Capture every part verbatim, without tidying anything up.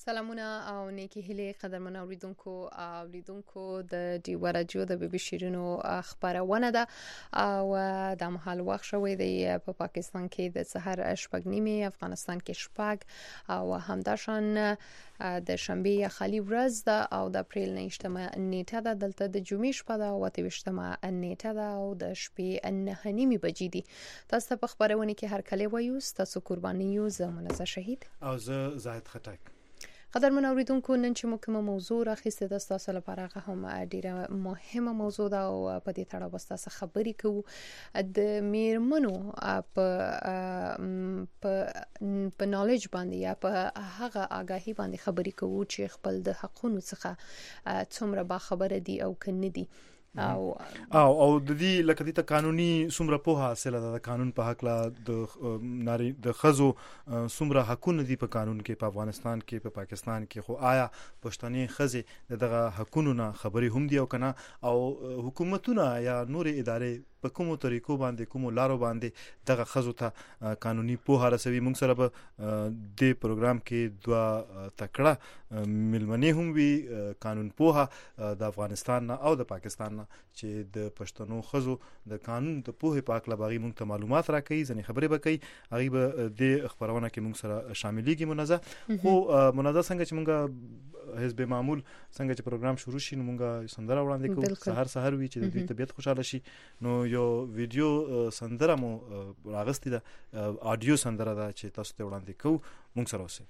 سلامونه او نیکی هیله قدرمن اوریدونکو اوریدونکو د ډیو راډیو د بي بي شیرینو خبرونه ده او د مهال وخت شوې دی په پاکستان کې د سحر شپږ نیمه، افغانستان کې شپږ او همداشان د شنبه خالي ورځ ده او د اپریل نهمه نیټه ده. دلته د جمعې شپه ده او اتهمه نیټه ده او د شپې نه نیمه بجې دي. تاسو په خبرونه کې هر کله وایو تاسو قرباني یو زمونه شهید او زه زاهد خټک. قدرمن اوریدونکو، نن چې موږ کومه موضوع راخیسته د تاسو لپاره هغه هم ډیره مهمه موضوع ده او په دې تړاو به تاسو خبرې کوو. د میرمنو په په نالج باندې یا په هغه آگاهی باندې خبرې کوو چې خپل د حقونو څخه څومره با خبره دي او کنه دي او او او د دې لکه د قانوني سمره په حاصله د قانون په حق لا د ناري د خزو سمره حقونه دي په قانون کې، په افغانستان کې، په پاکستان کې، خو آیا پښتني خزه دغه حقونه نه خبري هم دي او کنه او حکومتونه یا نور ادارې په کومو طریقو باندې کومو لارو باندې دغه خزو ته قانوني په رسوي. موږ سره به د پروګرام کې دوا تکړه ملمنې هم وي قانون په د افغانستان او د پاکستان چې د پښتنو خزو د قانون د پوهې په اړه باغی موږ ته معلومات راکړي، ځنې خبرې وکړي، هغه به د خبرونه کې موږ سره شاملېږي. منازه خو منازه څنګه چې موږ حزب معمول څنګه چې پروګرام شروع شي نو موږ سندره وړاندې کوو، سحر سحر وی چې د دې طبيعت خوشاله شي. نو یو ویډیو سندره مو راغستې ده، اډیو سندره ده چې تاسو ته وړاندې کوو. موږ سره اوسئ.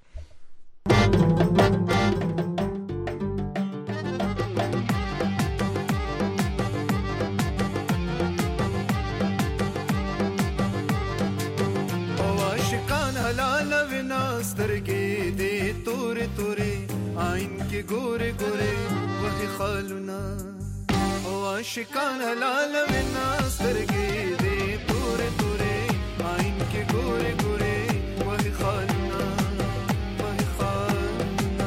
سترګې دې تورې تورې عین کې ګورې ګورې وهي خالونه او عاشقان حلال وینا سترګې دې تورې تورې عین کې ګورې ګورې وهي خالونه وهي خالونه.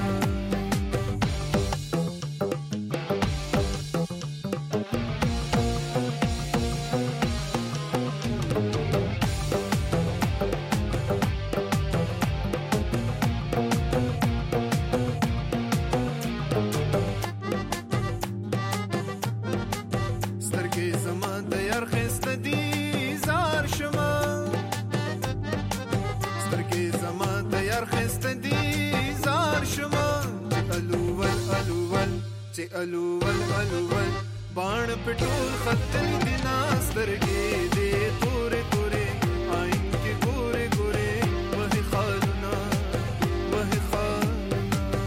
الول الول بان پټول خطل دینا سترګې دې تورې تورې عین کې ګورې ګورې وهي خالونه وهي خالونه.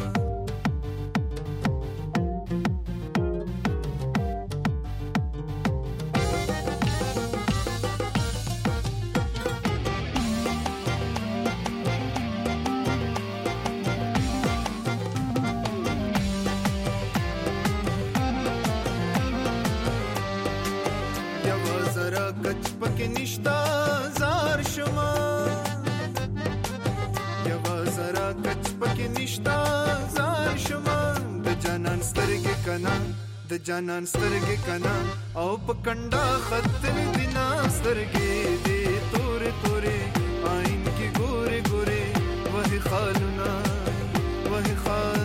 نشتا زار شما یوا زرا کچ پکې نشتا زار شما د جانان سترګې کنا د جانان سترګې کنا او پکندا خطر دینا سترګې دې تورې تورې عین کې ګورې ګورې وهي خالونه وهي خالونه.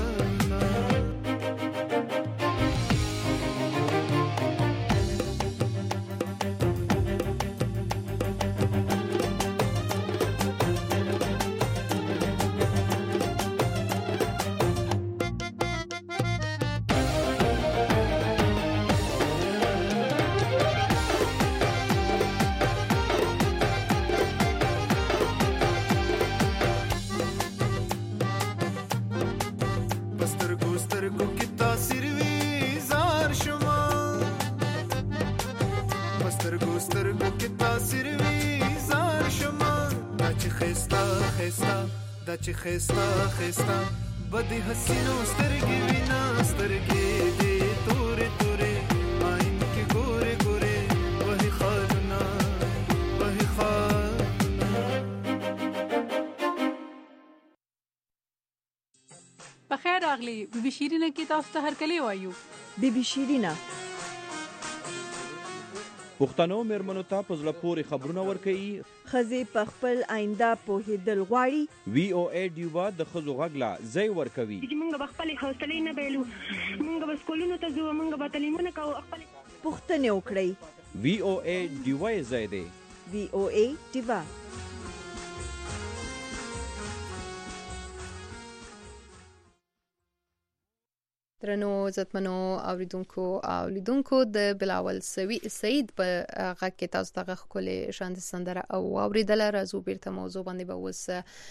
چې خستا خستا بدی حسینو سترګې وینا سترګې دې تورې تورې عین کې ګورې ګورې وهي خالونه وهي خالونه. بخیر راغلی بي بي شیرینه کې تاسو ته هر کله وایو. بي بي شیرینه پښتنو میرمنو ته په زړه پورې خبرونه ورکوي. ښځې په خپل آینده پوهېدل غواړي. وی او ای ډیوا د ښځو غږ له ځای ورکوي. موږ به خپلې حوصلې نه بایلو، موږ به سکولونو ته ځو، موږ به تعلیمونه کوو. پوښتنې وکړئ. وی او ای ډیوا یې ځای دی. وی او ای ډیوا. درنو عزتمنو اوریدونکو او لیدونکو د بلاول سعید په غږ کې تاسو ته ښکلې شاند سندره او اوریدله. راځو بیرته موضوع باندې به اوس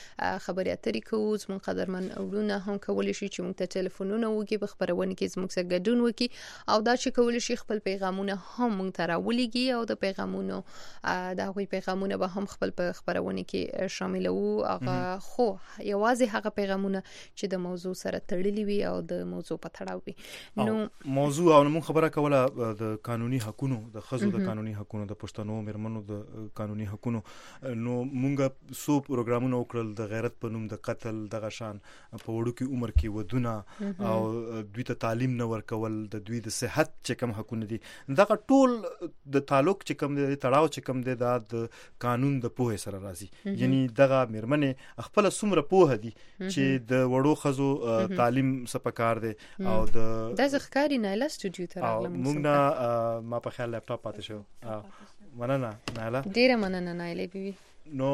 خبرې اترې کوو. زموږ قدرمن اورونه هم کولی شي چې موږ ته ټلیفونونه وکړي، په خپرونه کې زموږ سره ګډون وکړي او دا چې کولی شي خپل پیغامونه هم موږ ته راولېږي او د پیغامونو د هغوی پیغامونه به هم خپل په خپرونه کې شاملوو. هغه خو یوازې هغه پیغامونه چې د موضوع سره تړلي وي او د موضوع په نو موضوع او موږ خبره کوله د قانوني حقوقو، د ښځو د قانوني حقوقو، د پښتنو میرمنو د قانوني حقوقو. نو موږ سو پروګرامونه وکړل د غیرت په نوم، د قتل، دغه شان په وړو کې عمر کې ودونه او دوی ته تعلیم نه ورکول، د دوی د صحت چې کوم حقوقونه دي، دغه ټول د تعلق چې کوم دی، تړاو چې کوم دی، دا د قانون د پوهې سره راځي. یعنی دغه میرمنې خپل څومره پوهه دي چې د وړو ښځو تعلیم سپکار دی او د د ځخکاری نایله سټوډیو ته راغلم. موږ نه ما په خیال لپټاپ پاتې شو. مننه نایله، ډیره مننه نایله بیبي. نو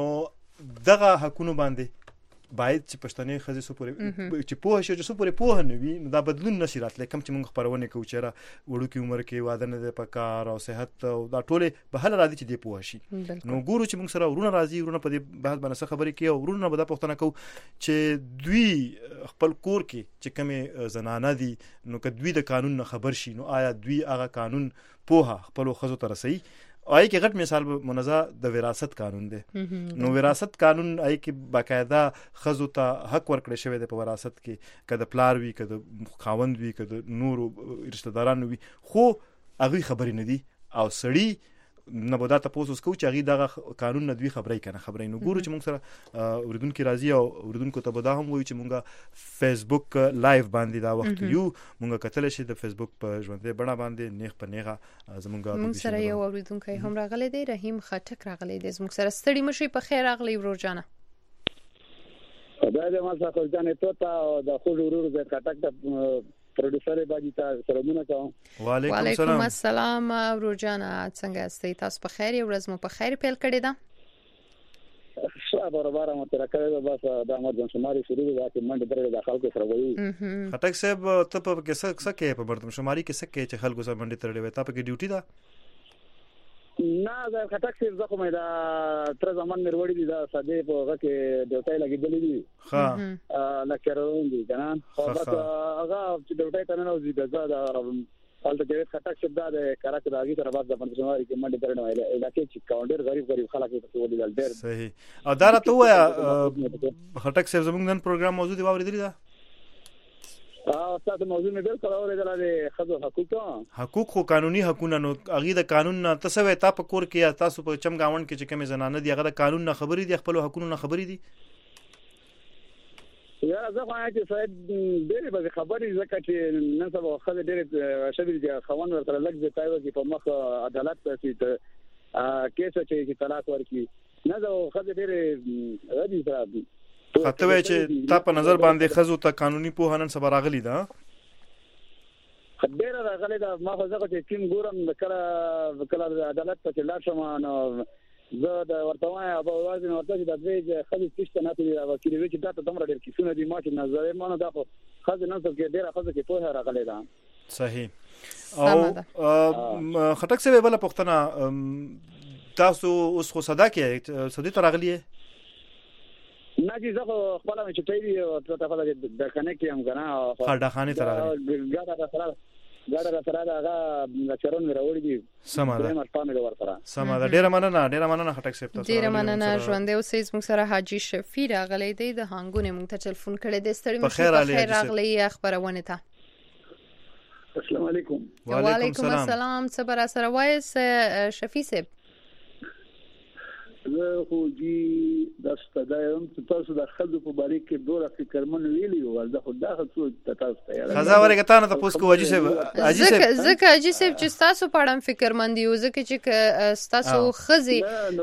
دغه حقونه باندې باید چې پښتنې ښځې سو پورې چې پوه شي، چې سو پورې پوه نه وي، دا بدلون نشي راتلی. کم چې موږ خبرونه کوو چې را وړو کې عمر کې واده نه دی پکار او صحت او دا ټول به هله راځي چې دی پوه شي. نو ګورو چې موږ سره ورونه راځي، ورونه په دې بحث باندې خبرې کوي او ورونه به دا پوښتنه کوو چې دوی خپل کور کې چې کومې زنانه دي، نو که دوی د قانون نه خبر شي، نو آیا دوی هغه قانون پوهه خپل ښځو ته رسوي؟ آی کې غټ مثال منازع د وراثت قانون دی. نو وراثت قانون آی کې باقاعده ښځو ته حق ورکړی شوی دی په وراثت کې، که د پلار وي، که د خاوند وي، که د نورو رشتہ دارانو وي، خو هغوی خبرې نه دي او سړي نه به دا تاسو کوو چې هغه دغه قانون نه دوی خبرې کنه خبرې. نو ګورو چې موږ سره اوریدونکو راځي او اوریدونکو ته به دا هم وایي چې موږ فیسبوک لایو باندې دا وخت یو موږ کتل شي د فیسبوک په ژوندې بڼه باندې نیغ په نیغه زموږ موږ سره یو اوریدونکو هم راغلی دی، رحیم خټک راغلی دی زموږ سره. ستړي مشي، په خیر راغلی ورجانه. خدای دې ما سره ځانې ته د خو ورور د خټک د پروډوسر باندې تاسو سلامونه کوم. وعلیکم السلام ورجانه، څنګه استئ؟ تاسو په خیر؟ ورځ مو په خیر پیل کړی ده؟ ښه برابر مو تر کړی ده. بس د مردم شماري شروع ده چې منډه درې د خلکو سره وایي. خټک صاحب ته په کې څه څه کې په مردم شماري کې څه کې چې خلکو سره منډه ترلې وي، تاسو کې ډیوټي ده؟ نه دا خټک صاحب زه کومه دا تر زمان مې وروړي دي دا ساده په هغه کې ډیوټي لګېدلې دي. ها لکهرون دي کنه، خو هغه چې ډیوټي کنه نو زی دا دا حالت کې خټک صاحب دا کراچي راځي تر بعد د پنځمواري کې منډه درنه ویل علاقې چې کاونډر غریب غریب خلک په ولې دل ډېر صحیح. او دا راته وایا خټک صاحب زموږ نن پروګرام موضوع دی واورېدلی دا؟ اه تاسو موضوع نه بالکل اوریدل دي خځو حقوق حقوق خو قانوني حقوق نه، اغه د قانون نه تاسو تا په کور کې یا تاسو په چم گاوند کې چې کوم زنانه دي هغه د قانون نه خبرې دي، خپل حقوقو نه خبرې دي. یا زه وایم چې صاحب ډېرې به خبرې زکه چې نن سبا خلک ډېر شبیر دي خوان ورته لګ دي تایو کې په مخ عدالت ته چې کیسه چې طلاق ورکړي نه دا خلک ډېر غدي صاحب خاطر وای چې تا په نظر باندې خزو ته قانوني پوهانن سبا راغلی دا خبره راغلی دا ما خو ځکه چې ټیم ګورم کله کله عدالت ته لاړ شم نو زه د ورته وایم ابو وازن ورته چې د دې خلک کیسه نه پیدا وکړي چې دا ته تمره ډېر کیسونه دي ما چې نظر ما نه دا خو خزه نه څه کې ډېر خزه کې په راغلی دا صحیح. او خټک څه بل پښتنه تاسو اوس خو صدا کې سودی ته راغلی نه چې زه خپل مې چټي دی او ته خپل د خانه کې هم غنا خړډه خانه ته راغلی ګاډه سره ګاډه سره هغه چرون وروړي دي سم ده سم ده. ډیره مننه ډیره مننه خټک صاحب تاسو ډیره مننه. ژوند او سیس موږ سره حاجی شفیع راغلی دی د هانګونه موږ ته ټلیفون کړی دی. ستړي مو خیر راغلی خبرونه ته. السلام علیکم. وعلیکم السلام. صبر سره وایس شفیع صاحب زه خو جی دا ستدایم تاسو د خلکو په باره کې ډوره فکرمن ویلی او دا خو دا څه تاسو ته خزا ورګه تا نه تاسو کو اجي صاحب اجي صاحب زکه اجي صاحب چې تاسو پړم فکرمن دی زکه چې تاسو خزي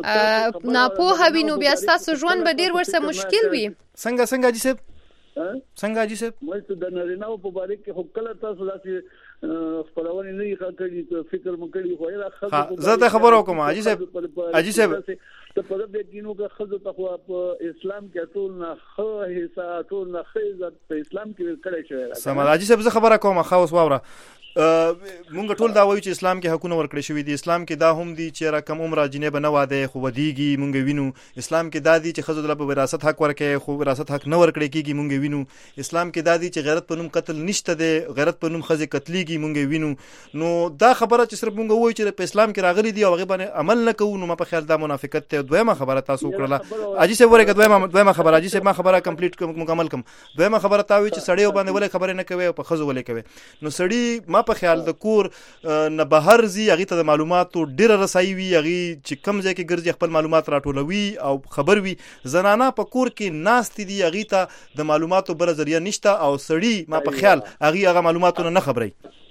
ناپوه وینو بیا تاسو ژوند به ډیر ورسره مشکل وي څنګه څنګه اجي صاحب څنګه اجي صاحب مې د نارینهو په باره کې خو کله تاسو داسې خپلونه نه ښکړي فکر مکړي خو یا خلک زه ته خبر وکم اجي صاحب اجي صاحب ته په دې کې نو که خزو ته په اسلام کې ټول نه خو حصہ ټول نه خیزت په اسلام کې کړی شوی سم اجي صاحب زه خبره کوم خو اوس واوره مونږ ټول دا وایو چې اسلام کې حقونه ورکړي شوی دي اسلام کې دا هم دي چې را کم عمر جنې به نه واده خو ودیږي مونږ وینو اسلام کې دا دي چې خزو د وراثت حق ورکړي خو وراثت حق نه ورکړي کیږي مونږ وینو اسلام کې دا دي چې غیرت په نوم قتل نشته دي غیرت په نوم خزي قتلېږي مونږ وینو نو دا خبره چې صرف مونږ وایو چې په اسلام کې راغلي دي او هغه باندې عمل نه کوو نو ما په خیال دا منافقت ته دویمه خبره تاسو وکړه اجي صاحب ورګه دویمه دویمه خبره اجي صاحب ما خبره کمپلیټ کوم مکمل کوم دویمه خبره تا وی چې سړی باندې ولې خبره نه کوي او په خزو ولې کوي نو سړی ما په خیال د کور نه بهر زی هغه ته د معلوماتو ډیره رسایي وي هغه چې کم ځای کې ګرځي خپل معلومات راټولوي او خبر وي زنانه په کور کې ناست دي هغه ته د معلوماتو بل ذریعہ نشته او سړی ما په خیال هغه هغه معلوماتونه نه خبري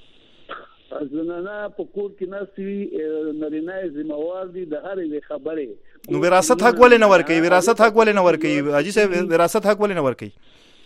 زنانه په کور کې ناست دي نارینه ذمہوار دي د هرې خبرې نو وراثت حق ولې نه ورکوي وراثت حق ولې نه ورکوي اجي صاحب وراثت حق ولې نه ورکوي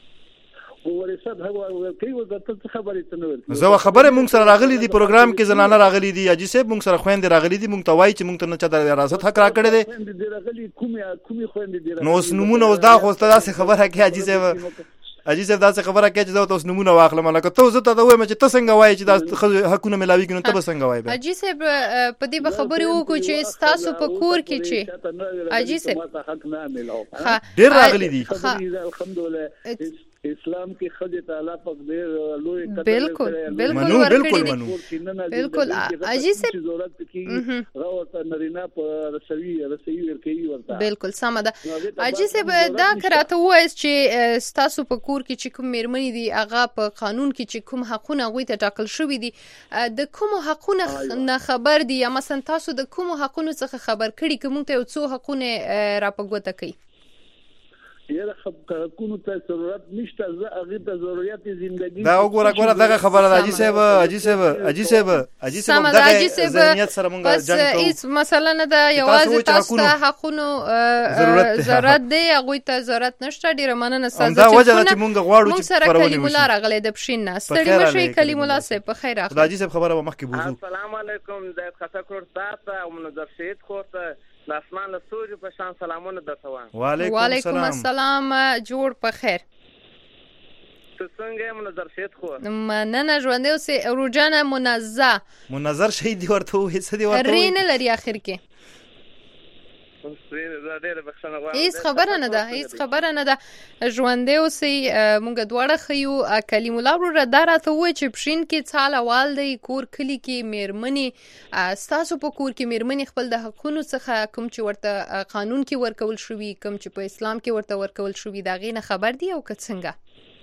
ورثت هغه ورکوي او د څه خبرې ته نه ورکوي زه خبره مونږ سره راغلي دي پروګرام کې زنانه راغلي دي اجي صاحب مونږ سره خويندې راغلي دي مونږ ته وایي چې مونږ ته نه چا د وراثت حق راکړي دي خويندې راغلي کومه کومه خويندې دي نو اوس نمونه اوس دا خو ستاسو خبره کې اجي صاحب اجي صاحب دا څه خبره کوي چې دا تاسو نمونه واخلم لکه ته زه ته وایم چې تاسو څنګه وایي چې دا حقونه ملاوي کینو ته څنګه وایي اجي صاحب په دې به خبرې وکړو چې تاسو په کور کې چې اجي صاحب حق نه ملاو ډیر راغلي دي الحمدلله اسلام کې خدای تعالی پاک دې لوی قدر بالکل بالکل بالکل بالکل اجي صاحب ضرورت کې راوته نرینا په رسوي رسوي ورکوي ورته بالکل سم ده اجي صاحب دا کراته وایي چې تاسو په کور کې چې کوم میرمنې دي هغه په قانون کې چې کوم حقونه غوي ته ټاکل شوی دي د کوم حقونه نه خبر دي یا مثلا تاسو د کوم حقونو څخه خبر کړي کوم ته یو څو حقونه را پګوته کوي یره حقونو ته ضرورت نشته زه هغه ته ضرورت ژوندۍ دا وګوره وګوره دغه خبره اجي صاحب اجي صاحب اجي صاحب اجي صاحب دغه ذهنیت سره مونږ جنګ کوو بس مثلا نه دا یوازې تاسو ته حقونو ضرورت دی هغه ته ضرورت نشته ډیره مننه ساز دا وجه چې مونږ غواړو چې پرونی کلیم الله راغلی د پښین نه ستړي مشي کلیم الله سه په خیر اخلي اجي صاحب خبره مخکې بوزو السلام علیکم د خطا کور تاسو او منظر شهید خورته د اسمان له سوري په شان سلامونه درته وایم وعلیکم السلام جوړ په خیر ته څنګه منظر شهید خور مننه ژوند اوسه روجانه منزه منظر شهید ورته وې څه دی ورته رینه لري اخر کې هیڅ خبره نه ده هیڅ خبره نه ده ژوند اوسه مونږ دواړه خيو کلیم الله ورو راته وای چې پښین کې څاله والدې کور کلی کې میرمنې تاسو په کور کې میرمنې خپل د حقونو څخه کوم چې ورته قانون کې ورکول شوی کوم چې په اسلام کې ورته ورکول شوی دا غینه خبر دی او که څنګه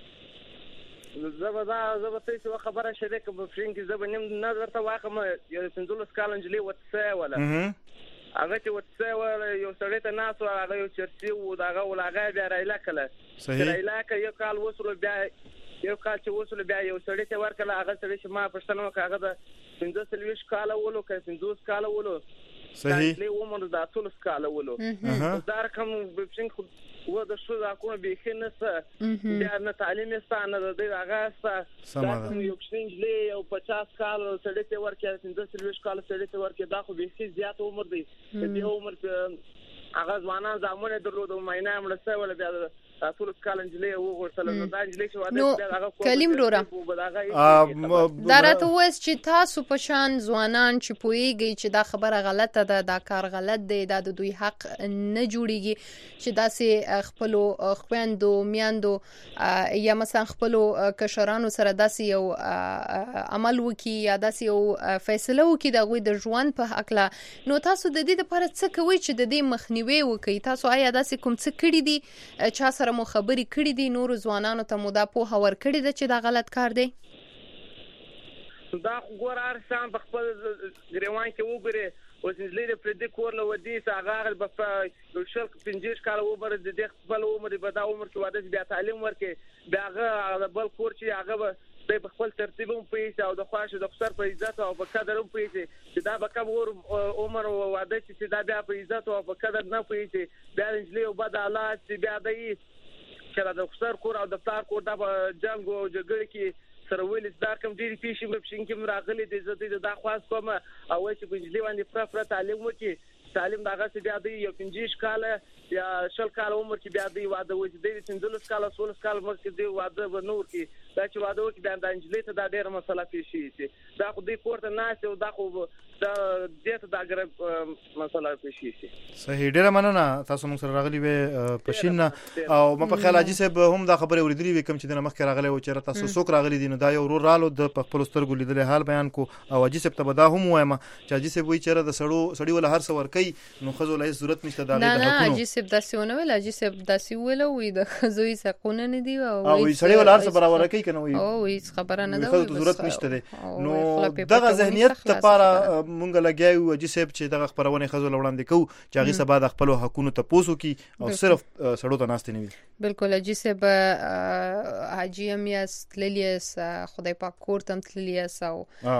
زبدا زبته څه خبره شریک په پښین کې زب نیم نه ورته واخم یو پنځلس کال انجلي وڅه ولا هغه چې وڅه ولا یو سړی ته ناسو هغه یو چرسي و داغه ولاغه بیا رایلا کله صحیح رایلا ک یو کال وسلو بیا یو کال چې وسلو بیا یو سړی ته ورکله هغه سړی چې ما پښتنو کاغه د پنځه سلويش کال ولو ک پنځوس کال ولو صحیح له عمر د اتلس کال ولو دا رقم په پښین و د شو دا کومه بيخنه څه بیا نه تعلیم ستانه د دې هغه څه یو څنګه له یو پچاس کال سړی ته ورکړي پنځه سلويش کال سړی ته ورکړي دا خو به زیات عمر دی دې عمر هغه ځوانان زمونه درلود مینه امړ څه ول بیا تاسو کال انجلي وګورتل نو دا انجلي شو دا هغه کلیم رورا دا راته وایي چې تاسو په شان ځوانان چې پويږي چې دا خبره غلطه ده دا کار غلط دی دا د دوی حق نه جوړيږي چې داسې خپل خويندو میاندو یا مثلا خپل کشرانو سره داسې یو عمل وکي یا داسې یو فیصله وکي د غوي د ژوند په حق لا نو تاسو د دې لپاره څه کوي چې د دې مخنیوي وکي تاسو آیا داسې کوم څه کړی دي چا سره مو خبرې کړې دي نور ځوانانو ته مو دا پوهه ورکړې ده چې دا غلط کار دی دا ګور ارسان په خپل ګریوان کې وګوري اوس نجلې پرې د کور له ودی هغه په شل پنځه کال عمر د دې خپل عمر په دا عمر کې واده بیا تعلیم ورکې بیا هغه بل کور چې هغه په خپل ترتیب هم پیسې او د خواشه د خسر په عزت او په قدر هم پیسې چې دا به کوم عمر واده چې دا بیا په عزت او په قدر نه پیسې بیا نجلې او بد حالات چې بیا دی چې د خسر کور او د پلار کور د جنگ او جګړه کې سره ویل دا کوم ډیری پیښې په شین کې راغلي د عزت د خواص کوم او چې په نجلې باندې پر پر تعلیم وکړي تعلیم دغه څه بیا دی یو پنځه کال یا شل کال عمر کې بیا دی واده وځي د پنځلس کال سولس کال عمر کې دی واده ورنور کې دا چې واده وکړي بیا د انجلې ته دا ډېر مسله پیښ شي دا خو دې کوړه نه او دا خو دا دې ته دا ګره مسله پیښ شي. صحیح ډېر مننه تاسو موږ سره راغلي وې پښین او ما په خیال اجي صاحب هم دا خبره اوریدلې وې کوم چې د مخ کې راغلي و چې تاسو څوک راغلي دي نو دا یو ورور رالو د خپل سترګو لیدل حال بیان کو او اجي صاحب ته دا هم وایم چې اجي صاحب وی چې د سړو سړی ول هر څور کوي نو خزو لای ضرورت نشته دا د حکومت نه اجي صاحب داسې ونه ویل اجي صاحب داسې ویل وی د خزوي سقونه نه دی او وی سړی ول هر څه برابر کوي کنه وی او وی خبره نه ده خزو ضرورت نشته دی نو دغه ذهنیت لپاره مونږ لګیاو اجي صاحب چې دغه خبرونه خزو لوړاندې کو چې هغه سبا د خپل حقوقو ته پوسو کی او صرف سړو ته ناشته نه وي. بالکل اجي صاحب حاجی ام یاس تللیس خدای پاک کور تم تللیس او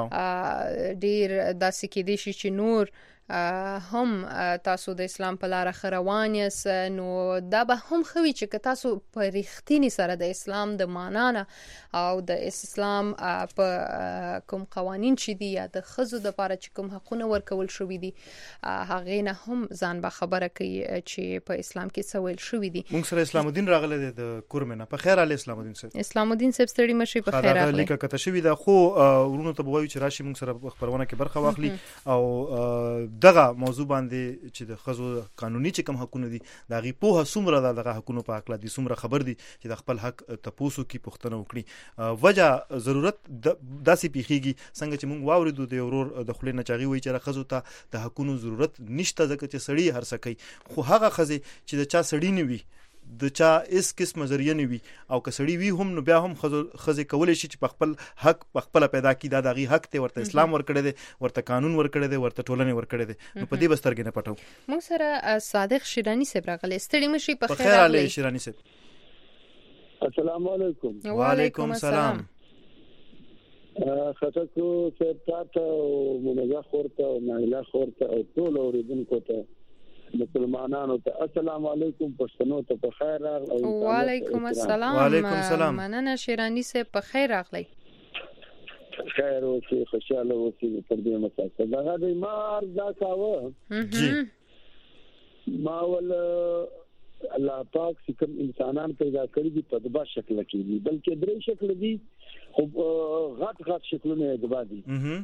ډیر داسې کې دي چې نور هم تاسو د اسلام په لار روان یاست نو دا به هم خوي چې تاسو په رښتینی سره د اسلام د معنی او د اسلام په کوم قوانين چې دي یا د خزو د لپاره چې کوم حقونه ورکول شوې دي هغه نه هم ځان به خبره کوي چې په اسلام کې څه ویل شوې دي. موږ سره اسلام الدین راغله د کورمنه په خیر علي اسلام الدین صاحب اسلام الدین صاحب ستړي مشي په خیر راغله لیکه کته شوې ده خو ورونو ته وایي چې راشي موږ سره خبرونه کې برخه واخلي او دغه موضوع باندې چې د خزو قانوني چې کوم حقونه دي دا غي په سمره دغه حقونه په اکلا دي سمره خبر دي چې د خپل حق تپوسو کې پښتنه وکړي وجه ضرورت داسې پیخيږي څنګه چې موږ واوریدو د ورور د خلینو چاغي وي چې خزو ته د حقونو ضرورت نشته ځکه چې سړی هر څه کوي خو هغه خزي چې د چا سړی نه وي د چا اس قسم ذریعہ نه وي او کسړی وي هم نو بیا هم خزه کولای شي چې په خپل حق په خپل پیدا کی دا دغه حق ته ورته اسلام ورکړي دي ورته قانون ورکړي دي ورته ټولنه ورکړي دي نو په دې بسترګې نه پټو. موږ سره صادق شیرانی صاحب راغلی ستړي مشي په خیر علي شیرانی صاحب السلام علیکم. وعلیکم السلام. خاطرکو سپاته او منځه خورته او نایله خورته او ټول اوریدونکو ته مسلمانانو ته السلام علیکم پښتنو ته په خیر راغلی. وعلیکم السلام. وعلیکم السلام. مننه شیرانی صاحب په خیر راغلی. خیر اوسې خوشاله اوسې پر دې مسافه دا د مار دا کاوه جی ما ول الله پاک کوم انسانان پیدا کړی دي په دبا شکل کې دي بلکې درې شکل دي خو غټ غټ شکلونه دبا دي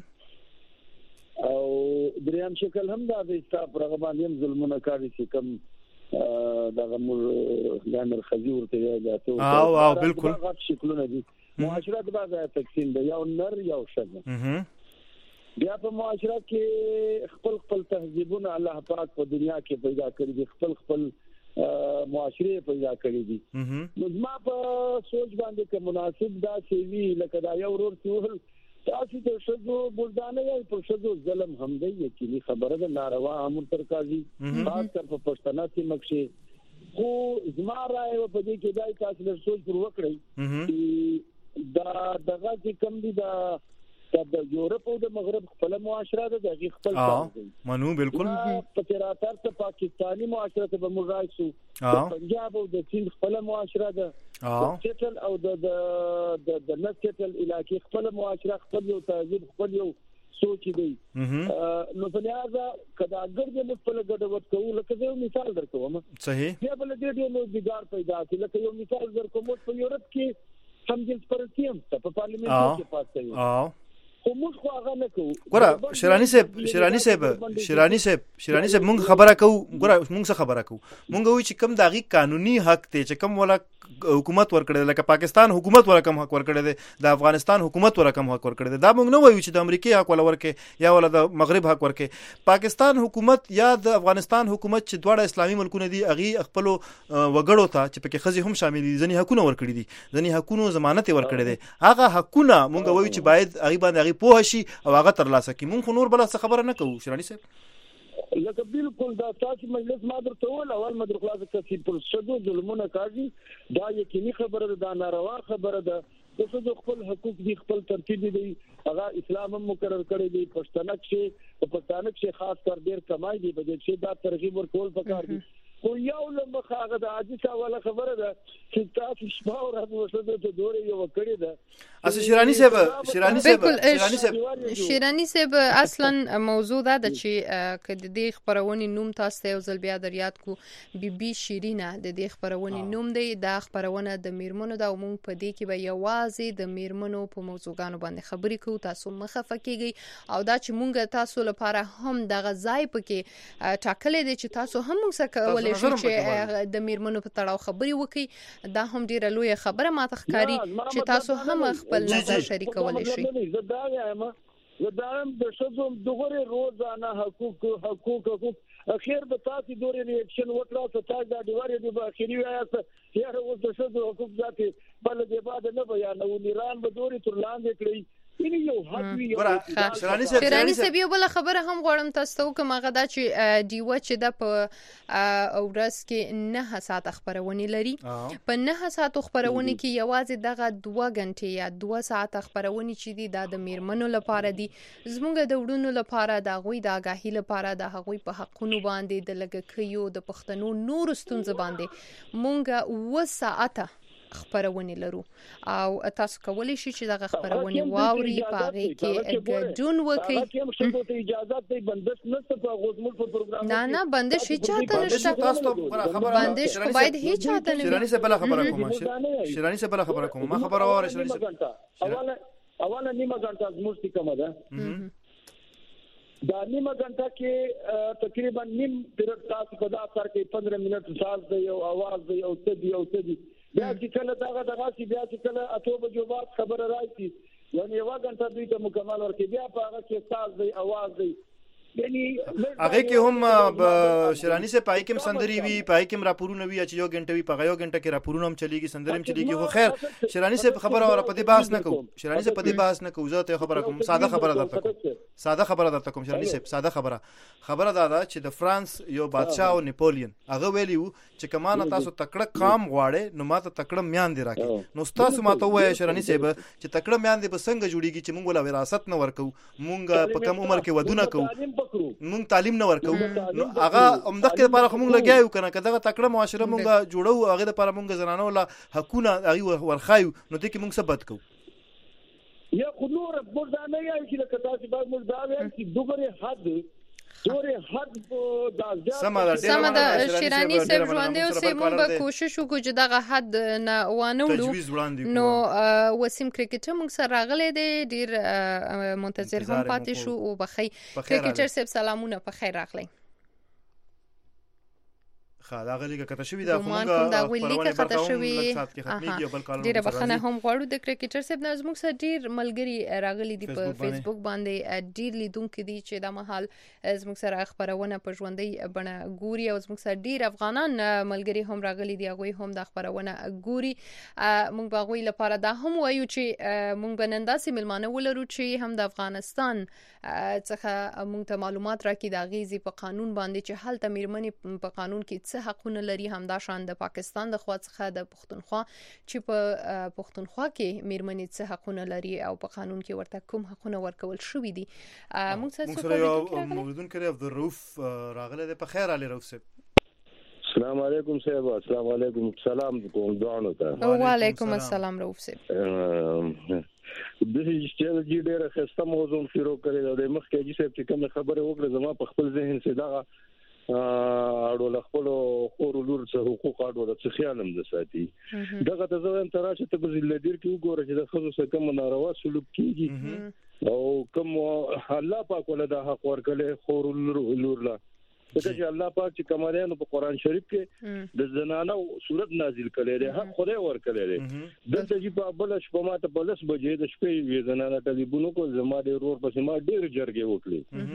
او دریم شکل هم دا د استاپ رغبان یم ظلمونه کوي چې کوم دغه مول لامر خزور ته راځي او او بالکل غټ شکلونه دي معاشره د بعضه تقسیم دی یو نر یو ښځه بیا په معاشره کې خپل خپل تهذیبونه الله پاک په دنیا کې پیدا کړی دي خپل خپل معاشره پیدا کړی دي نو ما په سوچ باندې کې مناسب دا سی وی لکه دا یو ورور ټول تاسو ته شذو بلدانه یا پر شذو ظلم هم دی یقیني خبره ده ناروا امر تر قاضي خاص کر په پښتنه کې مخشي خو زما راي په دې کې دای تاسو له سوچ پر وکړئ دا دغه چې کم دي دا د یورپ او د مغرب خپل معاشره ده دغه خپل اه منو بالکل په تیراتر ته پاکستانی معاشره ته به مرایسو پنجاب او د چین خپل معاشره ده اه چټل او د د د نسټل علاقې خپل معاشره خپل یو تهذیب خپل یو سوچ دی نو په لحاظه کدا اگر د خپل ګډوډ کوو لکه یو مثال درکوم صحیح بیا بل دې ډېر نو دیګار پیدا کی لکه یو مثال درکوم په یورپ کې هم جنس پرستیم په پارلیمنت کې پاس کوي اه خو موږ خو هغه نه کوو. ګوره شیرانی صاحب شیرانی صاحب شیرانی صاحب شیرانی صاحب موږ خبره کوو ګوره موږ څه خبره کوو موږ وی چې کوم داغي قانوني حق ته چې کوم ولا حکومت ورکړي لکه پاکستان حکومت ولا کم حق ورکړي دي د افغانستان حکومت ولا کم حق ورکړي دي دا موږ نه وایو چې د امریکای حق ولا ورکړي یا ولا د مغرب حق ورکړي پاکستان حکومت یا د افغانستان حکومت چې دواړه اسلامي ملکونه دي اغي خپل وګړو ته چې پکې خزي هم شامل دي ځنی حقونه ورکړي دي ځنی حقونو ضمانت ورکړي دي هغه حقونه موږ وایو چې باید اغي باندې اغي پوه شي او هغه تر لاسه کی مونږ نور بل څه خبره نه کوو شیرانی صاحب لکه بالکل دا تاسو مجلس ما درته ول اول مدر خلاص کسي پر شدو ظلمونه کوي دا یقیني خبره ده دا ناروا خبره ده چې خپل حقوق دي خپل ترتیب دي هغه اسلام هم مقرر کړی دی پښتنه کې په پښتنه کې خاص کر ډیر کمای دي بده چې دا ترغیب ورکول پکار دي خو یو لمخه هغه د عاجز اوله خبره ده چې تاسو شپه او ورځ وسده ته دوره یو کړی ده اس شیرانی صاحب شیرانی صاحب شیرانی صاحب شیرانی صاحب اصلا موضوع دا د چې کله د خبرونې نوم تاسو ته ځل بیا در یاد کو بي بي شیرینه د دې خبرونې نوم دی د خبرونه د میرمنو د عموم په دې کې به یوازې د میرمنو په موضوعګانو باندې خبرې کوو تاسو مخه فکیږي او دا چې مونږ تاسو لپاره هم د غځای پکې ټاکلې دي چې تاسو هم موږ سره چې د میرمنو په تړاو خبري وکي دا هم ډیره لوی خبره ماته ښکاری چې تاسو هم خپل نظر شریکولای شئ زه دا وایم زه دا هم د شذو دغه روزانه حقوق حقوق حقوق اخیر به تاسو دوره ریاکشن وکړه چې تاسو دا دیواره دی په اخیری وایاست یاره اوس د شذو حقوق ذاتي بل دی بعد نه بیانو ایران به دوره تر لاندې کړی این یو حق وی شیرانی صاحب یو بل خبره هم غواړم تاسو ته کوم هغه دا چې دیوه چې د په اورس کې نه ساعت خبرونه لري په نه ساعت خبرونه کې یوازې دغه دوه غنټې یا دوه ساعت خبرونه چې دي د میرمنو لپاره دي زموږ د وډونو لپاره د غوي د آگاهی لپاره د هغوی په حقونو باندې د لګکیو د پښتنو نور ستونزې باندې مونږه و ساعته خبرونه لرو او تاسو کولی شئ چې دغه خبرونه واوري پاره کې ګډون وکړي تاسو ته اجازه ته بندش نشته په غوډمل په پروګرام نه نه بندش هیڅ چاته نشته تاسو خبره بندش خو باید هیڅ چاته نه شیرانی سے بل خبره کوم شیرانی سے بل خبره کوم ما خبره واره شیرانی سے اوله اوله نیمه غنټه زموږ کومه ده دا نیمه غنټه کې تقریبا نیم پیریډ تاسو په دا اثر کې پندرہ منټ ساز دی او आवाज دی او څه دی او څه دی بیا چې کله دا دغه سی بیا چې کله اته بجو بعد خبره راځي یعنی یو غنټه دوی ته مکمل ورکړي بیا په هغه کې ساز دی आवाज دی یعنی هغه کې هم شیرانی سے پای کې سندري وی پای کې راپورونه وی چې یو غنټه وی په یو غنټه کې راپورونه هم چلیږي سندرم چلیږي خو خیر شیرانی سے خبره اور په دې بحث نه کوم شیرانی سے په دې بحث نه کوم زه ته خبره کوم ساده خبره درته کوم ساده خبره درته کوم شیرانی سے ساده خبره خبره دا ده چې د فرانس یو بادشاه او نپولین هغه ویلیو چې کمانه تاسو تکړه کام غواړي نو ماته تکړه میان دی راکې نو تاسو ماته وایي شیرانی صاحب چې تکړه میان دی په څنګه جوړیږي چې مونږ ولا وراثت نه ورکو مونږ په کم عمر کې ودونه کوو مونږ تعلیم نه ورکو نو هغه همدغه لپاره مونږ لګیاو کنه کداغه تکړه معاشره مونږ جوړو هغه لپاره مونږ زنانه ولا حقونه هغه ورخایو نو دې کې مونږ ثبت کوو یا خو نور بوزانه یا چې کتا چې باید موږ دا وایو چې دوغره حد دوره حد دا سم دا شیرانی صاحب ژوندې اوسې مونږ به کوشش وکړو چې دغه حد نه وانه وړو نو وسیم کرکټر مونږ سره راغلی دی ډیر منتظر هم پاتې شو او بخی کرکټر صاحب سلامونه په خیر راغلی دا غلی کته شوی دا خو دا ویلی کته شوی ډیره بخنه هم غواړو د کرکټر صاحب نه زموږ سره ډیر ملګری راغلي دي په فیسبوک باندې ډیر لیدونکو دي چې د محل زموږ سره خبرونه په ژوندۍ بڼه ګوري او زموږ سره ډیر افغانان ملګری هم راغلي دي هغه هم د خبرونه ګوري موږ به غوي لپاره دا هم وایو چې موږ بننداسي ملمانه ولرو چې هم د افغانستان څخه موږ ته معلومات راکړي د غیزي په قانون باندې چې حالت میرمنې په قانون کې څه حقونه لري همدا شان د پاکستان د خوا څخه د پښتونخوا چې په پښتونخوا کې میرمنې څه حقونه لري او په قانون کې ورته کوم حقونه ورکول شوی دي موږ سره یو موردون کړی عبد الرؤف راغله د په خیر علي رؤف صاحب السلام علیکم صاحب السلام علیکم سلام کوم دوانو ته وعلیکم السلام رؤف صاحب د دې چې د ډیره خسته موضوع شروع کړی د مخ کې چې څه کوم خبره وکړه زما په خپل ذهن کې دا اړول خپل خور لور څخه حقوق اړول څه خیالم د ساتي دغه د ځوان تراشه ته په لدیر کې وګوره چې د خزو څخه کوم ناروا سلوک کیږي او کوم الله پاک ولدا حق ورکړي خور لور لا دغه چې الله پاک چې کومانو په قران شریف کې د زنانو صورت نازل کړي دی حق خدای ورکړي دی دلته چې په بل شپه ماته په لس بجې د شپې وی زنانه ټلیفون کو زما د ورور په سما ډیر جرګې وکړي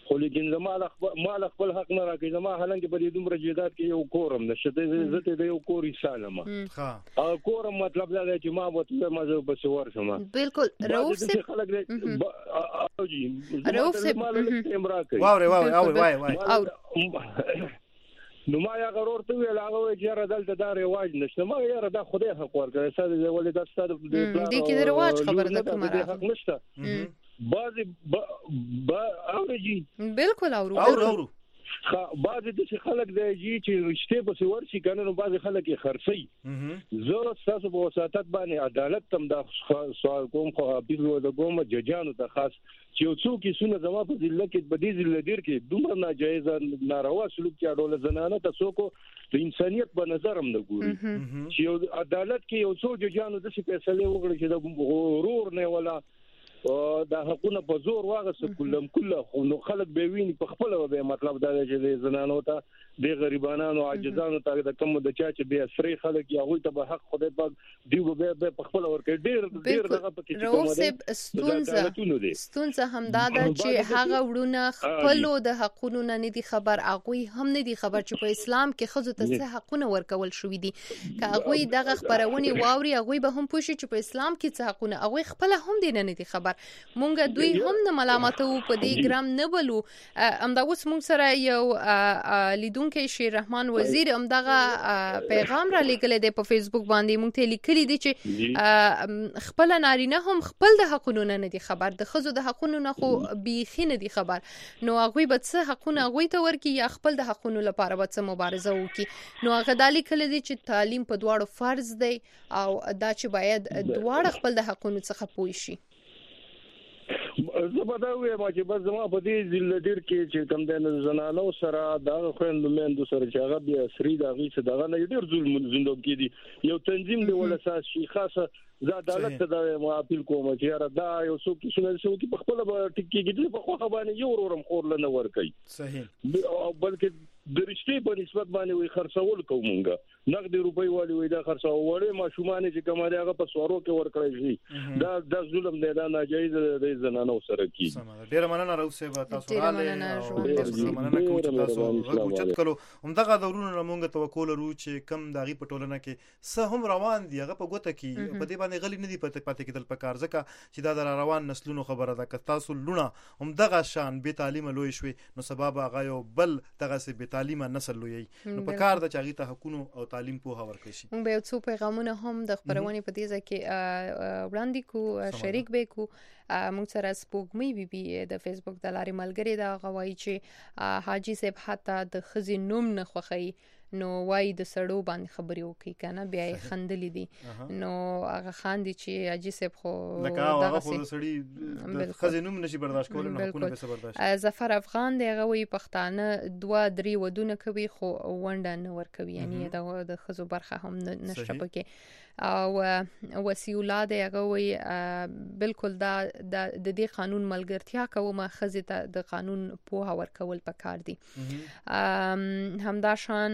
خو لیکن زما مال خپل حق نه راکې زما حالانکه په دې دومره جیدات کې یو کورم نشته زه ته یو کور سالم ها او کورم مطلب دا چې ما وته ما زه بس ورسم بالکل رؤوف سے خلک او جی رؤوف سے واو واو وای وای نو ما یا غرور ته ویل هغه چې را دلته دا رواج نشته ما یاره دا خدای حق ورکړي ساده ولې دا ستاسو د پلان دي کې رواج خبر ده کومه حق نشته بعضی با اورجی بالکل اورو اورو خا بعضی د خلک د جی چې رښتې په سور شي کنه نو بعضی خلک یې خرڅي زه تاسو په وساتت باندې عدالت تم د سوال کوم خو پیلو د کوم ججانو ته خاص چې یو څوک یې سونه زما په ځل کې په دې ځل ډیر کې دومره ناجایز ناروا سلوک کې اډول زنانه تاسو کو د انسانيت په نظر هم نه ګوري چې یو عدالت کې یو څو ججانو د څه فیصله وکړي چې د غرور نه ولا دا حقونه په زور واغسه کلم کله خو نو خلک به ویني په خپل به مطلب دا چې زنانو ته د غریبانو عاجزانو ته د کم د چا چې به سری خلک یا غوي ته به حق خدای پاک دیو به په خپل ورکړي ډیر ډیر دغه پکې چې ستونزه ستونزه هم دا ده چې هغه وړونه خپل د حقونو نه دي خبر اغوي هم نه دي خبر چې په اسلام کې خزو ته څه حقونه ورکول شوې دي که اغوي دغه خبرونه واوري اغوي به هم پوښي چې په اسلام کې څه حقونه اغوي خپل هم دي نه دي خبر مونږ دوی هم نه ملامتو په دې ګرام نه بلو امدا اوس مونږ سره یو لیدونکو شیر رحمان وزیر امدغه پیغام را لیکل دی په فیسبوک باندې مونږ ته لیکلي دي چې خپل نارینه هم خپل د حقونو نه دي خبر د خزو د حقونو نه خو بیخي نه دي خبر نو هغه به څه حقونه هغه ته ورکی یا خپل د حقونو لپاره به څه مبارزه وکي نو هغه دالي کله دي چې تعلیم په دواړو فرض دی او دا چې باید دواړه خپل د حقونو څخه پوه شي زه به دا وایم چې بس زما په دې ځل ډیر کې چې کوم د زنانو سره دا خويندو مېندو سره چې هغه بیا سری دا غي څه دغه نه ډیر ظلم زندګي کې دي یو تنظیم دی ول اساس شي خاصه زه عدالت ته دا ما اپیل کوم چې را دا یو څوک چې شنه شو کې په خپل ټکی کې په خو باندې یو ورورم خور لنه ور کوي صحیح بلکې د رښتې په نسبت باندې وي خرڅول کومګه نقد روپۍ والی وي دا خرڅول وړي ماشومان چې کومه هغه په سوارو کې ور کړی شي دا د ظلم نه دا ناجایز د زنانو سره کی ډیر مننه راوسه به تاسو رااله تاسو مننه کوم چې تاسو غوښتل کړو همدغه دورونه موږ توکل ورو چې کم داغي پټولنه کې سه هم روان دي هغه په ګوته کې په دې باندې غلي نه دي پته پاتې کېدل په کار ځکه چې دا د روان نسلونو خبره ده که تاسو لونه همدغه شان به تعلیم لوي شوي نو سبب هغه یو بل دغه سه به تعلیم نسل لوي نو په کار د چاغي ته حقوقو او تعلیم په هور کې شي موږ به څو پیغامونه هم د خبرونه په دې ځکه وړاندې کو شریک به کو موږ سره سپوږمۍ بي بي د فیسبوک د لارې ملګری دا غوي چې حاجی صاحب حتی د خزي نوم نه خوخی نو وای د سړو باندې خبرې وکي کنه بیا یې خندلې دي نو هغه خاندي چې حاجی صاحب خو دغه خو د سړی د خزي نوم نشي برداشت کول نه حقونه به برداشت ظفر افغان دی غوي پښتانه دوا درې ودونه کوي خو ونده نه ور کوي یعنی د خزو برخه هم نشته پکې او وسی اولاد هغه وی بالکل دا د دې قانون ملګرتیا کومه خزه ته د قانون په هور کول پکار دي همدا شان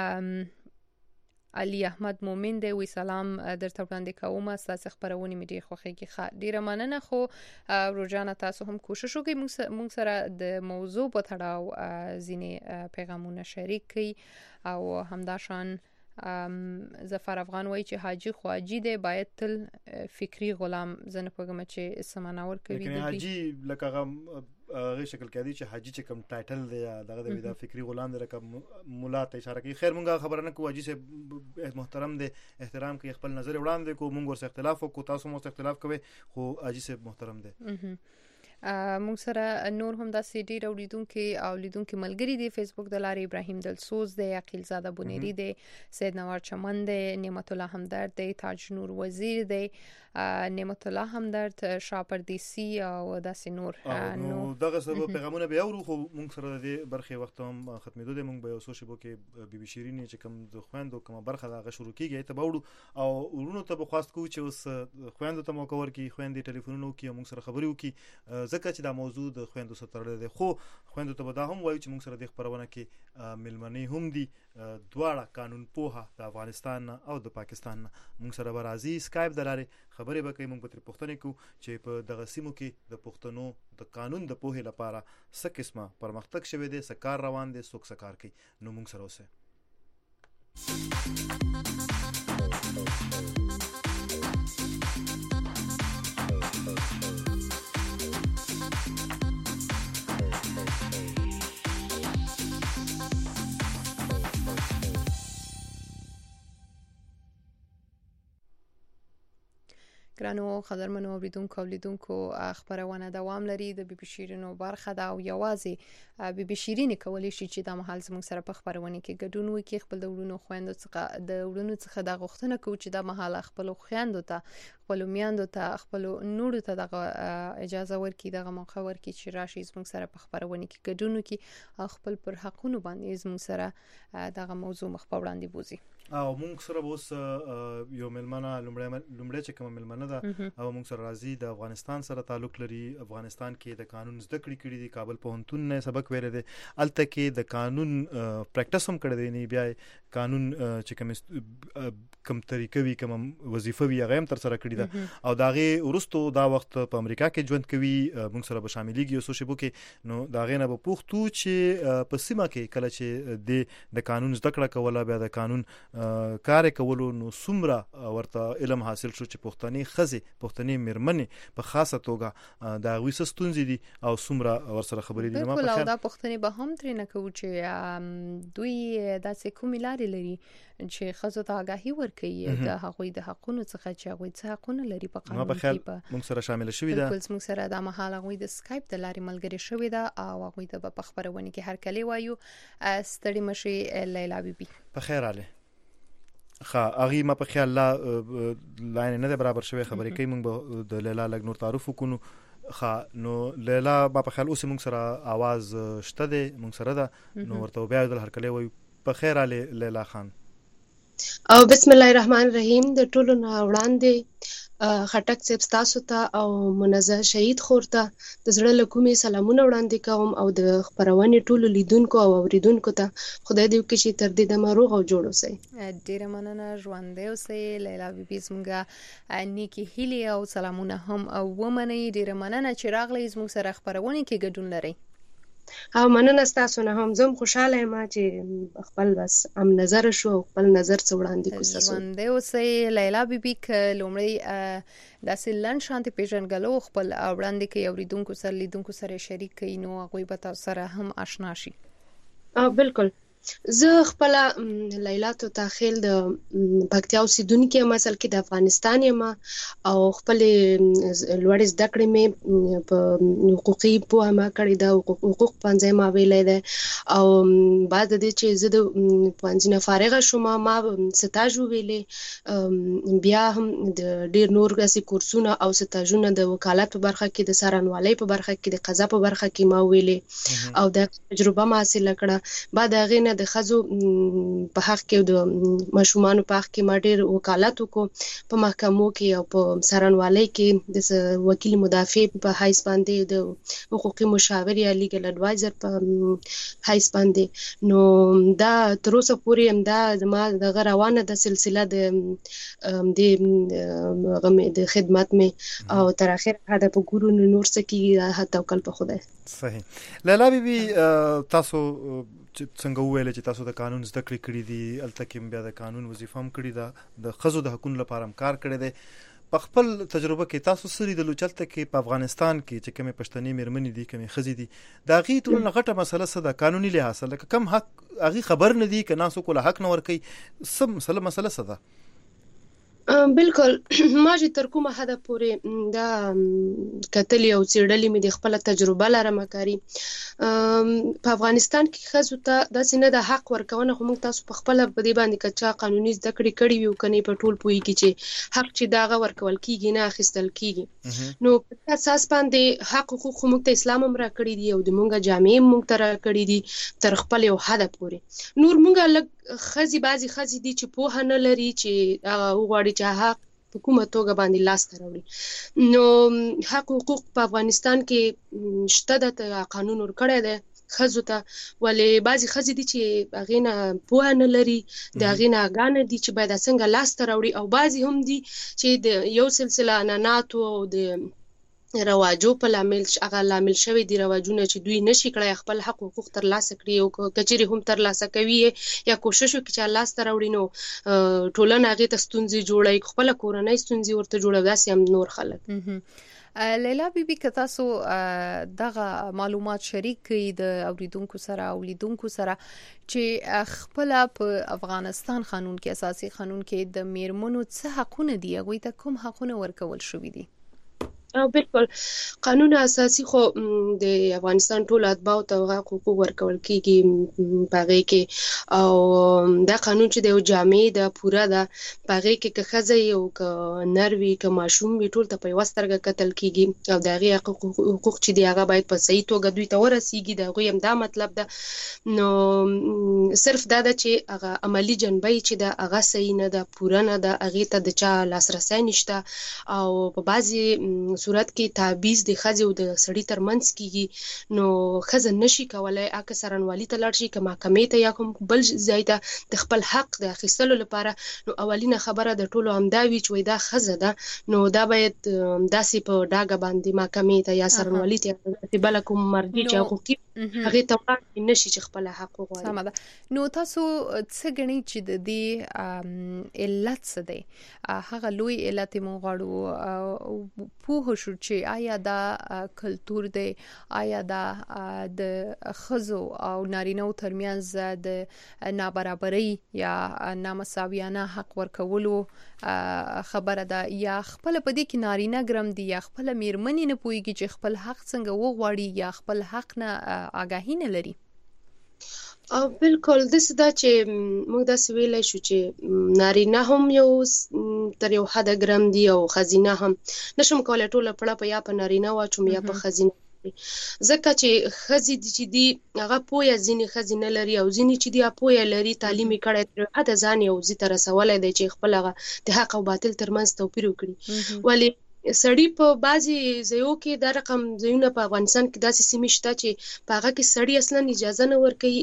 علي احمد مومن دی وی سلام درته وړاندې کوم تاسو خبرونه مې ډیر خوښیږي ډیره مننه خو روزانه تاسو هم کوشش وکړئ موږ سره د موضوع په تړاو ځینې پیغامونه شریک کړئ او همدا شان ظفر افغان وای چې حاجی خواجی دی باید تل فکری غلام زنه پوګم چې سماناور کوي دی حاجی لکه غي شکل کې دی چې حاجی چې کم ټایټل دی دغه د فکری غلام دی لکه مولا ته اشاره کوي خیر مونږه خبره نه کوو حاجی سے محترم دی احترام کوي خپل نظر وړاندې کو مونږ ورسره اختلاف کو تاسو مو اختلاف کوي خو حاجی سے محترم دی موږ سره نور هم د سیډي اوریدونکو او لیدونکو ملګری دی فیسبوک د لارې ابراهیم دلسوز دی عقیل زاده بونری دی سید نوار چمن دی نعمت الله همدرد دی تاج نور وزیر دی نعمت الله همدرد شاپردیسی او داسې نور نو دغه سبب پیغامونه به اورو خو موږ سره د برخه وخت هم ختمېدو دی موږ به یو سوشل کې بي بي شيرین چې کوم د خويندو کومه برخه دغه شروع کیږي ته باوړو او ورونو ته به خواست کو چې اوس خويندو ته مو کور کی خويندې ټلیفونونو کې موږ سره خبرې وکي ځکه چې دا موضوع د خويندو سره تړلې ده. خو خويندو ته به دا هم وایو چې موږ سره د خبرونه کې ملمنې هم دي دواړه قانون پوها د افغانستان او د پاکستان. موږ سره به راځي سکایپ دراره خبرې به کوي. موږ به تر پوښتنه کوو چې په دغه سیمو کې د پښتنو د قانون د پوهې لپاره څه قسمه پرمختګ شوی دی، څه کار روان دی، څوک څه کار کوي. نو موږ سره اوسئ. ګرانو قدرمنو اوریدونکو او لیدونکو خبرونه دوام لري. د بي بي شیرینو برخه دا او یوازې بي بي شیرین کولای شي چې د محل زموږ سره په خبرونه کې ګډون وکړي. خپل د وړونو خويندو څخه د وړونو څخه د غوښتنه کوي چې د محل خپل خويندو ته، خپل میاندو ته، خپل نورو ته د اجازه ورکړي، دغه موقع ورکړي چې راشي زموږ سره په خبرونه کې ګډون وکړي او خپل پر حقونو باندې زموږ سره دغه موضوع مخ په وړاندې بوزي. او موږ سره اوس یو ملمنه لومړی لومړی چې کوم ملمنه ده او موږ سره راځي د افغانستان سره تعلق لري. افغانستان کې د قانون زده کړې کړې دي، کابل پوهنتون نه سبق ویل دي، الته کې د قانون پریکټس هم کړی دی. نه بیا قانون چې کوم کوم طریقې وی کوم وظیفه وی هغه هم تر سره کړی ده او داغه ورستو دا وخت په امریکا کې ژوند کوي. موږ سره به شاملېږي اوس شبو کې. نو داغه نه به پوښتو چې په سیمه کې کله چې د قانون زده کړه کوله، بیا د قانون کار کولو، نو څومره ورته علم حاصل شو چې پښتني خزي پښتني مرمنې په خاصه توګه دا غوي ستونزې دي او څومره ورسره خبرې دي. ما په خیال دا پښتني به هم ترې نه کوي چې دوی داسې کومې لارې لري چې خزو ته آگاهي ورکړي د هغوی د حقونو څخه چې هغوی څه حقونه لري په قانون کې. په موږ سره شامل شوي ده. بالکل موږ سره د محل هغوی د سکایپ د لارې ملګری شوي ده او هغوی ته په خبرونه کې هر کله وایو ستړي مشي لیلا بیبي. په خیر اله خا اغي ما په خیال لا لاین نه برابر شوی خبرې کوي. موږ د لیلا لګ نور تعارف وکونو. خا نو لیلا ما په خیال اوس موږ سره आवाज شته ده، موږ سره ده. نو ورته بیا د هر کله وایو په خیر اله لیلا خان. او بسم الله الرحمن الرحیم. د ټولو نه وړاندې خټک صاحب تاسو ته او منزه شهید خور ته د زړه له کومې سلامونه وړاندې کوم او د خبرونې ټولو لیدونکو او اوریدونکو ته خدای دې وکړي چې تر دې دمه روغ او جوړ اوسئ. ډیره مننه، ژوندۍ اوسئ. لیلا بیبي زموږه نیکی هیلې او سلامونه هم او ومنئ. ډیره مننه چې راغلی زموږ سره خبرونه کې ګډون لرئ. او مننه تاسو نه هم زم خوشاله یم چې خپل بس ام نظر شو خپل نظر څو وړاندې کوم. ژوندۍ اوسئ. لیلا بیبي ک لومړی داسې لن شانتي پیژنګلو خپل وړاندې کوي اوریدونکو سره لیدونکو سره شریک کوي، نو هغوی به تاسو سره هم آشنا شي. اه بالکل. زه خپل لیلا ته تاخیل د پکتیا اوسیدونکو یم، اصل کې د افغانستان یم او خپل لوړ زده کړې مې په حقوقي پوهه ما کړې ده، حقوق پوهنځی ما ویلی دی او بعد د دې چې زه د پوهنځي نه فارغه شوم ما سټاژ وویلې، بیا هم د ډېر نور داسې کورسونه او سټاژونه د وکالت په برخه کې، د څارنوالۍ په برخه کې، د قضا په برخه کې ما ویلې او د تجربه ما حاصله کړه. بعد هغې نه د ښځو په حق کې د ماشومانو په حق کې ما ډېر وکالت وکړو په محکمو کې او په څارنوالۍ کې د وکیل مدافع په حیث باندې، د حقوقي مشاور یا لیګل اډوایزر په حیث باندې. نو دا تر اوسه پورې همدا زما دغه روانه ده سلسله د د خدمت مې او تر اخره دا په ګورو نور څه کېږي، حتی توکل په خدای. صحیح. لیلا بیبي تاسو څنګه وویل چې تاسو د قانون زده کړې کړې دي، الته کې بیا د قانون وظیفه هم کړې ده، د ښځو د حقوقو لپاره هم کار کړی دی. په خپل تجربه کې تاسو سری د لوچلته کې په افغانستان کې چې کومې پښتني میرمنې دي، کومې ښځې دي، دا غي ټول غټه مسله څه ده قانوني لحاظ لکه کم حق هغه خبر نه دي که ناسو کوله حق نه ورکي سم مسله مسله څه ده؟ بالکل. ما چې تر کومه حده پورې دا کتلې او څېړلې مې د خپله تجربه لرم کاري په افغانستان کې ښځو ته داسې نه ده حق ورکونه، خو موږ تاسو په خپله په دې باندې که چا قانوني زده کړې کړي وي او که نه په ټول پوهېږي چې حق چې د هغه ورکول کېږي نه اخیستل کېږي. نو په دې اساس باندې حق حقوق خو موږ ته اسلام هم راکړي دي او د موږ جامې هم موږ ته راکړي دي تر خپل یو حده پورې. نور موږ لږ ښځې بعضې ښځې دي چې پوهه نه لري چې هغه وغواړي چې حق په کومه توګه باندې لاس ته راوړي. نو حق حقوق په افغانستان کې شته د قانون ورکړی دی خزو ته، ولې بعضی خزې دي چې هغې نه پوهه نه لري، د هغې نه اګانه دي چې باید څنګه لاس ته راوړي، او بعضی هم دي چې د یو سلسله عنعناتو او د رواجو په لامل هغه لامل شوی دي رواجونه چې دوی نشي کړی خپل حق حقوق ترلاسه کړي، او که چیرې هم ترلاسه کوي یا کوشش وکړي چې لاس ته راوړي نو ټولنه هغې ته ستونزې جوړوي، خپله کورنۍ ستونزې ورته جوړوي، داسې هم نور خلک. لیلا بیبي که تاسو دغه معلومات شریک کړئ د اوریدونکو سره او لیدونکو سره چې خپل په افغانستان قانون کې اساسي قانون کې د میرمنو څه حقونه دي، هغوی ته کوم حقونه ورکول شوي دي؟ او بالکل قانون اساسي خو د افغانستان ټول اتباعو ته حقوق ورکول کیږي په هغې کې، او دا قانون چې د یو جامع ده پوره ده، په هغې کې که ښځه او که نر وي که ماشوم وي ټول ته په یوه سترګه کتل کیږي، او د هغې حقوق چې دي هغه باید په صحیح توګه دوی ته ورسیږي، د هغوی هم دا مطلب ده. نو صرف دا ده چې هغه عملي جنبه یې چې ده هغه صحیح نه ده، پوره نه ده، هغې ته د چا لاسرسی نشته، او په بعضې صورت کې تعویض د ښځې او د سړي ترمنځ کیږي، نو ښځه نشي کولی اکه څارنوالي ته لاړ شي که محکمې ته یا کوم بل ځای ته د خپل حق د اخیستلو لپاره. نو اولینه خبره د ټولو همدا وي چې وایي دا ښځه ده، نو دا باید داسې په ډاګه باندې محکمې ته یا څارنوالي ته یا بله کوم مرجع چې حقوقي هغې ته وړاندې نشي چې خپل حق وغواړي. سمه ده. نو تاسو څه ګڼئ چې د دې علت څه دی؟ هغه لوی علت یې موږ غواړو پوه شو چې آیا دا کلتور دی، آیا دا د ښځو او نارینه‌و ترمنځ د نابرابرۍ یا نامساویانه حق ورکولو خبره ده، یا خپل په دې کې نارینه ګرم دي یا خپل میرمنې نه پوهیږي چې خپل حق څنګه وغواړي یا خپل حق نه آگاهی نه لري؟ او بالکل داسې ده چې موږ داسې ویلی شو چې نارینه هم یو تر یو حده ګرم دي او ښځینه هم. نشم کولی ټوله پړه په یا په نارینه واچوم یا په ښځینه، ځکه چې ښځې دي چې دي هغه پوهه ځینې ښځې نه لري، او ځینې چې دي پوهه لري، تعلیم یې کړی تر حده ځان یو ځای ته رسولی دی چې خپل هغه د حق او باطل ترمنځ توپیر وکړي. ولې سړی په بعضې ځایو کې دا رقم ځایونه په افغانستان کې داسې سیمې شته چې په هغه کې سړي اصلا اجازه نه ورکوي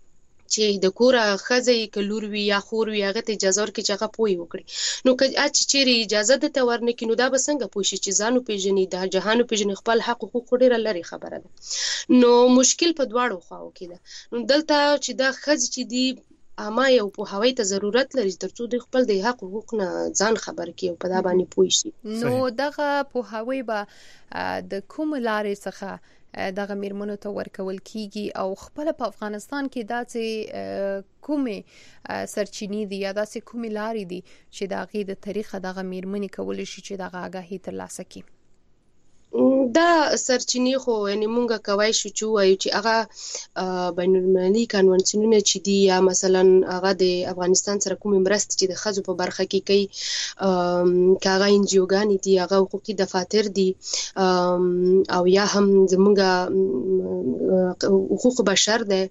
چې د کوره ښځه یې که لور وي یا خور وي هغه ته اجازه ورکړي چې هغه پوهې وکړي. نو که چې چیرې اجازه درته ورنکړي نو دا به څنګه پوه شي چې ځان وپېژني، د جهان وپېژني، خپل حق حقوق ډېره لرې خبره ده. نو مشکل په دواړو خواو کې ده. نو دلته چې دا ښځې چې دي اما یو پوهاوی ته ضرورت لري ترڅو د خپل د حق حقوق نه ځان خبر کړي او په دا باندې پوه شي. نو دغه پوهاوی به د کوم لارې څخه دغه میرمنو ته ورکول کیږي، او خپل په افغانستان کې داسې کومې سرچینې دي یا داسې کومې لارې دي چې د هغې د طریقه دغه میرمنې کولی شي چې دغه آګاهي ترلاسه کړي؟ دا سرچینې خو یعنې مونږ کولی شو چې ووایو چې هغه بین المللي کنونسیونونه چې دي یا مثلا هغه د افغانستان سره کومې مرستې چې د ښځو په برخه کې کوي، که هغه انجیوګانې دي، هغه حقوقي دفاتر دي، او یا هم زمونږ حقوق بشر دی،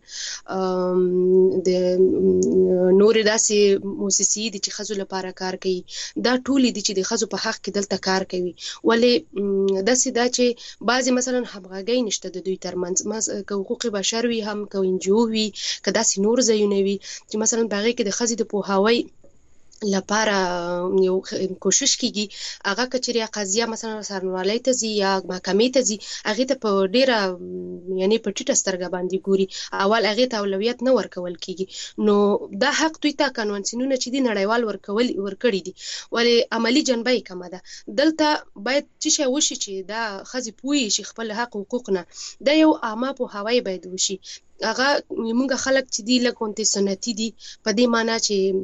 د نورې داسې موسسې دي چې ښځو لپاره کار کوي. دا ټولې دي چې د ښځو په حق کې دلته کار کوي. ولې داسې دا چې بعضې مثلا همغږۍ نشته د دوی ترمنځ، که حقوق بشر وي هم که انجیو وي که داسې نور ځایونه وي چې مثلا په هغې کې د ښځې د پوهاوی لپاره یو کوشش کیږي، هغه که چیرې قضیه مثلا څارنوالۍ ته ځي یا محکمې ته ځي هغې ته په ډېره یعنې په ټیټه سترګه باندې ګوري، اول هغې ته اولویت نه ورکول کیږي. نو دا حق دوی ته کنونسیونونه چې دي نړیوال ورکول ورکړي دي، ولې عملي جنبه یې کمه ده. دلته باید څه شی وشي چې دا ښځې پوهې شي خپل حق حقوق نه، دا یو عامه پوهاوی باید وشي. هغه موږ خلک چې دي لږ غونتې سنتي دي، په دې معنا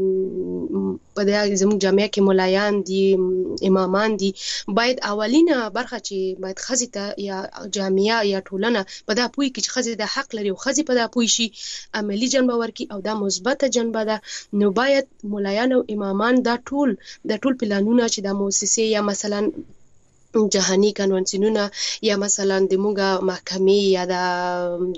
چې په دې زموږ جامعه کې ملایان دي، امامان دي، باید اولینه برخه چې باید ښځې ته یا جامعه یا ټولنه په دا پوهې کې چې ښځې د حق لري او ښځې په دا پوه شي، عملي جنبه ورکړي او دا مثبته جنبه ده. نو باید ملایان او امامان دا ټول د ټول پلانونه چې د مؤسسې یا مثلا جهانی کنونسیونونه یا مثلا د موږ محکمې یا د حق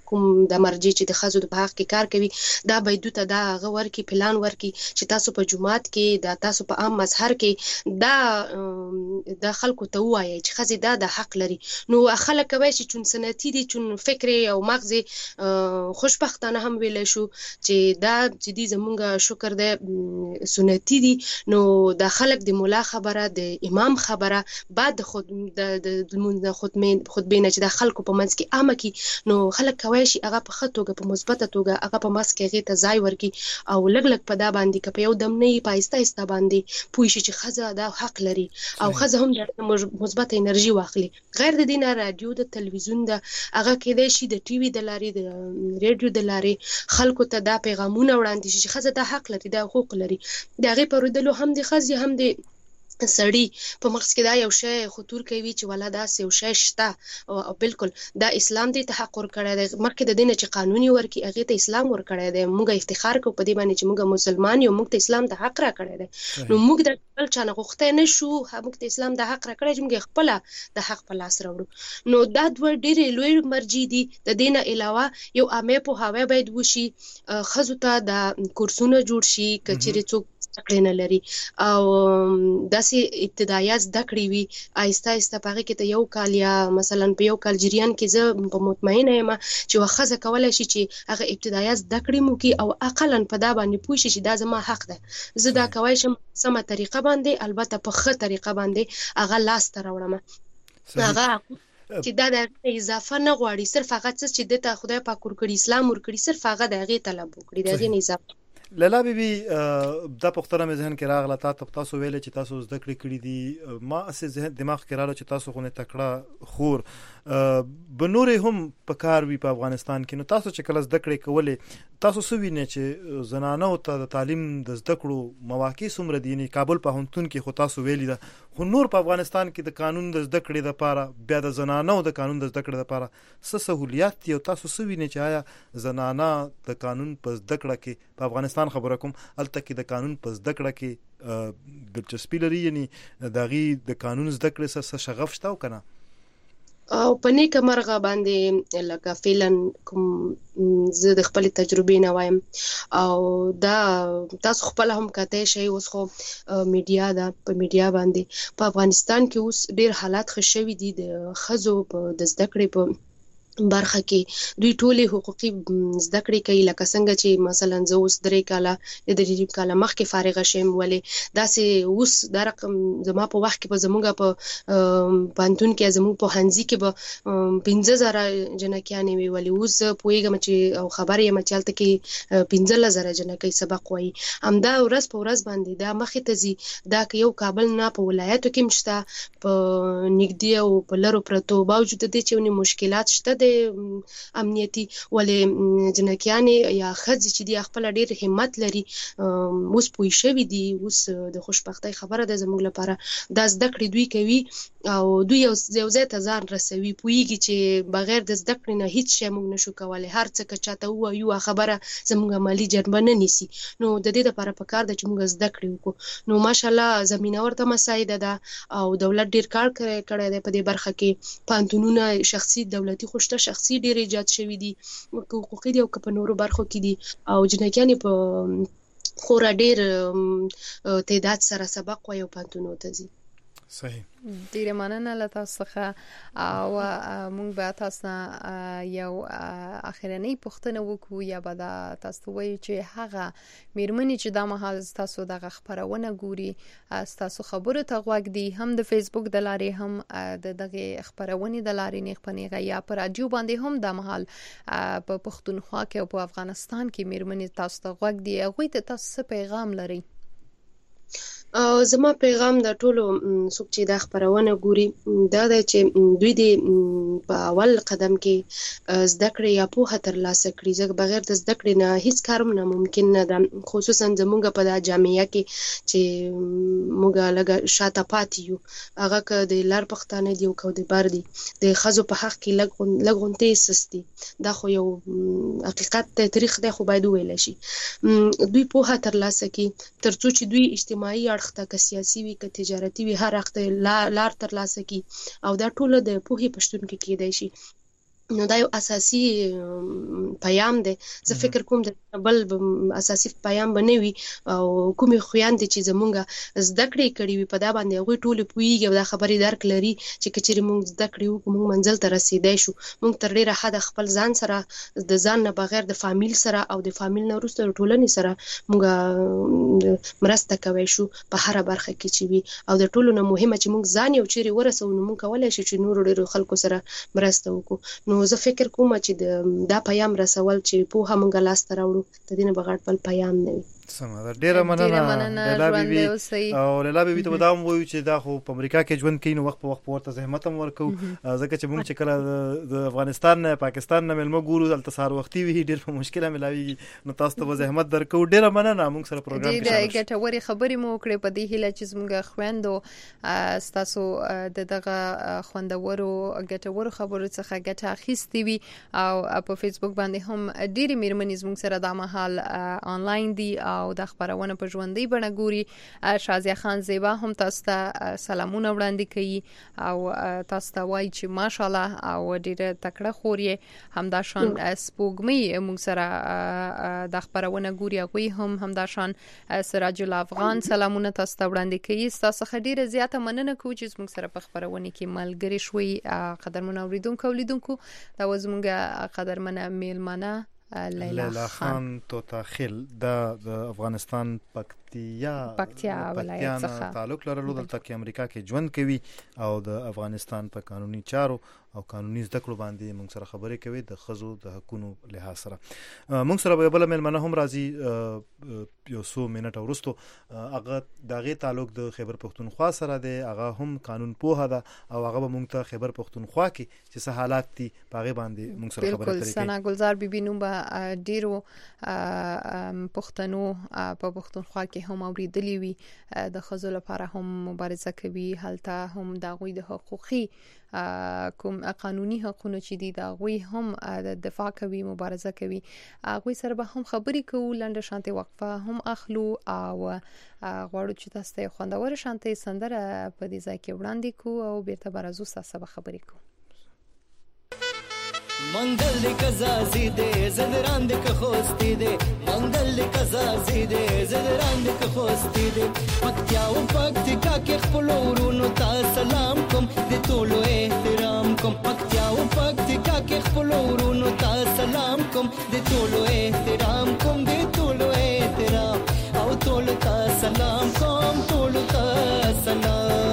کوم د مرجع چې د ښځو د حق کې کار کوي دا به دوی ته دا هغه ورکړي پلان ورکړي چې تاسو په جومات کې دا تاسو په عام مظهر کې دا د خلکو ته ووایي چې ښځې دا د حق لري. نو خلک کوي چې چون سنتي دي چون فکر او مغز خوشبختانه هم ویلی شو چې دا چې دي زمونږ شکر دی سنتي دي. نو دا خلک د مولا خبره د امام خبره بعد د خود د د خطبې نه چې د خلکو په منځ کې عامه کړي نو خلک کولی شي هغه په ښه توګه په مثبته توګه هغه په منځ کې هغې ته ځای ورکړي او لږ لږ په دا باندې که په یو دم نه وي په آهسته آهسته باندې پوه شي چې ښځه دا حق لري او ښځه هم د مثبته انرژي واخلي. غیر د دې نه راډیو د تلویزیون د هغه کیدای شي د ټي وي د لارې د ریډیو د لارې خلکو ته دا پیغامونه وړاندې شي چې ښځه دا حق لري دا حقوق لري. د هغې په اورېدلو هم د ښځې هم د سړی په مغز کې دا یو شی خطور کوي چې ولا داسې یو شی شته او بالکل دا اسلام دې ته حق ورکړی دی. مخکې د دې نه چې قانون یې ورکړي هغې ته اسلام ورکړی دی. موږ افتخار کوو په دې باندې چې موږ مسلمان یو موږ ته اسلام د حق راکړی دی. نو موږ د بل چا نه غوښتی نه شو موږ ته اسلام د حق راکړی چې موږ خپله د حق په لاس راوړو. نو دا دوه ډېرې لوی مرجع دي. د دې نه علاوه یو عامه پوهاوی باید وشي ښځو ته د کورسونه جوړ شي که چېرې څوک زده کړې نه لري او داسې ابتدایه زده کړې وي آهسته آهسته په هغې کې ته یو کال یا مثلا په یو کال جریان کې زه په مطمئنه یم چې یوه ښځه کولی شي چې هغه ابتدایه زده کړې مو کړي او اقلا په دا باندې پوه شي چې دا زما حق ده زه دا کولی شم سمه طریقه باندې البته په ښه طریقه باندې هغه لاسته راوړم هغه چې دا د اضافه نه غواړي صرف هغه څه چې د ته خدای پاک ورکړي اسلام ورکړي صرف هغه د هغې طلب وکړي د هغې نه اضافه. لیلا بیبي دا پوښتنه مې ذهن کې راغله تا تاسو ویل چې تاسو زده کړې کړي دي ما اسې ذهن دماغ کې راغله چې تاسو خو نه تکړه خور بنورې هم په کار وي په افغانستان کې نو تاسو چې کله زده کړې کولې تاسو څه وینئ چې زنانو ته د تعلیم د زده کړو مواقع څومره دي یعنې کابل پوهنتون کې خو تاسو ویلي ده خو نور په افغانستان کې د قانون د زده کړې دپاره بیا د زنانو د قانون د زده کړې دپاره څه سهولیات دي او تاسو څه وینئ چې آیا زنانه د قانون په زده کړه کې په افغانستان خبره کوم هلته کې د قانون په زده کړه کې دلچسپي لري یعنې د هغې د قانون زده کړې څه شغف شته او که نه او په نیکه مرغه باندې لکه فعلا کوم زه د خپلې تجربې نه وایم او دا تاسو خپله هم کتی شئ اوس خو میډیا ده په میډیا باندې په افغانستان کې اوس ډېر حالات ښه شوي دي د ښځو په د زده کړې په برخه کې دوی ټولې حقوقي زده کړې کوي لکه څنګه چې مثلا زه اوس درې کاله یا درې کاله مخکې فارغه شوم ولې داسې اوس دا رقم زما په وخت کې به زموږ په پوهنتون کې زموږ پوهنځي کې به پنځه زره جنکیانې وي ولې اوس زه پوهېږم چې او خبر یم چې هلته کې پنځلس زره جنکۍ سبق وایي همدا ورځ په ورځ باندې دا مخې ته ځي دا که یو کابل نه په ولایاتو کې هم شته په نږدې او په لرو پرتو باوجود د دې چې یونې مشکلات شته امنیتي ولې جنکیانې یا ښځې چې دي خپله ډېر همت لري اوس پوه شوي دي اوس د خوشبختۍ خبره ده زموږ لپاره دا زده کړې دوی کوي او دوی یو ځای ته ځان رسوي پوهېږي چې بغیر د زده کړې نه هېڅ شی موږ نشو کولی هر څه که چاته ووایو خبره زموږ عملي جنبه نه نیسي نو د دې دپاره پکار ده چې موږ زده کړې وکړو نو ماشاءالله زمینه ورته مساعده ده او دولت ډېر کار کړی دی په دې برخه کې پوهنتونونه شخصي دولتي خو شته شخصي ډېر ایجاد شوي دي حقوقي دي او که په نورو برخو کې دي او جنکیانې په خورا ډېر تعداد سره سبق وایي او پوهنتونونو ته ځي. صحیح ډیره مننه له تاسو څخه او موږ به تاسو یو اخرنۍ پوښتنه وکړو یا به دا تاسو وایو چې هغه میرمنې چې دا مهال تاسو دغه خبرونه ګوري تاسو خبرو ته غوږ دي هم د فیسبوک د لارې هم د دغه خبرونه د لارې نه خپنیغه یا پر رادیو باندې هم د مهال په پښتونخوا کې او په افغانستان کې میرمنې تاسو ته غوږ دي هغوی ته تاسو پیغام لري؟ زما پیغام د ټولو څوک چې دا خبرونه ګوري دا دی چې دوی د په اول قدم کې زده کړې یا پوهه ترلاسه کړي ځکه بغیر د زده کړې نه هیڅ کار هم ناممکن نه ده خصوصا زموږ په دا جامعه کې چې موږ لږ شاته پاتې یو هغه که د لر پښتانه دي او که د بر دي د ښځو په حق کې لږ غونډې سستي دا خو یو حقیقت دی تاریخ دی خو باید وویلی شي دوی پوهه ترلاسه کړي تر څو چې دوی اجتماعي اړخ ته که سیاسي وي که تجارتي وي هر اړخ ته لار ترلاسه کړي او دا ټوله د پوهې په شتون کې کیدای شي نو دا یو اساسي پیام دی. زه فکر کوم د بل اساسي پیام بنوي او کومې خويندې چې زمونږ زده کړې کړې وي په دا باندې هغوی ټولې پوهېږي او دا خبرې درک لري چې که چېرې مونږ زده کړې وکړو مونږ منزل ته رسېدی شو. مونږ تر ډېره حده خپل ځان سره د ځان نه بغیر د فامیل سره او د فامیل نه وروسته د ټولنې سره مونږ مرسته کوی شو په هره برخه کې چې وي. او د ټولو نه مهمه چې مونږ ځان یو چېرې ورسوو نو مونږ کولی شو چې نورو ډېرو خلکو سره مرسته وکړو. نو زه فکر کوم چې دا پیام رسول چې پوهه مونږ لاس ته راوړو د دې نه بغیر بل پیام نه وي. سمه ده. ډیره مننه لیلا بیبي. او لیلا بیبي ته دا هم وایو چې دا خو په امریکا کې ژوند کوي نو وخت په وخت ورته زحمت هم ورکو ځکه چې مونږ چې کله د افغانستان نه پاکستان نه ملمو ګورو دلته سهار وختي وي ډیر په مشکله ملاوي نو تاسو ته زحمت درکو. ډیره مننه مونږ سره پروګرام کې شامل شئ. ګټوري خبرې مو کړې په دې هیله چې زموږ خويندو تاسو د دغه خوندورو ګټورو خبرو څخه ګټه اخیستې وي او په فیسبوک باندې هم ډېرې میرمنې زموږ سره د مهال آنلاین دي او د خبرونه په ژوندۍ بڼه ګوري. شازیه خان زیبا هم تاسو ته سلامونه وړاندې کوي او تاسو ته وایي چې ماشاءالله او ډېره تکړه خور یې. همداشان سپوږمۍ موږ سره د خبرونه ګوري هغوی هم همداشان سراج الافغان سلامونه تاسو ته وړاندې کوي. تاسو څخه ډېره زیاته مننه کوو چې زموږ سره په خبرونه کې ملګري شوي. قدرمن اوریدونکو اولیدونکو دا و زموږ قدرمنه میلمنه لیلا خان توتاخیل د افغانستان پکتیا پکتیا ولایت څخه تعلق لرلو دلته کې امریکا کې ژوند کوي او د افغانستان په قانوني چارو او قانوني زده کړو باندې موږ سره خبرې کوي د خزو د حقونو لحاظ سره. موږ سره به بل ملمنه هم راځي یو څو منټه وروسته. هغه دغه تعلق د خیبر پختونخوا سره دی. هغه هم قانون پوهه ده او هغه به موږ ته خیبر پختونخوا کې چې څه حالات دي په باندې موږ سره خبرې کوي. بالکل سنا ګلزار بیبي نو به ډیرو پښتنو په پختونخوا کې هم اوریدلی وي د خزو لپاره هم مبارزه کوي. هلته هم د غوي د حقوقي کوم قانوني حقوقونه چې دي دا غوي هم د دفاع کوي مبارزه کوي. غوي سره به هم خبرې کوو. لنډه شانتي وقفه هم اخلو او غواړو چې تاسو ته خوندور شانتي سندره په دې ځای کې وړاندې کوو او بیرته برازو سره خبرې کوو. منگل دی کزازی دی زدران دی که خوستی دی منگل دی کزازی دی زدران دی که خوستی دی پکتیا و پکتیکا که خپلو ورونو تا سلام کم دی طولو احترام کم پکتیا و پکتیکا که خپلو ورونو تا سلام کم دی طولو احترام کم دی طولو احترام او طولو تا سلام کم طولو تا سلام.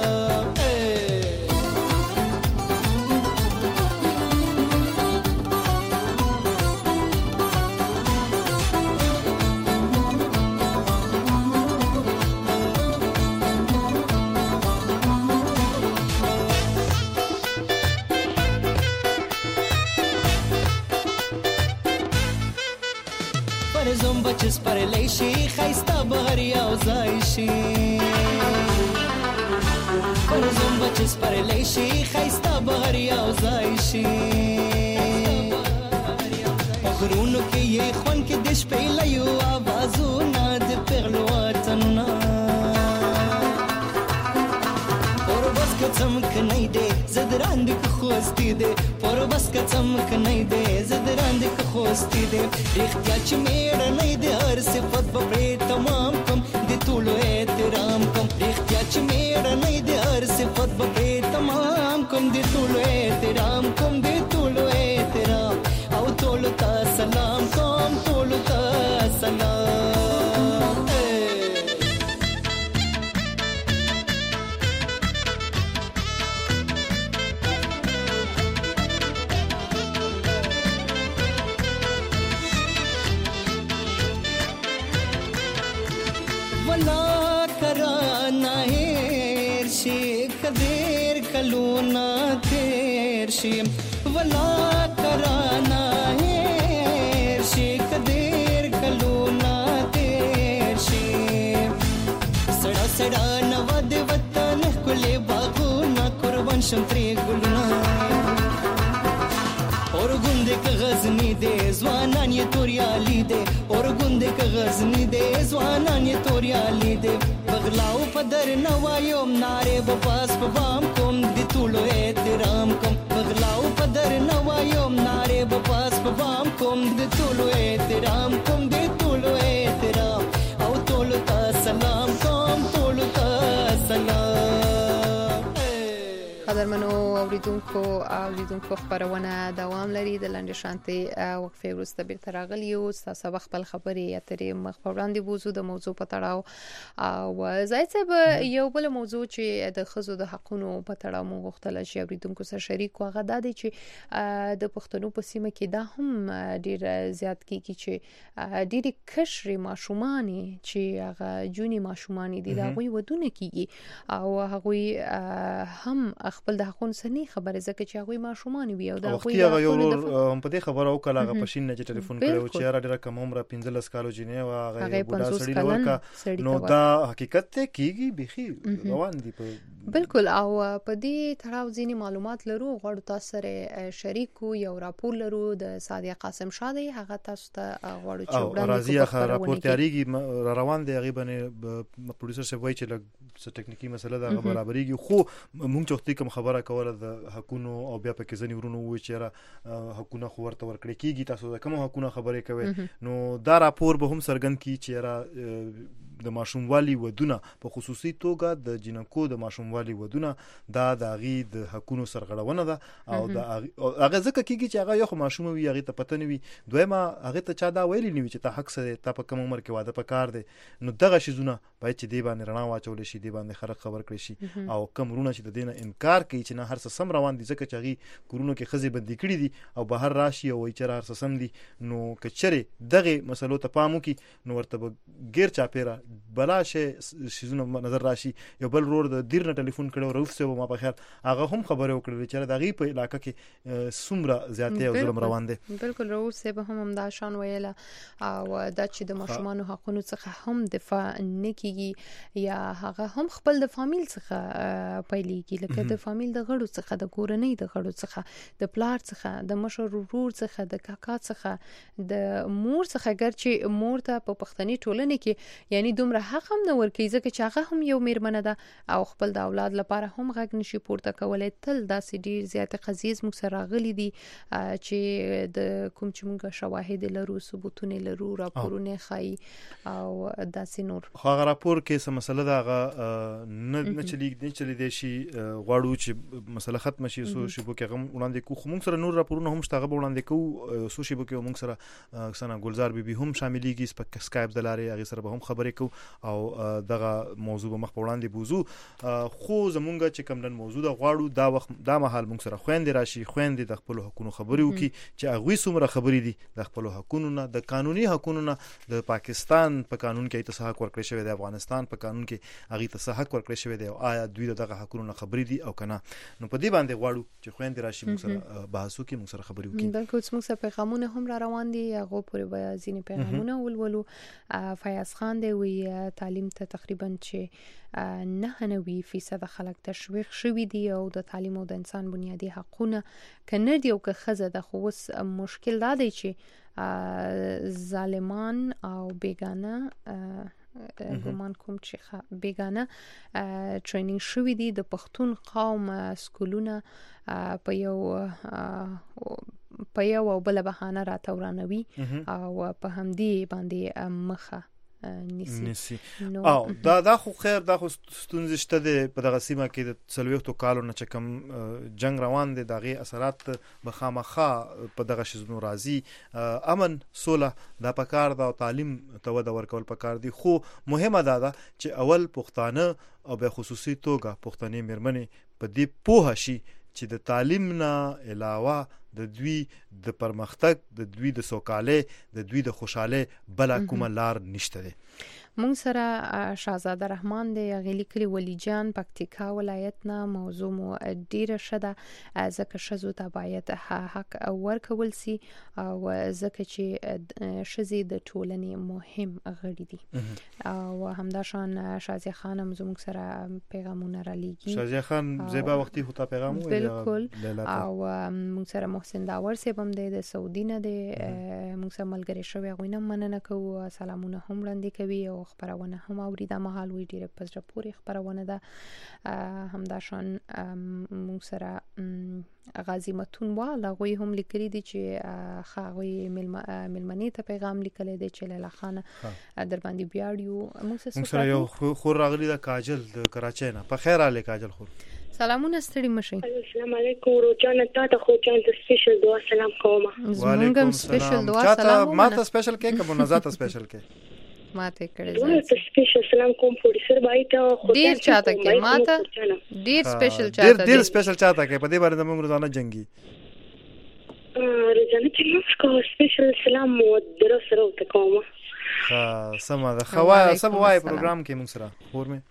زوم بچس پر لیشي خيستا بغري او زايشي پر زوم بچس پر لیشي خيستا بغري او زايشي غرونو کې یې خون کې دش په لیو आवाजو ناد پغلو وطننا اور بس که چمک نه دی زدران دې خوستي دی اور بس که چمک نه دی زدران دې خوستي دی اختیا چې میړ نه دی هر صفت په تمام کم دې ټولو احترام کم اختیا چې میړ نه دی هر صفت په تمام کم دې ټولو احترام کم دې ټولو احترام او ټولو ته سلام کوم ټولو ته سلام. ولا کرانا هیر شي کدیر کلونا تیر شي ولا کرانا هیر شي کدیر کلونا تیر شي سړا سړا نو د وطن کله باغونه قربان شم ترې ګلونه اور ګوندې ک غزنی دې ځوانان یې توریالي دې اور ګوندې ک غزنی دې ځوانان یې توریالي دې بغلاو پدر نوایوم ناره په پاس په بام کوم دې ټولو احترام کوم بغلاو پدر نظر نوایم ناره بپاس ببام کوم د ټولو احترام کوم د ټولو احترام او ټولو ته سلام کوم ټولو ته سلام. قدرمنو اوریدونکو اوریدونکو خبرونه دوام لري د لاندې شانتي وقفه وروسته بیرته راغلی یو تاسو خپل خبرې اترې مخ په وړاندې بوزو د موضوع په تړاو او زاید صاحب یو بل موضوع چې د خزو د حقونو په تړاو مو غوښتل چې اوریدونکو سره شریک واغه د دې چې د پښتنو په سیمه کې دا هم ډیر زیات کیږي چې ډیر کشري ماشومان چې هغه جونی ماشومان دي دا غوي ودونه کیږي او هغه هم خپل د حقوقو سني خبره زکه چې هغه ماشومان وي او دا غوي دا هم په دې خبره او کله هغه پښین نه چې ټلیفون کړو چې را ډیره کم عمر پنځلس کالو جنې او هغه بوډا سړی لورکا نو دا حقیقت ته کیږي بخي روان دي په بالکل او په دې تړاو ځینی معلومات لرو غواړو تاسو سره شریکو یو راپور لرو د صادق قاسم شادي هغه تاسو ته غواړو چې وړاندې راځي هغه راپور تیاریږي روان دی هغه باندې پروډوسر څه وایي چې لږ ټکنیکی مسله دا برابرېږي خو مونږ چې کوم خبره کوله د حقونو او بیا پکې ځنی ورونو وی چې را حقونه خو ورته ورکړي کیږي تاسو کوم حقونه خبرې کوي نو دا راپور به هم سرګن کی چې را د ماشوموالي ودونه په خصوصي توګه د جنکو د ماشوموالي ودونه دا د غي د حقونو سرغړونه ده او د هغه ځکه کیږي چې هغه یو ماشوم وي هغه ته پته نه وي دویمه هغه ته چا دا ویلي نه وي چې ته حق سره ته په کوم عمر کې واده پکار دي نو دغه شیزونه باید چې دی باندې رڼا واچول شي دی باندې خلک خبر کړي شي او کوم رونه چې د دینه انکار کوي چې نه هر څه سم روان دي ځکه چې هغه کورونو کې خزي بندي کړي دي او بهر راشي او چې هر څه سم دي نو کچره دغه مسلو ته پامو کې نو ورته غیر چا پیرا بلاشه شیزونه نظر راشي یو بل رور د دیرنه ټلیفون کړو روف سه ما په خیال هغه هم خبره وکړه چې دغه په علاقې کې سمره زیاته او ظلم روان دي بالکل روف سه به هم دا شان ویله او دا چې د ماشومان حقوقو څخه هم دفاع نه کیږي یا هغه هم خپل د فامیل څخه پیلېږي لکه د فامیل د غړو څخه د کورنۍ د غړو څخه د پلار څخه د مشر ورور څخه د کاکا څخه د مور څخه ګرچې مور ته په پښتني ټولنه کې یعنی دومره حق هم نه ورکوي ځکه چې هغه هم یو میرمنه ده او خپل د اولاد لپاره هم غږ نشي پورته کولای تل داسې ډیر زیات قضیې موږ سره راغلي دي چې د کوم چې موږ شواهد لرو ثبوتونه لرو راپورونه خای او داسې نور هغه راپور کې څه مسله ده هغه نه نه چلی نه چلی دي شي غواړو چې مسله ختم شي سو شبو کې غو وړاندې کو موږ سره نور راپورونه هم شته وړاندې کو سو شبو کې موږ سره سنا ګلزار بیبي هم شاملېږي سپک سکایپ دلاره هغه سره به هم خبرې کو او دغه موضوع مخ په وړاندې بوزو خو زمونږ چې کوم نن موضوع دا غواړو دا وخت دا مهال موږ سره خويندې راشي خويندې د خپل حقوقو خبرې وکي چې هغه څومره خبرې دي د خپل حقوقو نه د قانوني حقوقو نه د پاکستان په قانون کې ایت حق ورکړی شوی دی افغانستان په قانون کې هغه ته حق ورکړی شوی دی او آیا دوی دغه حقوقو نه خبرې دي او کنه نو په دې باندې غواړو چې خويندې راشي موږ سره بحث وکي موږ سره خبرې وکي بلکې موږ سره پیغامونه هم را روان دي هغه پورې بیا ځینې پیغامونه ولولو فیاض خان دی وی تعلیم ته تقریبا چې نه نوي فیصد خلک تشویق شوي دي او د تعلیم او د انسان بنیادی حقوقونه کنه دی او که خزه د خوس مشکل دا دی چې ظالمان او بیگانه ګومان کوم چې بیگانه ټریننګ شوي دي د پښتون قوم سکولونه په یو په یو بل بهانه راتورانوي او په همدي باندې مخه نسی او دا دا خو خیر دا خو ستونزې شته د په دغه سیمه کې د څلويختو کالو نه چې کوم جنگ روان دي دغه اثرات بخامخه په دغه شزنو راځي امن سوله دا پکار دا تعلیم ته ود ورکول پکار دي خو مهمه ده چې اول پښتانه او به خصوصي توګه پښتني مرمنې په دې پوه شي چې د تعلیم نه علاوه د دوی د پرمختګ د دوی د سوکاله د دوی د خوشاله بل کومه لار نشته ده مونږ سره شاهزاده رحمان دی غلی کلی ولی جان پکتیکا ولایت نه موضوع مو ډیره شده ځکه شزو ته باید حق ورکول سي او ځکه چې شزي د ټولنې مهم غړي دي او همدا شان شازیه خانم زموږ سره پیغامونه را لېږي شازیه خان زیبا وختي خو ته پیغام وایي بالکل او موږ سره محسن داور سیبم دی د سعودي نه دی موږ سره ملګری شوی غوینه مننه کوو سلامونه هم وړاندې کوي او خبرونه هم اوري د مهال وی ډیره پزره پوری خبرونه ده همدا شان موږ سره غازی متون والا غوی هم لیکلي دي چې خاغوی ملمنې ته پیغام لیکلی دی چې لیلا خان در باندې بیاړیو موږ سره یو خور راغلی د کاجل د کراچۍ نه. په خیر اله کاجل خور سلامونه ستړي مشي. السلام علیکم روجانه تا ته خو چان ته سپیشل دعا سلام کوم. وعلیکم سپیشل دعا سلام. ما ته سپیشل کې کوم نه ذاته سپیشل کې ما ته کړی زه ته سپیشل سلام کوم پروډوسر بای ته خو ډیر چاته کې ما ته ډیر سپیشل چاته ډیر ډیر سپیشل چاته کې په دې باندې موږ روزانه جنگي روزانه چې موږ کو سپیشل سلام مو درو سره وته کوم. ها سم ده خوا سم وای پروګرام کې موږ سره خور مې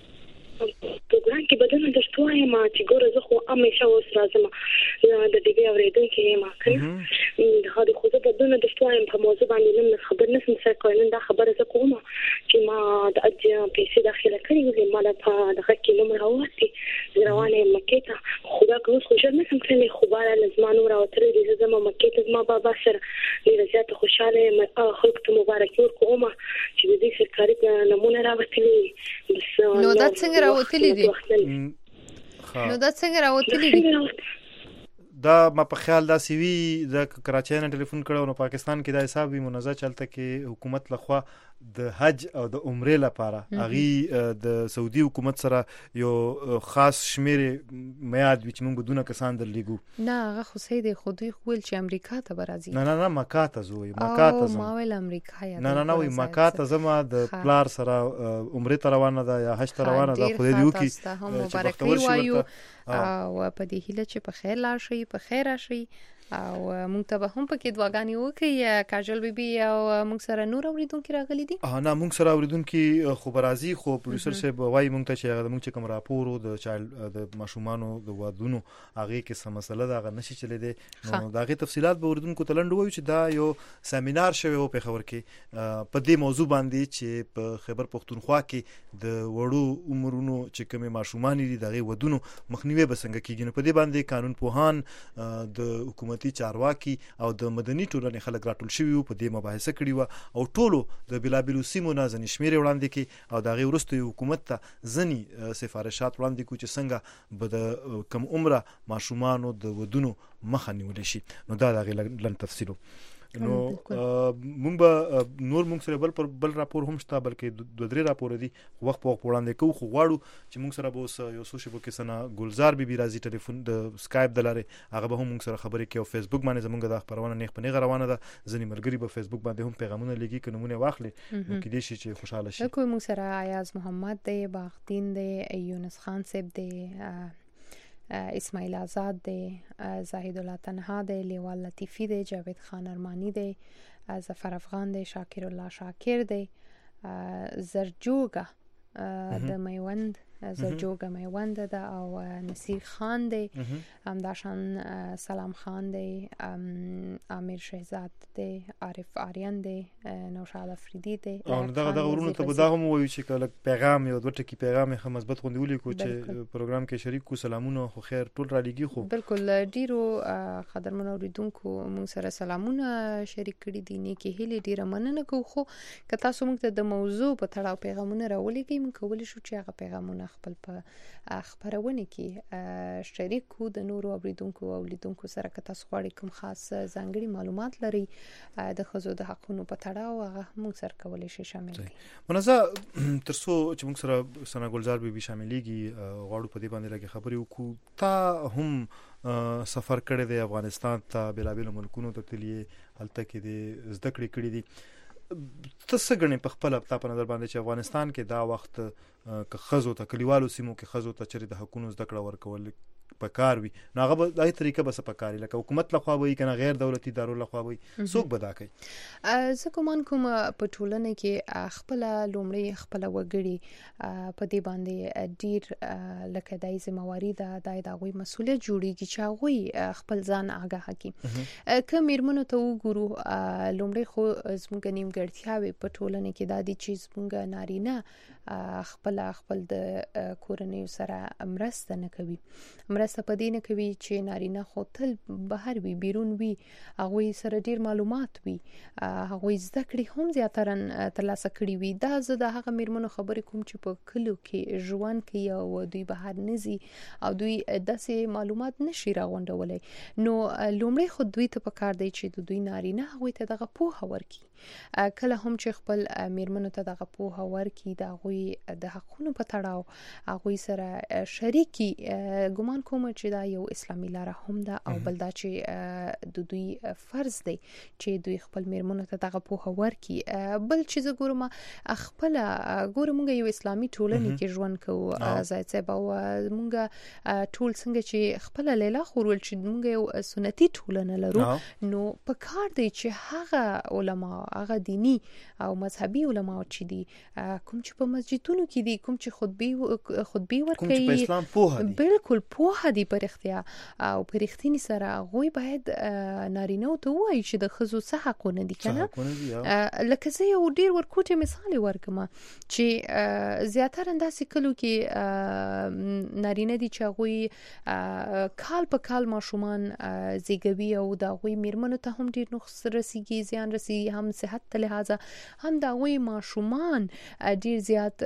پروګرام کې بدن د شتوای ما چې ګوره زه خو همیشه اوس راځم د ډیګي اورېدونکو ما کنه د هغه خو زه بدن د شتوای په موضوع باندې نن خبر نسم سره کوم دا خبره زه کوم چې ما د اج پیسې داخله کړې وې ما په دغه کې نوم راوړتي روانه مکه ته خدا کوم خو شر نسم کړې خو بار لازمانو راوترې دې زما مکه ته ما بابا سره ډیره زیاته خوشاله خلک ته مبارک ورکوم چې دې سرکاري نمونه راوړتلې بس نو دا څنګه راوتلې دي نو دا څنګه راوتلې دي دا ما په خیال دا سی وی د کراچۍ نه ټلیفون کړو نو پاکستان کې دا حساب وی منازعه چلته کې حکومت لخوا د حج او د عمره لپاره اغي د سعودي حکومت سره یو خاص شمیر میاد چې موږ بدونه کسان درلګو نه هغه خو سید خودی خپل چې امریکا ته برازي نه نه نه مکه ته زوی مکه ته زما ول امریکا یا نه نه نه وي مکه ته زما د پلار سره عمره ته روانه ده یا حج ته روانه ده خو دې یو کې مبارک وایو او په دې هیله چې په خیر لاړ شي په خیر راشي او موږ ته به هم پکې دعاګانې وکړي کاجل بیبي او موږ سره نور اوریدونکو راغلي دي. اه نه موږ سره اوریدونکو خبرازي خو پروډوسر صاحب وایي موږ ته چې هغه موږ چې کوم راپور د چایلډ د ماشومانو د وادونو هغه کې سم مسله دا غو نشي چلے دي نو دا غي تفصيلات به اوریدونکو تلند وایي چې دا یو سیمینار شوی او په خبر کې په دې موضوع باندې چې په خبر پښتونخوا کې د وړو عمرونو چې کوم ماشومان دي دغه ودونو مخنیوي بسنګ کیږي نو په دې باندې قانون پوهان د حکومت چارواکي او د مدني ټولنې خلک راټول شوي او په دې مباحثه کړي و او ټولو د بلابلو سیمو نه ځنې شمیرې وړاندې کې او د غي ورستو حکومت ته ځنی سفارشات وړاندې کو چې څنګه به د کم عمره ماشومانو د ودونو مخه نیول شي نو دا د غي لن تفصیلو نو مونږ به نور مونږ سره بل پر بل راپور هم شته بلکې دوه درې راپور دي وخت په وخت وړاندې کوو خو غواړو چې مونږ سره به یو څو شپو کې سنا ګلزار بیبي راځي ټلیفون د سکایپ دلاره هغه به هم مونږ سره خبرې کوي او فیسبوک باندې زمونږ د خبرونه نه خپنه روانه ده ځنی ملګری په فیسبوک باندې هم پیغامونه لګي چې نمونه واخلي نو کې دي چې خوشاله شي. کوم مونږ سره ایاز محمد دی باغدین دی یونس خان صاحب دی اسماعیل آزاد دی زاهد الله تنها دی لیوال لطیفی دی جاوید خان ارمانی دی ظفر افغان دی شاکر الله شاکر دی زرجوگا د میوند زرجوگا میوند ده او نصیر خان دی همداشان سلام خان دی امیر شهزاد دی عارف آریان دی نوشاد افریدی دی او دغه دغه ورونو ته به دا هم وایو چې کله پیغام یو دوه ټکی پیغام هم مثبت غوندي ولیکو چې پروګرام کې شریک کو سلامونه خو خیر ټول را لګي خو بالکل ډیرو قدرمن اوریدونکو مون سره سلامونه شریک کړي دي نه کې هلي ډیره مننه کو خو که تاسو موږ ته د موضوع په تړاو پیغامونه راولېږئ موږ کولی شو چې هغه پیغامونه خپل په خبرونه کې شریک کو د نورو اوریدونکو او لیدونکو سره که تاسو غواړئ کوم خاص ځانګړي معلومات لري د خزو د حقونو په تړاو هغه موږ سره کولای شي شامل کړئ. منازه ترڅو چې موږ سره سنا ګلزار بیبي شاملېږي غواړو په دې باندې لګي خبرې وکړو تا هم سفر کړی دی افغانستان ته بلابل ملکونو ته تللی هلته کې د زده کړې کړې دي تاسو غنې په خپل په نظر باندې چې افغانستان کې دا وخت که خزو ته کلیوالو سیمو کې خزو ته چری د حقوقو زده کړه ورکول پکار وي نو هغه به دای طریقه به پکاري لکه حکومت له خوا وي کنه غیر دولتي ادارو له خوا وي څوک بدا کوي. زه کوم کوم په ټولنه کې خپل لومړی خپل وګړي په دې باندې ډیر لکه دای ذمہواری ده دای دغه مسؤلیت جوړیږي چې هغه خپل ځان آگاه کړي که میرمنو ته وګورو لومړی خو زموږ نیمګړتیاوي په ټولنه کې د دې چیز مونږ نارینه خپل خپل د کورنۍ سره مرسته نه کوي. مرسته پدې نه کوي چې نارینه خو تل بهر وي، بیرون وي، هغه سره ډیر معلومات وي، هغه زده کړې هم زیاتره ترلاسه کړي وي. دا زه د هغه میرمنو خبرې کوم چې په کلو کې ژوند کوي او دوی بهر نزي او دوی داسې معلومات نشي راغونډولای. نو لومړی خو دوی ته پکار دی چې د دوی نارینه هغه ته دغه پوهه ورکړي. کله هم چې خپل میرمنو ته دغه پوهه ورکړي د هغوی د حقونو په تړاو هغوی سره شریکي، ګمان کوم چې دا یو اسلامي لاره هم ده او بل دا چې د دوی فرض دی چې دوی خپل میرمنو ته دغه پوهه ورکړي. بل چې زه ګورم خپل ګورم موږ یو اسلامي ټولنه کې ژوند کوو زاید صاحب، او موږ ټول څنګه چې خپل لیلا خورول چې موږ یو سنتي ټولنه لرو، نو په کار دی چې هغه علما هغه دینی او مذهبي علما چې دي کوم چې په مسجدونو کې دي، کوم چې خطبه خطبه ورکوي، کوم چې په اسلام پوهه دي، بالکل پوهه دي په اختیا او په رښتینی سره غوي باید نارینه ته وایي چې د خزو څه حقونه دي کنه. لکه زه یو ډیر ورکوټه مثال ورکم چې زیاتره انداسې کلو کې نارینه دي چې غوي کال په کال ماشومان زیږوي او دا غوي میرمنو ته هم ډیر نقص رسیږي، زیان رسیږي، هم صحت ته لحاظه هم دا غوي ماشومان ډیر زیات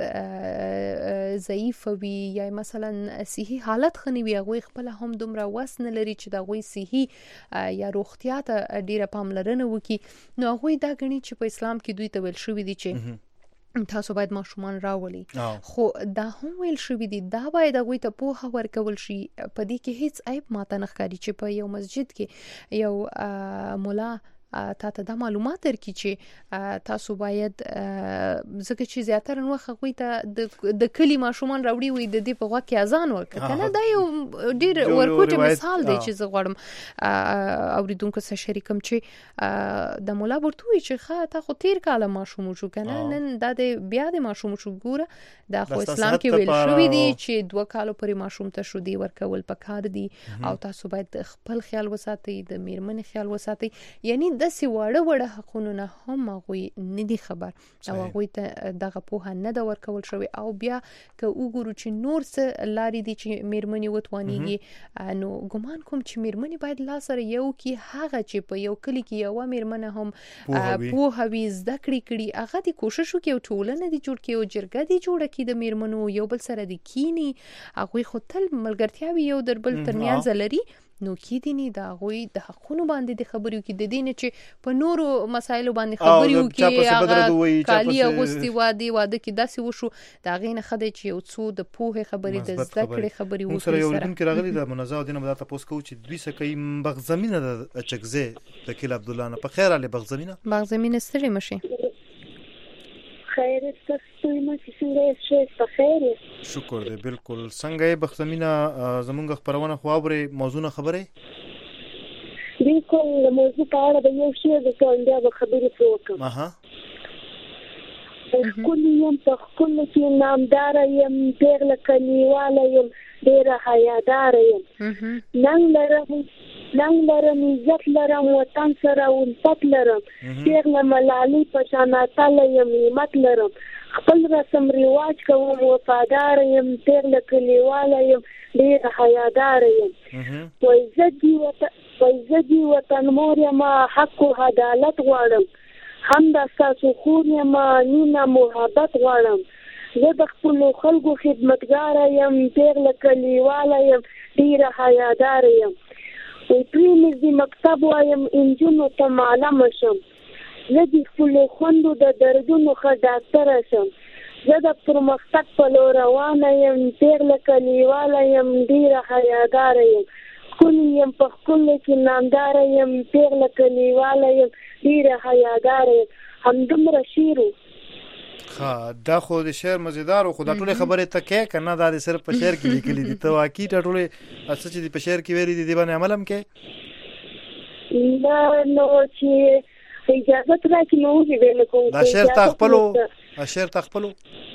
ضعیف وي یا مثلا صحي حالت خني وي، غوي خپل هم دومره وس نه لري چې دا غوي صحي یا روغتیا ته ډیره پاملرنه وکي. نو غوي دا غني چې په اسلام کې دوی ته ویل شوی دي چې تاسو باید ماشومان راولي، خو دا هم ویل شوی دي دا باید غوي ته پوهه ورکول شي. په دې کې هیڅ عیب ماته نه ښکاري چې په یو مسجد کې یو مولا تاسو د معلومات درکې چې تاسو باید ځکه چې زیاتره نو خوي ته د کلی ماشومان راوړي وي د دې په وخت کې اذان ورکړه کنه. دا یو ډیر ورکوټه مثال دی چې زه غواړم اوریدونکو سره شریکم چې د مولا ورته وي چې ښه تا خو تیر کاله ماشوم شو کنه، نن دا د بیا د ماشوم شو ګوره دا خو اسلام کې ویل شوی دی چې دوه کالو پرې ماشوم ته شو دی ورکول پکار دي او تاسو باید خپل خیال وساتئ، د میرمن خیال وساتئ. یعنی د سی وړه وړه حقونه نه هم غوي نه دي خبر او غوي ته دغه پوهه نه دا ورکول شوی. او بیا که وګورو چې نور څه لاري دي چې میرمنې وتوانيږي، نو ګمان کوم چې میرمنې باید لا سره یو کې هغه چې په یو کلی کې یو میرمنه هم پوهه وي زده کړې کړي، هغه د کوشش وکړي او ټولنه دي جوړ کړي او جرګه دي جوړه کړي د میرمنو یو بل سره دي کینی، هغه خو تل ملګرتیا وي یو در بل ترمنځ لري. نو کې دي نه دا غوي د حقونو باندې د خبرو کې د دین چې په نورو مسایلو باندې خبرو کې هغه کالی اغوستي وادي واده کې داسې وشو دا غینه خدای چې یو څو د پوهه خبرې د زده کړې خبرې وکړي. سره یو دن کې راغلي د منازع دینه مدار تاسو کو چې دوی سکه بغزمینه د چکزه د کیل عبد الله نه په خیر علي بغزمینه بغزمینه ستړي مشي خیر تاسو ما څنګه شې په خیر شکر دې بالکل څنګه بغزمینه زمونږ خبرونه خو اوري موضوع خبره بالکل موضوع په اړه د یو شی د څنګه خبرې وکړم. اها کله یم په کله کې نامدار یم پیغله کلیواله یم ډیره حیادار یم نن لرم نن لرم عزت لرم وطن سره ولفت لرم پیغله ملالي په شاناتل یم همت لرم خپل رسم رواج کوم وفادار یم پیغله کلیواله یم ډیره حیادار یم و عزت دی وطن و عزت دی وطن مور یم حق او عدالت غواړم هم د تاسو خور یم نیمه محبت غواړم زه د خپل خلکو خدمتګار یم پیغله کلیواله یم ډیره حیادار یم و پرې مې مکتب وایم انجونو ته معلم شم زه د خپل خوندو د دردونو ښه ډاکټر شم زه د پرمختګ په لور روانه یم پیغله کلیواله یم ډیره حیادار یم کلی یم په خپل کې نامدار یم پیغله کلیواله یم ډیره حیادار یم همدومره شیرو. ها دا خو د شعر مزیدار خو دا ټول خبره تکه کنه دا صرف په شعر کې لیکلي دي ته واقعي ټول اصل چې په شعر کې ویلي دي دی باندې عملم کې نه نو چې اجازه ترا کې نو ویل کوم دا شعر تخپلو شعر تخپلو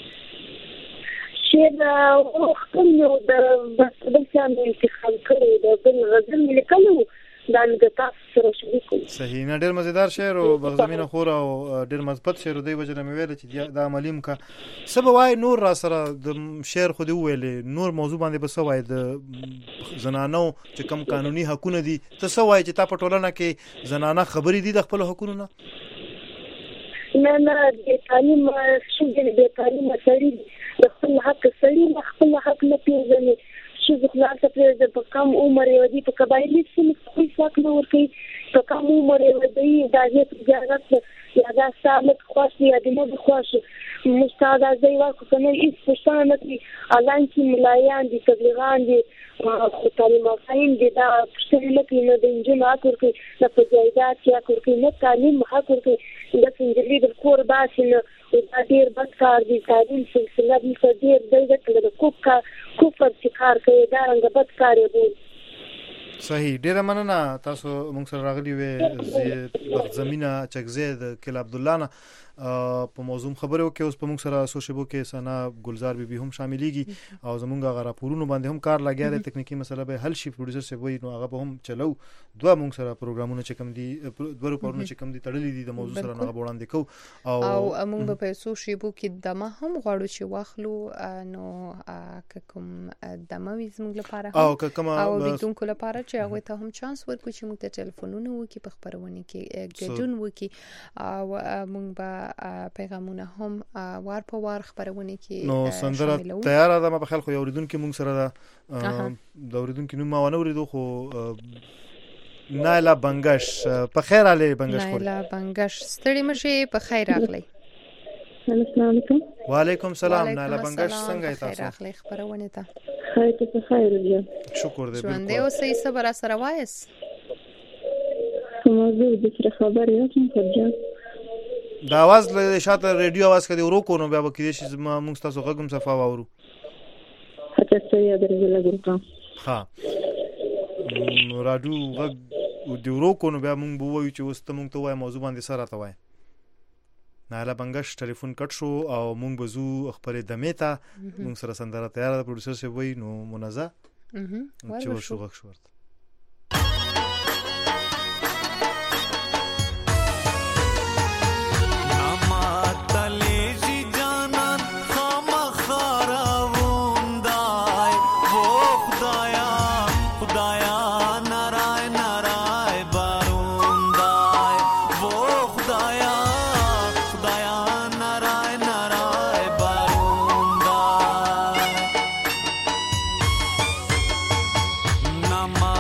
شعر او خپل نو د بس د څنګه انتخاب کړی د بل غزل لیکلو دا د تاسو سره شریکوم. صحیح نه ډېر مزیدار شعر او بغزمینه خور او ډېر مثبت شعر دی وجه مې ویل چې دا عملیم کا سبا وای نور را سره د شعر خو دی ویلې نور موضوع باندې بس وای د زنانو چې کم قانوني حقونه دي ته څه وای چې تا په ټولنه کې زنانه خبرې دي د خپل حقونو نه؟ نه نه د تعلیم شوګل د تعلیم سړي د خپل حق سړي خپل حق نه پیژني چې خلاصه پرې د کم عمر یو دی په قبایلی سیمه خپل حق نه ورکي په کم عمر یو دی دا هیڅ اجازه یا دا سالک خوښ یا د مو خوښ مستعد ازي ورکو کنه هیڅ پښتنه نه کوي الان چې ملایان دي تبلیغان دي خو تعلیم افاین دي دا پښتنه نه کوي نه د انجینر حق ورکي نه په جایداد کې حق ورکي نه تعلیم حق ورکي د څنګه د کور باسي نه دا ډیر بد کار دي تعلیم سلسله دي چې ډیر دغه د کوکا کوفر کار کوي دا رنګ بد کار دی. صحیح ډیره مننه تاسو موږ سره راغلی وې وخت زمينه چکزه د کل عبد الله نه په موضوع خبرو کې اوس په موږ سره سوشبو کې سنا ګلزار بي بي هم شاملېږي او زمونږ غره پورونو باندې هم کار لګیا دی تکنیکی مسله به حل شي پروډوسر سی وای نو هغه به هم چلو دوه موږ سره پروګرامونه چې کم دي دوه پرونه چې کم دي تړلې دي د موضوع سره نه وړاندې کو او او موږ په سوشبو کې دمه هم غواړو چې واخلو نو کوم دمه وي زموږ لپاره او کوم او لیدونکو لپاره چې هغه ته هم چانس ورکړو چې موږ ته ټلیفونونه وکړي په خبرونه کې ګډون وکړي او موږ به پیغامونه هم وار په وار خبرونه کې نو سندره تیار ده ما په خیال خو یو اوریدونکو موږ سره ده د اوریدونکو نوم ما ونه اوریدو خو نایلا بنگش په خیر علي بنگش خو نایلا بنگش ستړي مشه په خیر راغلی. السلام علیکم. وعلیکم السلام نایلا بنگش څنګه تاسو؟ خیر راغلی خبرونه ته. خیر ته خیر دی. شکر دې بالکل. ژوندې اوسې صبر سره وایس. موضوع د خبر یو څه ځه دا आवाज له شاته ریډیو आवाज کړي ورو کو نو بیا به کېږي چې ما موږ تاسو غږم صفا واورو. هڅه کوي درځه لګورم. ها راډیو غږ دی ورو کو نو بیا موږ به وایو چې اوس ته موږ ته وای موضوع باندې سره تا وای. نایلا بنگش ټلیفون کټ شو او موږ بزو خبرې دمه ته موږ سره سندره تیار ده پروډوسر سی وای نو منزه چې شو غږ شو Nama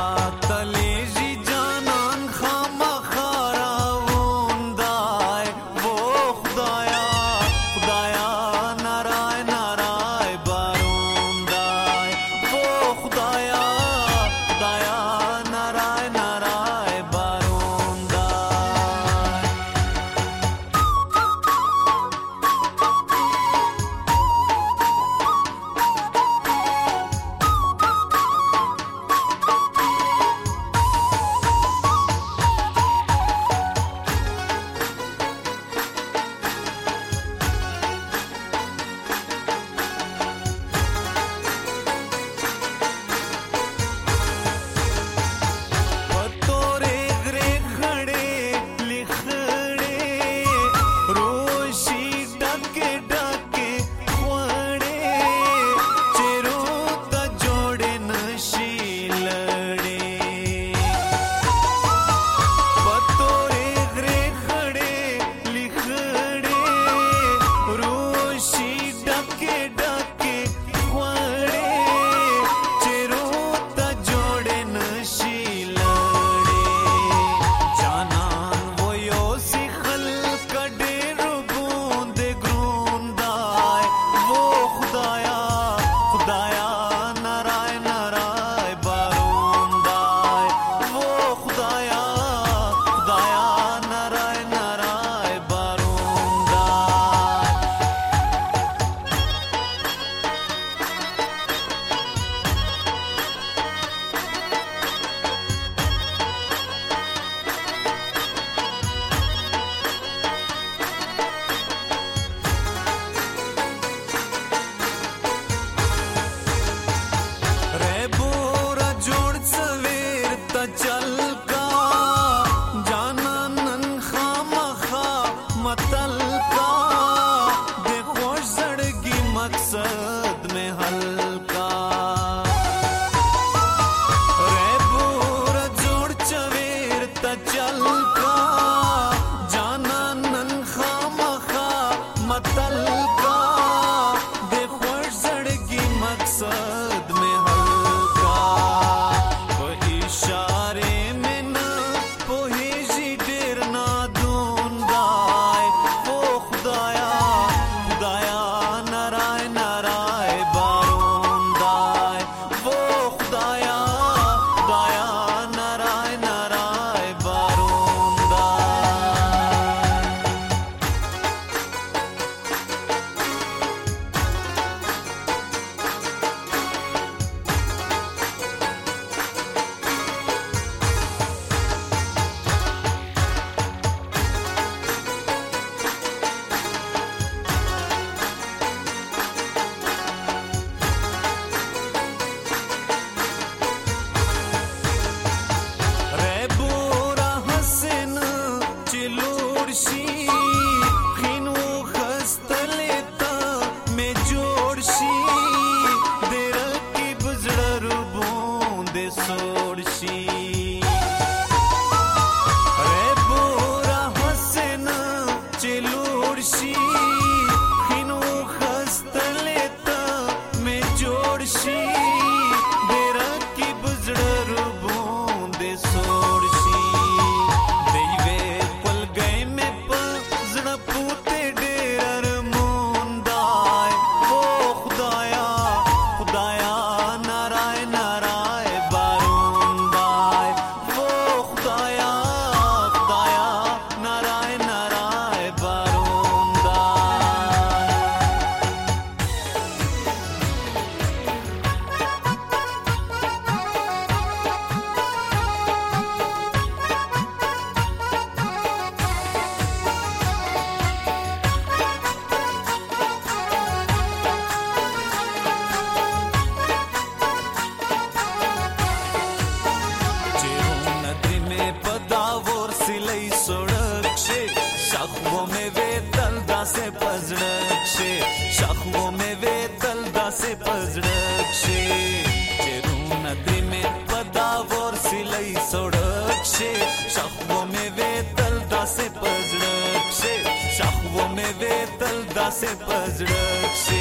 داسې پزړک شي چیرونه دې مې پدا ور سلی سړک شي شخو مې وتل داسې پزړک شي شخو مې وتل داسې پزړک شي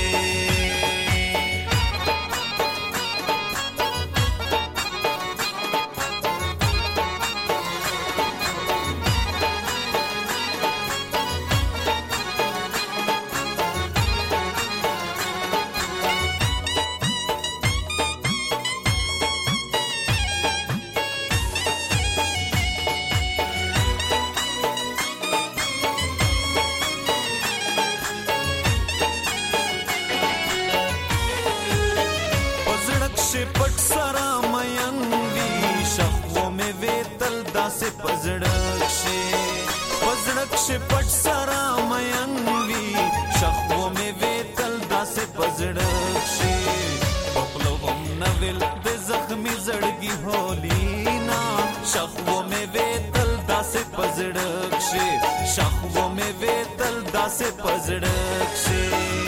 پزړک شي پزړک شي پټ سرا مین وی شخو مې وتل داسې پزړک شي خپل هم نویل د زخمي زړګي هولینا شخو مې وتل داسې پزړک شي شخو مې وتل داسې پزړک شي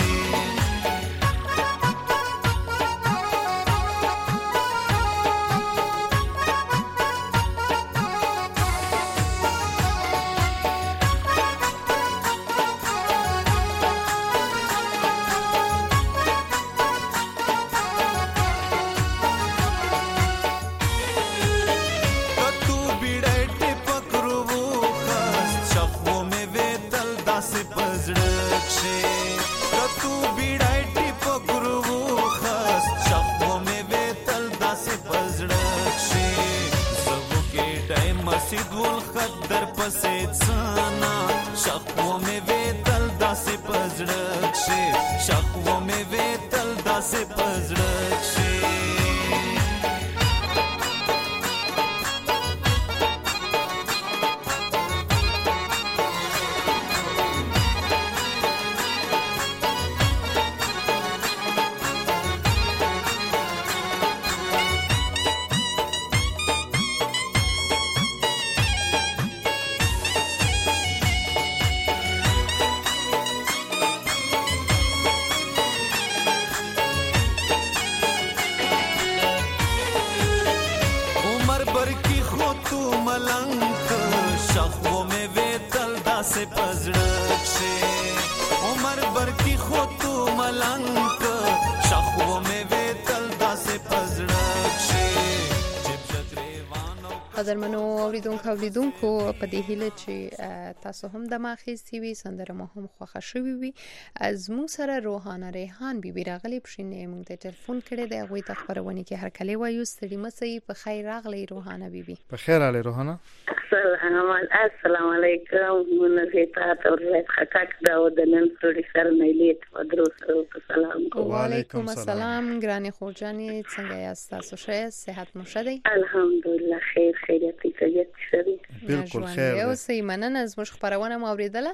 قدرمنو اوریدونکو اوریدونکو په دې هیله چې تاسو هم د ماخیستي وي سندره مو هم خوښه شوي وي از مو سره روحانه ریحان بیبي راغلی پښینه موږ ته ټلیفون کړی دی هغه د خبرونه کې هر کله وایو ستړي مسئ په خیر راغلی روحانه بیبي په خیر علي روحانه السلام السلام علیکم منزیتا تورات خټک دا ودنن سوري سره نه لیت ودروس سلام وعلیکم السلام ګراني خورجاني څنګه یاست تاسو ښه صحت مو ښه دی الحمدلله خیر خیریت طبیعت ښه دی بالکل خیر دی او سې مننه زموږ خبرونه مو اوریدله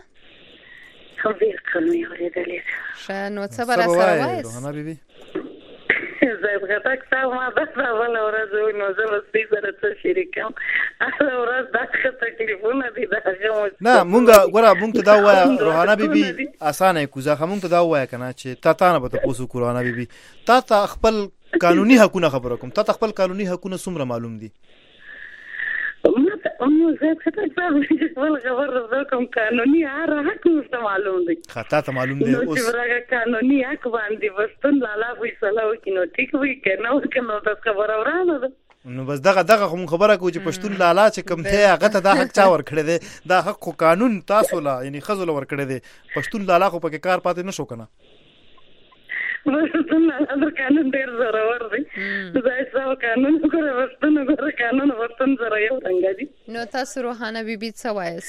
خو بالکل مې اوریدله ښه نو څه به را سره وایي روحانه بیبي زه غواړم چې ما د اول ورځ نو زه به سره څه شریکم اول ورځ دا څه ټلیفون دی دا نه مونږه ګوره مونږ ته دا وایي روحانه بیبي اسانه کوزه مونږ ته دا وایي کنه چې تا تا نه به تاسو کو روحانه بیبي تا تا خپل قانوني حقونه خبره کوم تا خپل قانوني حقونه څومره معلوم دي نو زه څه ته خپل خبره کوم قانوني هر حق مو معلوم دي خطا ته معلوم دي اوس چې ورغه قانوني حق باندې وستون لاله فیصله وکړي نو ټیک وي کنه او کنه دا خبره ورانه ده نو بس دغه دغه کوم خبره کو چې پښتون لاله چې کم ته هغه ته دا حق چا ور کړی دی دا حق قانون تاسو لا یعنی خزل ور کړی دی پښتون لاله خو پکې کار پاتې نشو کنه وستون لاله قانون ډیر ضرور دی دا څه قانون کوي وستون غره قانون وستون زره یو څنګه دي نو تاسو روحانه بیبي څه وایس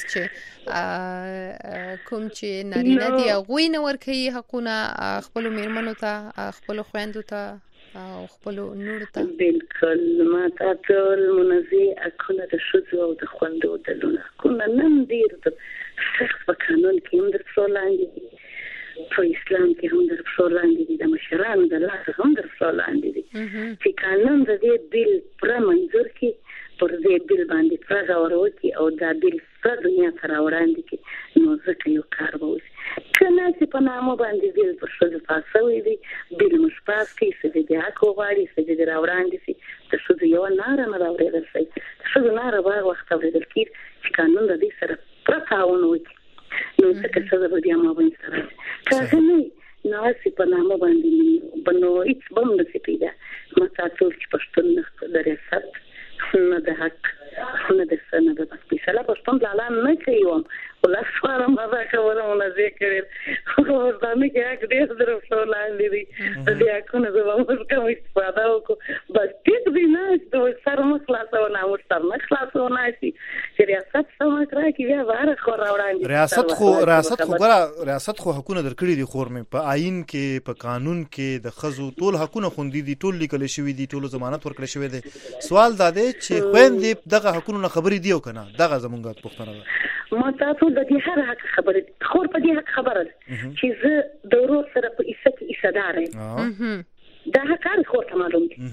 چې کوم چې نارینه دی هغه نه ور کوي حقونه خپل میرمنو ته خپل خويندو ته او خپل نور ته بالکل ما تاسو منزي اكونه د شذو او د خوندو د لونه كنا نم ډیر د سخت په قانون کې هم د څولاندې په اسلام کې هم د څولاندې د مشرانو د لاسه هم د څولاندې دي چې قانون د دې بل پر منځور کې پر دې بل باندې څنګه وروي او دا بل څه دنیا سره وړاندې کې نو ځکه یو کار وو کنه چې په نامه باندې بل پر څه تاسو وي دي بل مش پاس کې څه دې حق وغواړي څه دې راوړاندې شي د ښځو یو ناره نه راوړېدل شي د ښځو ناره به هغه وخت اورېدل کېږي چې قانون د دې سره پوره تعاون وکړي نو ځکه ښځه به بیا مابین سره که هغه نه نو هسې په نامه باندې به نو هېڅ به هم نشي پیدا ما تا ټول چې پښتون د ریاست نه د حق نه د څه نه د فیصله پښتون لالا نه کوي وم خو لاس واره ما دا خبره منازع کړې خو ورځانه کې حق ډېر در شو لاندې دي د دې حقونه زه به موږ کوم استفاده وکړو بس ټیک دی نه چې سر مه خلاصونه موږ سر نه خلاصونه شي چې ریاست سمه کړه کې بیا بهر خو راوړاندې ریاست خو ریاست خو ګوره ریاست خو حقونه درکړي دي خور مې په آئین کې په قانون کې د ښځو ټول حقونه خوندي دي ټول لیکل شوي دي ټول ضمانت ورکړل شوی دی سوال دا دی چې خویندې دغه حقونه خبرې دی او کنه دغه زمونږ پوښتنه ده ما تاسو د دې هر حق خبره خور په دې حق خبره چې زه د ورور سره په ایسه کې ایسه دار یم دا حق هر خور ته معلوم دی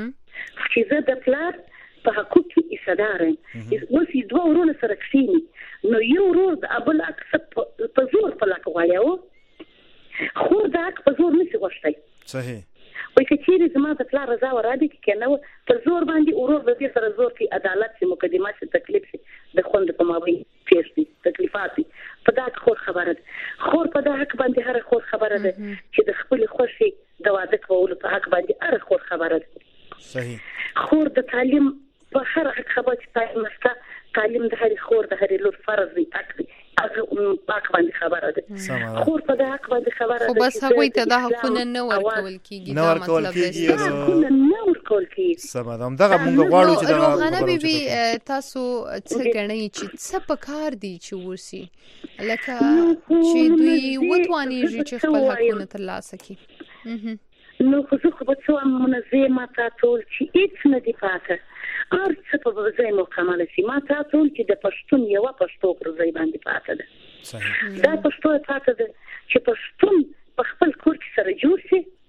چې زه د پلار په حقوق کې ایسه دار یم اوس یې دوه ورونه سره کښېني نو یو ورور د بل حق په زور په لاک غواړي او خور د حق په زور نشي غوښتی صحیح وای که چیرې زما د پلار رضا ورادي کې کنه په زور باندې ورور د دې سره زور کې عدالت چې مقدمات چې تکلیف شي د خوند په مابین پیښ دي تکلیفات په دا خور خبره ده خور په دا حق باندې هر خور خبره ده چې د خپل خوشي د واده کولو په حق باندې هر خور خبره ده صحیح خور د تعلیم په هر حق خبره چې تعلیم مسته تعلیم د هر خور د هر لور فرض دی حق دی هغه پاک باندې خبره ده خور په دا حق باندې خبره ده خو بس هغه ته دا حقونه نه ورکول کیږي نه ورکول کیږي نه ورکول کیږي سم ده دغه مونږ غواړو چې دا روغانه بیبي تاسو څه غنئ چې څه پکار دي چې وسی لکه چې دوی وتوانیږي چې خپل حقونه ترلاسه کړي نو خو زه خو به څه منظمه تا ټول چې هیڅ نه دی پاته هر څه په ځای مکمل شي ما تا ټول چې د پښتون یو پښتو پر ځای باندې پاته ده دا پښتو پاته ده چې پښتون په خپل کور کې سره جوړ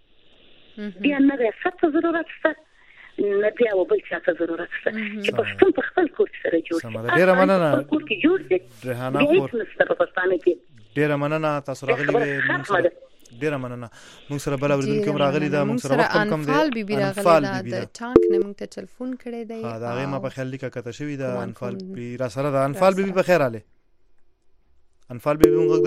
شي بیا نه ریاست ته ضرورت شته نه بیا بل چا ته ضرورت شته چې پښتون په خپل کور کې سره جوړ شي ډیره مننه کور کې جوړ شي ریحانه خور ډیره مننه تاسو راغلي ډیره مننه موږ سره بل اوریدونکو کوم راغلی دا موږ سره وخت کم دی انفال بیبي راغلی دا د ټانک نه موږ ته ټلیفون کړی دی ها دا غي ما په خیال لیکه کته شوی دا انفال بي را سره دا انفال بیبي په خیر आले انفال بیبي موږ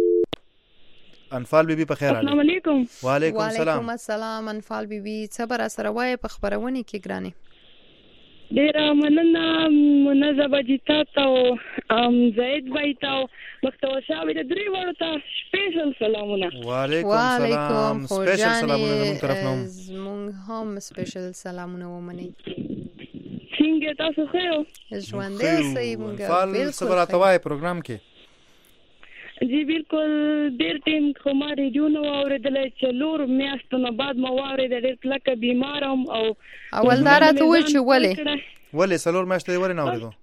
درځي انفال بیبي په خیر आले السلام علیکم وعلیکم السلام وعلیکم السلام انفال بیبي صبر سره وای په خبرونه کې ګرانه ډیره مننه منظمه جتا او ام زید بایتاو مختو شاوی د درې وړو ته سپیشل سلامونه وعلیکم السلام سپیشل سلامونه زموږ طرف نوم زموږ هم سپیشل سلامونه ومني څنګه تاسو خو ژوند دې سي موږ فال صبر اتوای پروګرام کې جی بالکل ډیر ټیم خو ما ریډیو نو اوریدل چې لور میاشتونه بعد ما اوریدل ډیر کلکه بیمارم او اول دارته و چې ولې ولې سلور میاشتې ورې نه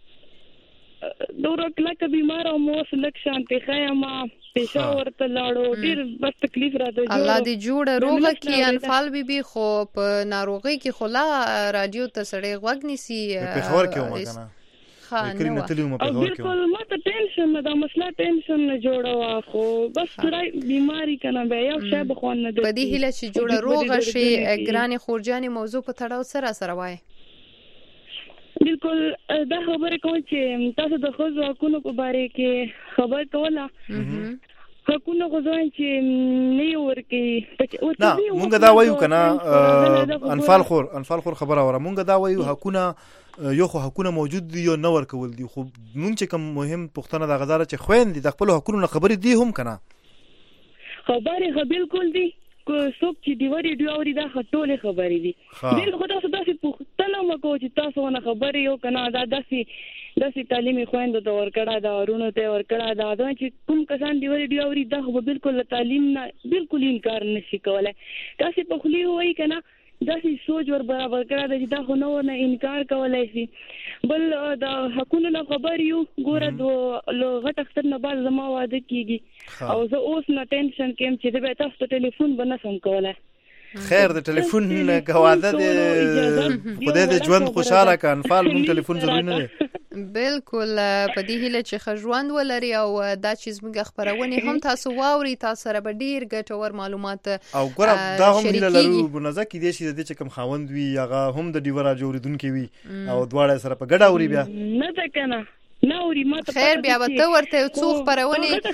اوریدو دوره کلکه بیمارم اوس لک شانتي خیمه پېښور ته لاړو ډیر بس تکلیف راته جوړ الله دې جوړه روغه کې انفال بیبي خو په ناروغي کې خلا رادیو ته سړی غوږ نیسی پېښور کې ومه کنه خانه او بالکل ما ته ټینشن نه دا مسله ټینشن نه جوړه خو بس سړی بیماری کنه بیا یو شی بخون نه دی په دې هله چې جوړه روغه شي ګرانې خورجانې موضوع په تړاو سره سره وای بالکل دا خبره کوم چې تاسو د خوځو حقوقو په اړه کې خبر کوله حقوقو غوښتل چې نه ورکی نه مونږ دا وایو کنه انفال خور انفال خور خبره اوره مونږ دا وایو حقوقو یو خو حقوقو موجود دي یو نه ورکول دي خو مونږ چې کوم مهم پښتنه د غزاره چې خويندې د خپل حقوقو خبرې دي هم کنه خبرې خو بالکل دي کو څوک چې دی وری دی اوري دا ټوله خبرې دي دل خو تاسو داسې پښتنه مکو چې تاسو نه خبرې یو کنه دا داسې داسې تعلیمي خويندو ته ورکړه دا ورونو ته ورکړه دا دا چې کوم کسان دی وری دی اوري دا خو بالکل تعلیم نه بالکل انکار نشي کولای تاسو په خلی وای کنه داسې سوچ ور برابر کړه چې دا خو نو نه انکار کولای شي بل دا حقونه نه خبر یو ګوره د لغت اختر نه بعد زما واده کیږي او زه اوس نه ټینشن کوم چې به تاسو ته ټلیفون بنسم کولای خیر د ټلیفون غواده د خدای د ژوند خوشاله کان فال مون ټلیفون ضروري نه دی بالکل په دې هیله چې خژوند ولري او دا چې زموږ خبرونه هم تاسو واوري تاسو سره به ډیر ګټور معلومات او ګور دا هم هیله لرو بنځه کې دي چې د کوم خاوند وي هغه هم د ډیورا جوړیدونکو وي او دواړه سره په ګډه اوري بیا نه ده کنه نوري ماته خیر بیا به ته ورته یو څو خبرونه یو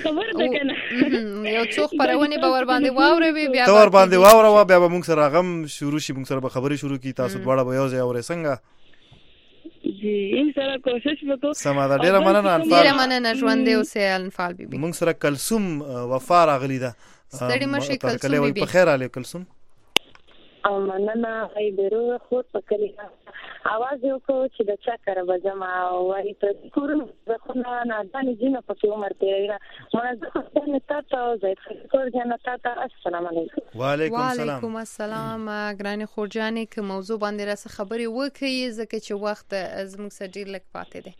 څو خبرونه به ور باندې واوري بیا ته ور باندې واورو بیا به موږ سره غم شروع شي موږ سره به خبري شروع کی تاسو دواړه به یو ځای اوري څنګه جی ان سره کوشش وکړو سماده ډیره مننه انفال ډیره مننه ژوند دی اوسه انفال بیبي موږ سره کلثوم وفا راغلی ده ستړي مشي کلثوم بیبي په خیر علي کلثوم او مننه ای بیرو خو پکړی आवाज یو کو چې د چا کار وځم او وای ته کورن زخونه نه باندې جنہ په عمر تیرا مونږ ځکه نه تاسو زه کور جنا تاسو السلام علیکم وعلیکم السلام وعلیکم السلام ګرانې خورجانې که موضوع باندې راس خبري وکړي ځکه چې وخت زموږ سره ډیر لږ پاتې دی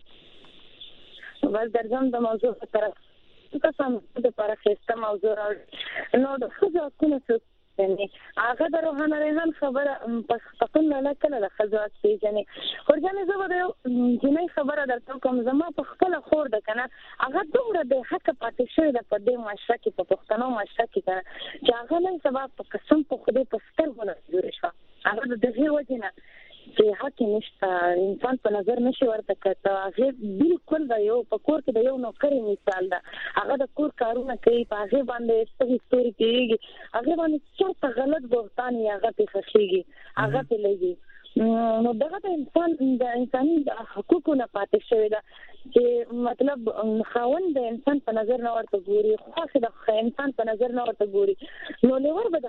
بس درځم د موضوع سره تاسو هم د لپاره خسته موضوع نو د خزه کومه نه هغه د روحانه ریحان خبره په خپل نه کله د خزوات پیژنې خورجانې زه به جنې خبره درته کوم زما په خپل خور ده کنه هغه دومره د حق پاتې شوی د په دې معاشره کې په پښتنو معاشره کې کنه چې هغه نن سبا په قسم په خوده په سترګو جوړ شو هغه د دې وجه نه چې حق نشته انسان په نظر نشي ورته کته هغه بالکل د یو په کور کې د یو نوکر مثال ده هغه د کور کارونه کوي په هغه باندې ستوري ستوري کوي هغه باندې څه غلط بوختان یا هغه په خشيږي هغه په لګي نو دغه د انسان د انساني حقوقو نه پاتې شوی ده چې مطلب خاوند د انسان په نظر نه ورته ګوري خاص د انسان په نظر نه ورته ګوري نو لور به د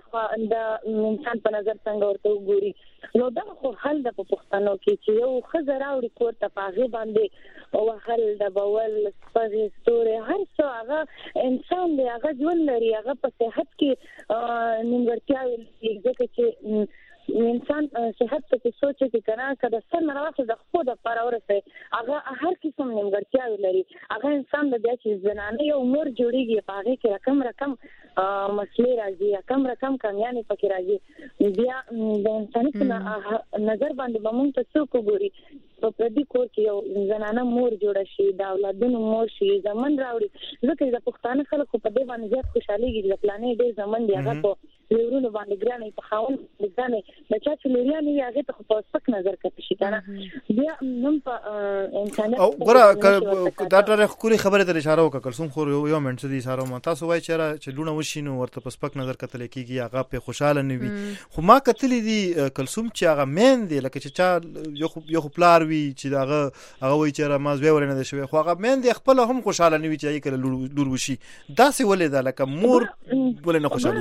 انسان په نظر څنګه ورته ګوري نو دا خو حل د پښتنو کې چې یو خزر راوړي کور ته پاغه باندې او حل د بول سپږې ستوري هر څه هغه انسان دی هغه ژوند لري هغه په صحت کې نیمګړتیا وي ځکه چې انسان صحت ته سوچ کې کنه کله سن راوخه د خپل د پرورسه هغه هر قسم نیمګړتیا لري هغه انسان د دې چې زنانه یو عمر جوړیږي پاره کې رقم رقم مسلې راځي رقم رقم کامیابی پکې راځي بیا د انسان په نظر باندې موږ ته څوک ګوري په دې کور کې یو زنانه مور جوړه شي د اولادونو مور شي زمون راوړي ځکه د پښتانه خلکو په دې باندې زیات خوشالي کې د پلانې ډېر زمون دی هغه په ورونو باندې ګرانې په خاون ځانې د چا چې لريانې هغه ته په سپک نظر کته شي کنه بیا نن په انسانیت او ګره دا ډېر خوري خبره ته اشاره وکړه کلثوم خو یو منټ دې اشاره مو تاسو وای چې لونه وشینو ورته په سپک نظر کتل کېږي هغه په خوشاله نه وي خو ما کتلې دي کلثوم چې هغه مین دی لکه چې چا یو یو پلار وي چې هغه هغه وای چې ما زوی ورنه دی شوی خو هغه مین دی خپل هم خوشاله نه وي چې کله لور وشي دا څه ولې دا لکه مور ولې نه خوشاله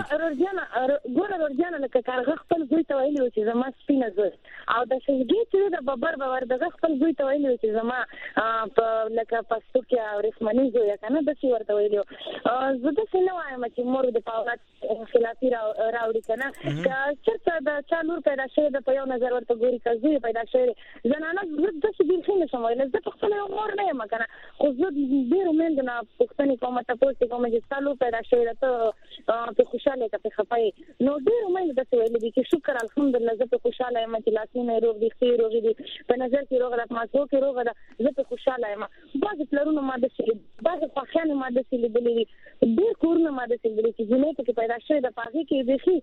ګوره ورجانه لکه کارغه خپل زوی ته ویلی چې زما سپینه زوی او د شګې چې د ببر باور دغه خپل زوی ته ویلی چې زما په لکه پښتو کې او رسمنی زوی کنه د څه ورته ویلی زه د څه نه وایم چې مور د پاولات خلافي راوړي کنه چې د چا نور پیدا شوی د په یو نظر ورته ګوري که زوی پیدا شوی زنانه زه د څه بیخي نشم ویلی زه په خپل مور نه یم کنه خو زه ډېر امید نه پوښتنې کوم تاسو کوم چې څالو پیدا شوی ته په خوشاله ته خپای نو ډېر امید د څه ویل دي چې شکر الحمدلله زه په خوشاله یم چې لاسونه روغ دي خیر روغ دي په نظر کې روغ ده ماسو کې روغ ده زه په خوشاله یم بعض پلرونو ماده شي بعض خوښانه ماده شي لیدلې ډېر کورونه ماده شي چې جنې ته پیدا شوی د پاغي کې دي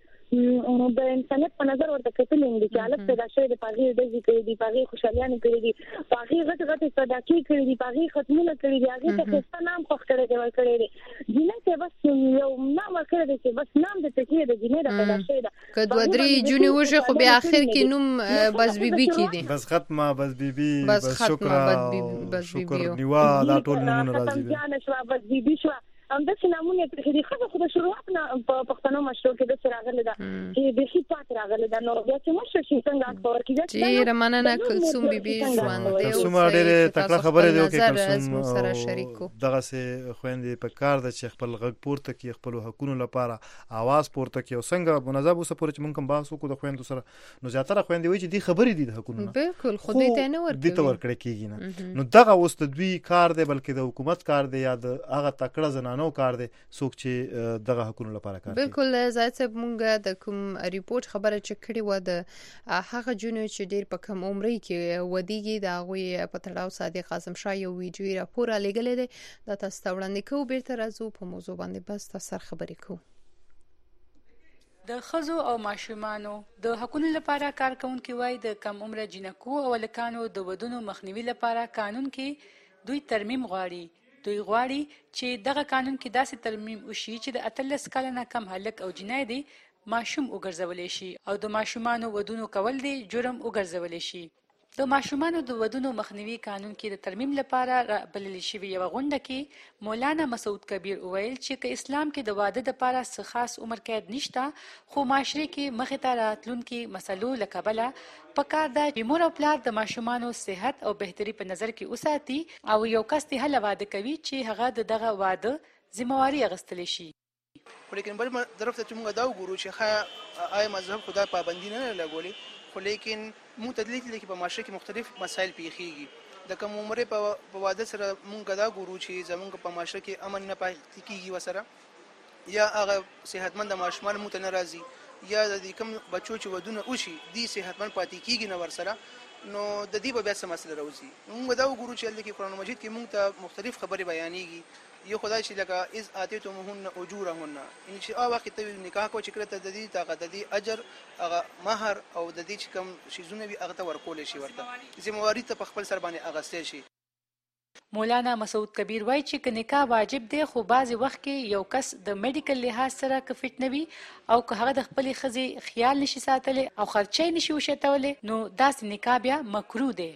د انسانیت په نظر ورته کتل دي چې حالت پیدا شوی د پاغي د ذکر دي پاغي خوشالیانه کړې دي پاغي غټ غټ صدقې کړې دي پاغي ختمونه کړې دي هغه ته څه نام خوښ کړی دی کړی دی جنې ته بس یو نام کړی دی چې بس نام د تکیه د جنې د پیدا شوی ده که دوه درې جونې وشه خو بیا اخر کې نوم بس بیبي کې دي بس ختمه بس بیبي بس شکر بس شکر نیوا دا ټول نمونه راځي بس بیبي شو هم د سلامونه په دې خبره خو د شروعات نه په پښتنو مشهور کې د راغله ده چې د شي پات راغله ده نو بیا چې مشه شي څنګه اکبر کې چې رمنانه کلثوم بیبي ژوند دی او څومره ډېر تکړه خبره دی او کې کلثوم سره شریکو دغه سه خويندې په کار د چې خپل غږ پورته کې خپل حقوقو لپاره आवाज پورته کې او څنګه منظم اوسه پورې چې مونږ کوم بحث وکړو د خويندو سره نو زیاتره خويندې وایي چې دې خبرې دي د حقوقو بالکل خو دې ته نه ورکړي دې ته ورکړي کېږي نه نو دغه اوس د دوی کار دی بلکې د حکومت کار دی یا د هغه تکړه زنانه پښتنو کار دی څوک چې دغه حقوقو لپاره کار کوي. بالکل زاید صاحب مونږ د کوم ریپورت خبره چې کړې و د هغه جنو چې ډیر په کم عمر کې ودیږي د هغه په تړاو صادق اعظم شاه یو ویډیو راپور لګلې ده د تاسو وړاندې کوو بیرته راځو په موضوع باندې بس تاسو خبرې کوو. د خزو او ماشومانو د حقوقو لپاره کارکونکو وای د کم عمر جنکو او لکانو د ودونو مخنیوي لپاره قانون کې دوی ترمیم غواړي. دوی غواړي چې دغه قانون کې داسې ترمیم وشي چې د اتلس کلنه کم هلک او جنۍ دی ماشوم وګرځولې شي او د ماشومانو ودونو کول دی جرم وګرځولې شي. د ماشومانو د ودونو مخنیوي قانون کې د ترمیم لپاره بلل شوی یو غونډه کې مولانا مسعود کبیر وویل چې په اسلام کې د واده لپاره څه خاص عمر قید نشته خو معاشره کې مخې ته راتلونکي مسلو لکبله پکار ده چې مور او پلار د ماشومانو صحت او بهتري په نظر کې وساتي او یو کس ته هله واده کوي چې هغه د دغه واده ذمہواری اخیستل شي. ولیکن بل طرف ته موږ دا وګورو چې ښه آی مذهب خدای پابندي نه لګولي خو لیکن مو تدلیل کې په معاشره کې مختلف مسایل پیښیږي. د کوم عمر په واده سره مونږ دا ګورو چې زمونږ په معاشره کې امن نه پاتې کیږي وسره یا هغه صحتمند ماشومان مو ته ناراضي یا د کوم بچو چې ودونه وشي دي صحتمند پاتې کیږي نه ورسره نو د دې په بیا څه مسله راوځي. مونږ دا وګورو چې د قرآن مجید کې مونږ ته مختلف خبرې بیانېږي. یو خدای چې لکه از اتیتموهن اجورهن ان چې او وخت ته نکاح کو چې کړه د دې طاقت د دې اجر هغه مہر او د دې چې کوم شیزونه وي هغه ته ورکول شي ورته ذمہواری ته په خپل سر باندې اغستې شي. مولانا مسعود کبیر وایي چې نکاح واجب دی خو بعضی وخت کې یو کس د میډیکل لحاظ سره کفټ نه وي او که هغه د خپل خزي خیال نشي ساتلی او خرچې نشي وشتولی نو داسې نکاح بیا مکروه دی.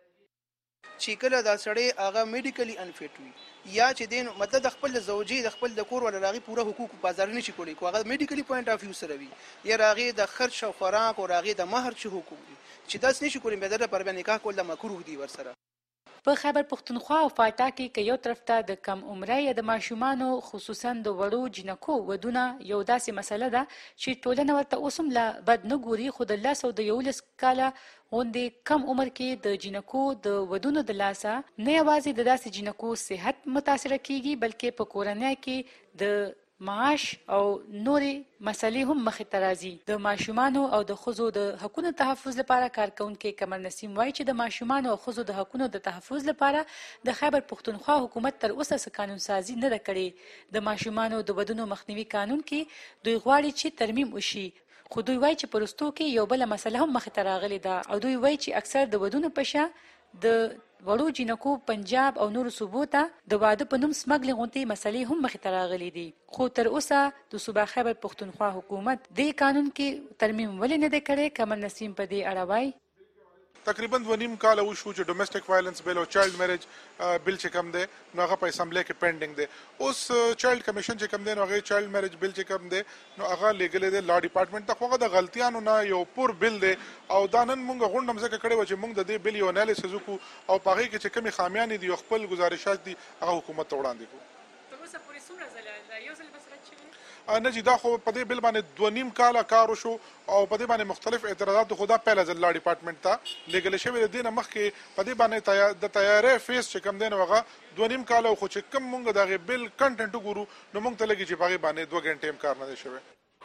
چې کله دا سړی هغه میډیکلی انفټ وي یا چې دین مطلب د خپل زوجي د خپل د کور ولا راغي پوره حقوق بازار نشي کولی کو هغه میډیکلی پوینټ اف ویو سره وي یا راغي د خرچ او خوراک او راغي د مہر چې حقوق دي چې داس نشي کولی به در پر باندې نکاح کول د مکروه دي ورسره. په خیبر پختونخوا او فاټا کې که یو طرف ته د کم عمره یا د ماشومانو خصوصا د وړو جنکو ودونه یو داسې مسله ده چې ټولنه ورته اوس هم لا بد نه ګوري خو د لس او د یولس کاله غوندې کم عمر کې د جنکو د ودونو د لاسه نه یوازې د داسې جنکو صحت متاثره کیږي بلکې په کورنۍ کې د معاش او نوري مسلې هم مخې ته راځي. د ماشومانو او د ښځو د حقوقو تحفظ لپاره کارکونکي کمر نسیم وایي چې د ماشومانو او ښځو د حقوقو د تحفظ لپاره د خیبر پختونخوا حکومت تر اوسه څه قانون سازي نه ده کړې. د ماشومانو د ودونو مخنیوي قانون کې دوی غواړي چې ترمیم وشي خو دوی وایي چې پرستو کې یو بل مسله هم مخې ته راغلې ده او دوی وایي چې اکثر د ودونو په شا د وړو جنکو پنجاب او نورو صوبو ته د واده په نوم سمګلینګ غونډې مسلې هم مخې ته راغلي دي خو تر اوسه د صوبه خیبر پختونخوا حکومت د قانون کې ترمیم ولې نه ده کړې. کمر نسیم په دې اړه وایي تقریبا دو نیم کال وشو چې ډومېسټک وایلنس بل او چایلډ میریج بل چې کوم دی نو هغه په اسمبلی کې پینډینګ دی. اوس چایلډ کمیشن چې کوم دی نو هغه چایلډ میریج بل چې کوم دی نو هغه لیګل دی لا ډپارټمنټ ته خو د غلطیانو نه یو پور بل دی او دا نن مونږ غونډه مزه کړې و چې مونږ د دې بل یو انالیسز وکړو او په هغه کې چې کومې خامیان دي خپل گزارشات دي هغه حکومت ته وړاندې کړو. تر اوسه پورې څومره ځله یو ځل بس راځي نه جی دا خو په دې بل باندې دوه نیم کاله کار وشو او په دې باندې مختلف اعتراضات خدا پهله ځل لا ډپارټمنټ ته لګل شوی د دینه مخکې په دې باندې د تیارې فیس چې کم دین وغه دوه نیم کاله خو چې کم مونږ دغه بل کنټنټ ګورو نو مونږ ته لګي چې په باندې دوه غنټې هم کار نه دی شوی.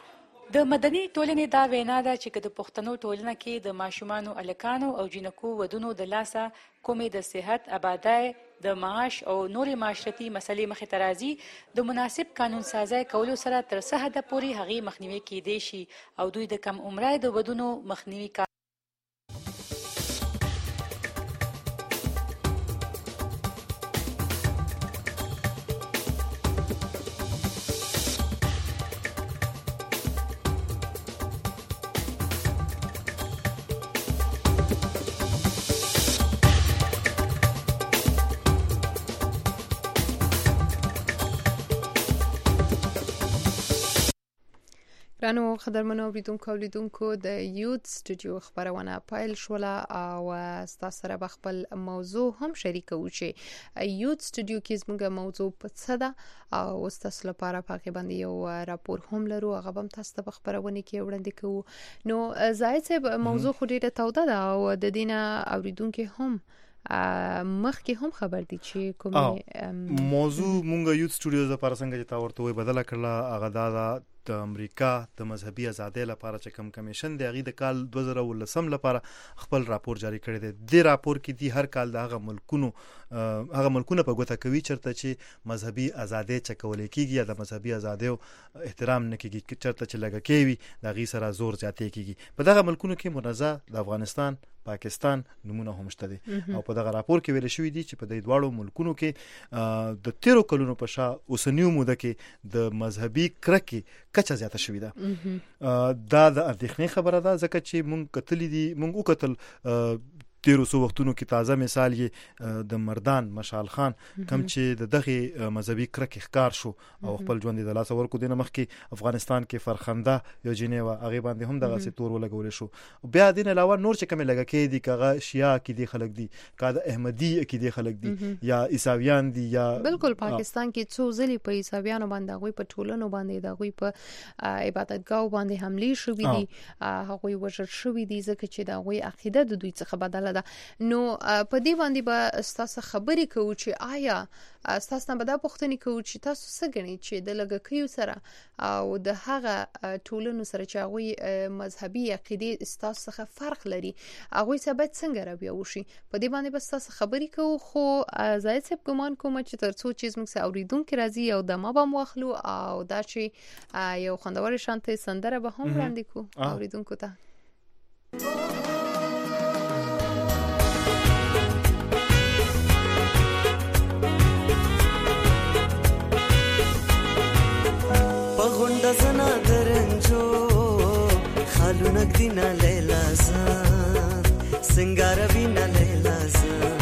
د مدني ټولنې دا وینا ده چې د پښتنو ټولنه کې د ماشومانو الکانو او جنکو ودونو د لاسه کومې د صحت آبادای د معاش او نوري معاشرتي مسلې مخې ته راځي د مناسب قانون سازي کولو سره تر څه حد پورې هغې مخنیوي کېدای شي او دوی د کم عمره د ودونو مخنیوي کا رانو خدرمنو اوریدونکو اوریدونکو د یوت سټوډیو خبرونه پایل شوله او تاسو سره خپل موضوع هم شریکو چې یوت سټوډیو کې زموږ موضوع په څه ده او تاسو لپاره پاکه باندې یو راپور هم لرو هغه هم تاسو ته خبرونه کې وړاندې کوو. نو زاید صاحب موضوع خو ډیره توده ده او د دینه اوریدونکو هم مخکې هم خبر دي چې کوم موضوع مونږ یوت سټوډیوز لپاره څنګه چې تا ورته وی بدله کړله هغه دا د امریکا د مذهبي ازادۍ لپاره چې کوم کمیشن دی هغه د کال دوه زره ولسم لپاره خپل راپور جاری کړی دی. د راپور کې دی هر کال د هغه ملکونو هغه ملکونه په ګوته کوي چرته چې مذهبي ازادۍ چکول کیږي یا د مذهبي ازادۍ احترام نه کیږي چرته چې لګه کوي د غي سره زور زیاتې کیږي. په دغه ملکونو کې منازعه د افغانستان پاکستان نمونه هم شته دي او په دغه راپور کې ویل شوی دی چې په دې دواړو ملکونو کې د تیرو کلونو په شا اوسنیو موده کې د مذهبي کرکې کچه زیاته شوې ده. دا د اندېښنې خبره ده ځکه چې مونږ کتلې دي مونږ وکتل تیرو سو وختونو کې تازه مثال یې د مردان مشال خان کم چې د دغه مذهبي کرکې ښکار شو او خپل ژوند د لاس ورکو دینه مخکې افغانستان کې فرخنده یو جنیوا هغه باندې هم دغه ستور ولګول شو. بیا دین علاوه نور چې کوم لګه کې دي کغه شیا کې دي خلک دي کاده احمدی کې دي خلک دي یا عیساویان دي یا بالکل پاکستان کې څو ځلې په عیساویانو باندې غوي په ټولنو باندې د غوي په عبادتګاو باندې حمله شوې دي هغه وژل شوې دي ځکه چې د غوي عقیده د دوی څخه بدل ده. نو په دې باندې به تاسو خبرې کوو چې آیا تاسو نه به دا پوښتنه کوو چې تاسو څه غنئ چې د لګکیو سره او د هغه ټولنو سره چې هغه مذهبي عقیده تاسو څخه فرق لري هغه ثابت څنګه را بیا وشي په دې باندې بس تاسو خبرې کوو. خو زاید صاحب ګمان کوم چې تر څو چیز موږ اوریدونکو راځي او د ما به مخلو او دا چې یو خوندور شانته سندره به هم وړاندې کوو اوریدونکو ته. غونډه زنا درنجو خالو نګدینا لیلا زان سنگار وینا لیلا زان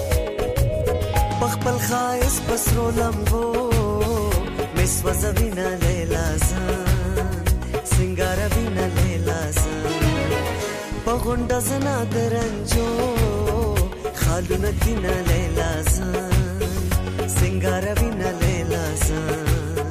پخپل خایس پسرو لمبو مسوز وینا لیلا زان سنگار وینا لیلا زان غونډه زنا درنجو خالو نګدینا لیلا زان سنگار وینا لیلا زان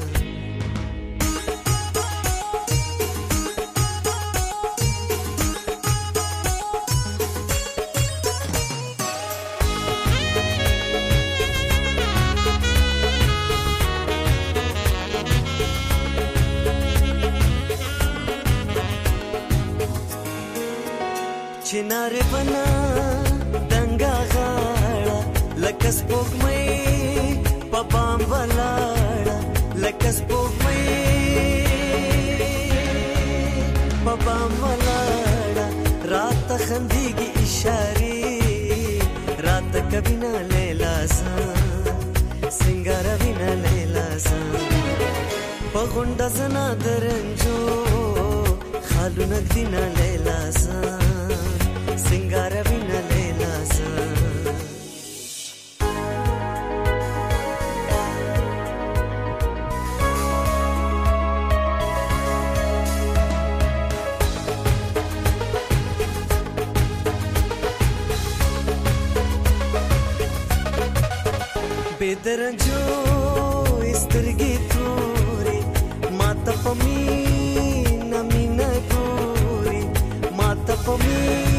چناره بنا دنګا غاړه لکه سپوږمۍ په بام ولاړه لکه سپوږمۍ په بام ولاړه رات خندېږي اشارې رات کبینا لیلا زان سنگار وینا لیلا زان په غونډه زنا درنجو خالو نګدینا لیلا زان سنگار وینا لیلا زان बेदरंजो इस्तरगी तोरी माता पमी नमीना गोरी माता पमी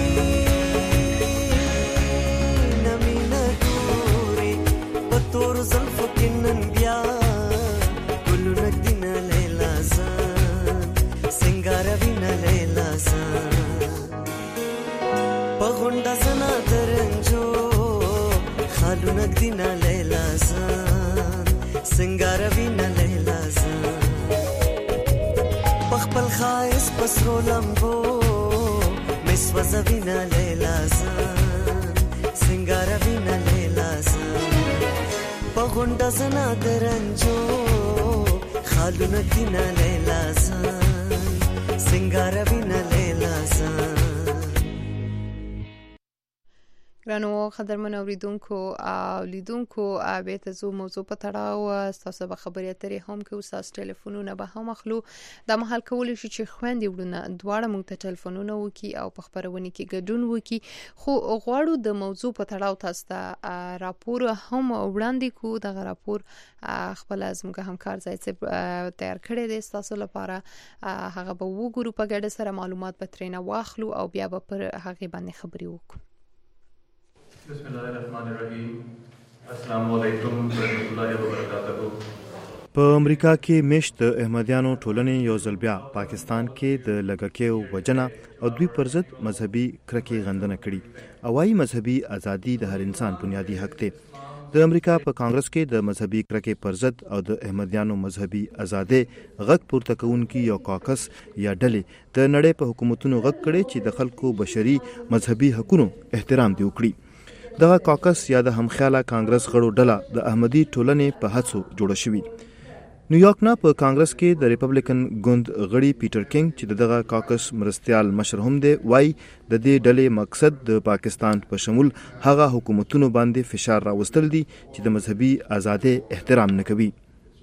नमीना गोरी पतोर ज़ल्फ़ो किन्नन बिया गुलु नगदीना लेला ज़ान सिंगारा बिना लेला ज़ान पगुंडा ज़ना दरंजो खालू नगदीना लेला ज़ान सिंगारा बिना लेला ज़ान पखपल खाइस पसरो लम्बो मिसवज़ा बिना लेला ज़ान सिंगारा बिना लेला ज़ान पगुंडा ज़ना दरंजो खालू नगदीना लेला ज़ान सिंगारा बिना लेला ज़ान. ګرانو قدرمن اوریدونکو او لیدونکو به تاسو موضوع په تړاو تاسو به خبرې اترې هم کوو تاسو ټلیفونونه به هم اخلو د محل کول شي چې خويندې وړونه دواړه موږ ته ټلیفونونه وکي او په خبرونه کې ګډون وکي خو غواړو د موضوع په تړاو تاسو ته راپور هم وړاندې کوو د راپور خپل ازمګه همکار زاید تیار کړی دی تاسو لپاره هغه به وګورو په ګډه سره معلومات به ترېنه واخلو او بیا به پر هغه باندې خبرې وکړو. بسم الله الرحمن الرحیم. السلام علیکم ورحمۃ اللہ وبرکاتہ. په امریکا کې مشت احمدیانو ټولنې یو ځل بیا پاکستان کې د لږکیو وجنه او دوی پر ضد مذهبي کرکې غندنه کړي او وايي مذهبي ازادي د هر انسان بنیادی حق دی. د امریکا په کانګرس کې د مذهبي کرکې پر ضد او د احمدیانو مذهبي ازادي غږ پورته کوونکي یو کاکس یا ډلې د نړۍ په حکومتونو غږ کړي چې د خلکو بشري مذهبي حقوقو احترام دی وکړي. دغه کاکس یا د همخیاله کانګرس غړو ډله د احمدي ټولنې په هڅو جوړه شوې. نیویارک نه په کانګرس کې د ریپبلیکن ګوند غړي پیټر کینګ چې دغه کاکس مرستیال مشر هم دی وایي د دې ډلې مقصد د پاکستان په شمول هغه حکومتونو باندې فشار راوستل دي چې د مذهبي ازادۍ احترام نه کوي.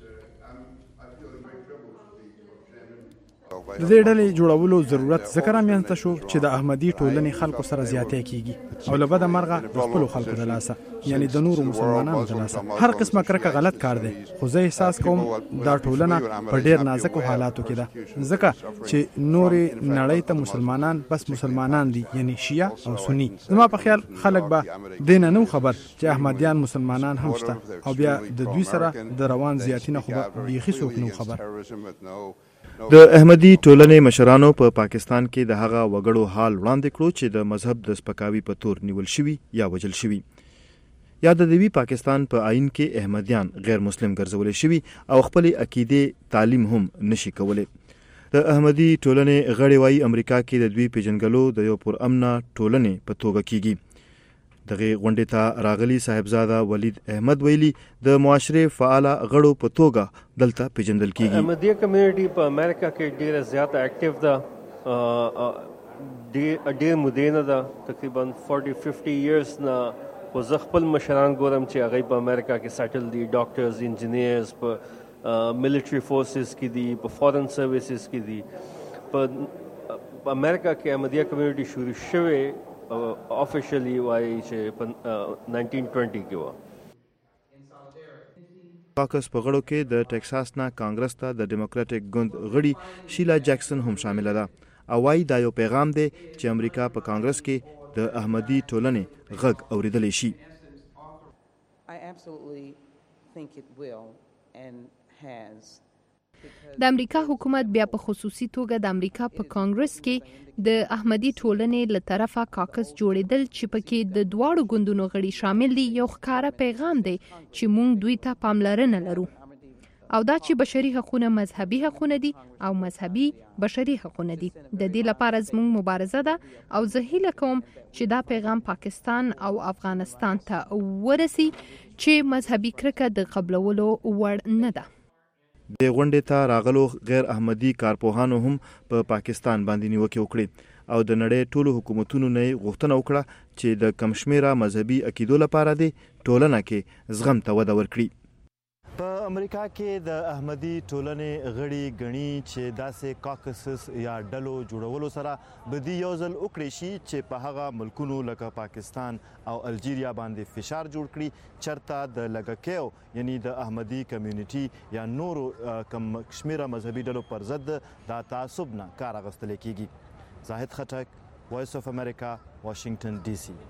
د دې ډلې جوړولو ضرورت ځکه رامنځته شو چې د احمدي ټولنې خلکو سره زیاتی کیږي او له بده مرغه د خپلو خلکو د لاسه یعنی د نورو مسلمانانو د لاسه هر قسمه کرکه غلط کار دی. خو زه احساس کوم دا ټولنه په ډیر نازکو حالاتو کې ده ځکه چې نورې نړۍ ته مسلمانان بس مسلمانان دي یعنی شیعه او سنی. زما په خیال خلک به دینه نو خبر چې احمدیان مسلمانان هم شته او بیا د دوی سره د روان زیاتینه خو به بیخي څوک نو خبر. د احمدي ټولنې مشرانو په پا پاکستان کې د هغه وګړو حال وړاندې کړو چې د مذهب د سپکاوي په تور نیول شوي یا وجل شوي. یا د دوی پاکستان په پا آئین کې احمدیان غیر مسلم ګرځولي شوي او خپل عقیدې تعلیم هم نشي کولی. د احمدي ټولنې غړي وايي امریکا کې د دوی پیژنګلو د یو پر امنه ټولنې په توګه کیږي. دغه غونډې ته راغلي صاحبزاده ولید احمد ویلي د معاشره فعاله غړو په توګه دلته پیژندل کیږي. احمدیه کمیونټي په امریکا کې ډیره زیاته اکټیو ده، ډیر مدینه ده، تقریبا چالیس پنځه ایرز نه. خو زه خپل مشران ګورم چې هغه په امریکا کې سیټل دي، ډاکټرز، انجینیرز، په ملټری فورسز کې دي، په فورن سروسز کې دي. په امریکا کې احمدیه کمیونټي شروع شوه آفیشلی وایي چې په ناینټین ټوینټي کې و. کاکس په غړو کې د ټکساس نه کانګرس ته د ډیموکراټک ګوند غړي شیلا جکسن هم شامل ده او وايي دا یو پیغام دی چې امریکا په کانګرس کې د احمدي ټولنې غږ اوریدلی شي. د امریکا حکومت بیا په خصوصي توګه د امریکا په کانګرس کې د احمدي ټولنې له طرفه کاکس جوړیدل چې پکې د دواړو ګوندونو غړي شامل دي یو ښکاره پیغام دی چې موږ دوی ته پاملرنه لرو او دا چې بشري حقوقونه مذهبي حقوقونه دي او مذهبي بشري حقوقونه دي. د دې لپاره زموږ مبارزه ده او زه هیله کوم چې دا پیغام پاکستان او افغانستان ته ورسي چې مذهبي کرکه د قبلولو وړ نه ده. د غونډې ته راغلو غیر احمدي کارپوهانو هم په پا پاکستان باندې نیوکې وکړې او د نړۍ ټولو حکومتونو نه غوښتنه وکړه چې د کم شمیره مذهبي عقیدو لپاره د ټولنه کې زغم ته وده ورکړي. په امریکا کې د احمدي ټولنې غړي غني چې داسې کاکسس یا ډلو جوړولو سره به دی یو ځل وکړي شي چې په هغه ملکونو لکه پاکستان او الجیریا باندې فشار جوړ کړي چرته د لږکیو یعنی د احمدي کمیونټي یا نورو کم شمیره مذهبي ډلو پر ضد د تعصب نه کار اخیستل کیږي. زاهد خټک، وایس اف امریکا، واشنگټن ډي سي.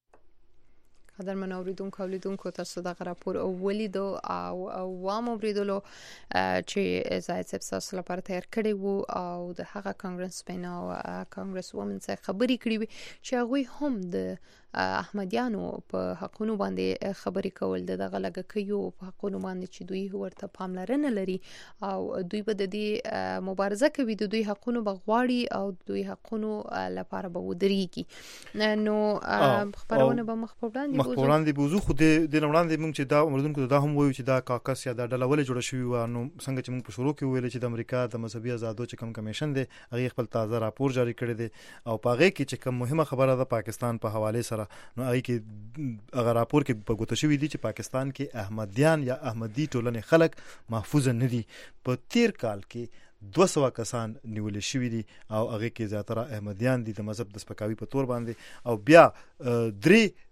قدرمن اوریدونکو اولیدونکو تاسو دغه راپور ولیدو او وام اوریدلو چې زاهد صاحب تاسو لپاره تیار کړی وو او د هغه کانګرس مین او کانګرس وومن څخه خبرې کړې وي چې هغوی هم د احمدیانو په حقونو باندې خبرې کول د دغه لږکیو په حقونو باندې چې دوی ورته پاملرنه لري او دوی به د دې مبارزه کوي، د دوی حقونو به غواړي او دوی حقونو لپاره به ودرېږي. نو خبرونه به مخ په وړاندې مخ په وړاندې بوزو. خو د نړاندې موږ چې دا اوریدونکو دا هم وایو چې دا کاکس یا دا ډله ولې جوړه شوې وه. نو څنګه چې موږ په شروع کې ویل چې د امریکا د مذهبي ازادو چې کوم کمیشن دی هغې خپل تازه راپور جاری کړی دی او په هغې کې چې کوم مهمه خبره ده پاکستان په حوالې سره نو هغې کې هغه راپور کې په ګوته شوي دي چې پاکستان کې احمدیان یا احمدي ټولنې خلک محفوظ نه دي. په تیر کال کې دوه سوه کسان نیولې شوي دي او هغې کې زیاتره احمدیان دي د مذهب د سپکاوي په تور باندې او بیا درې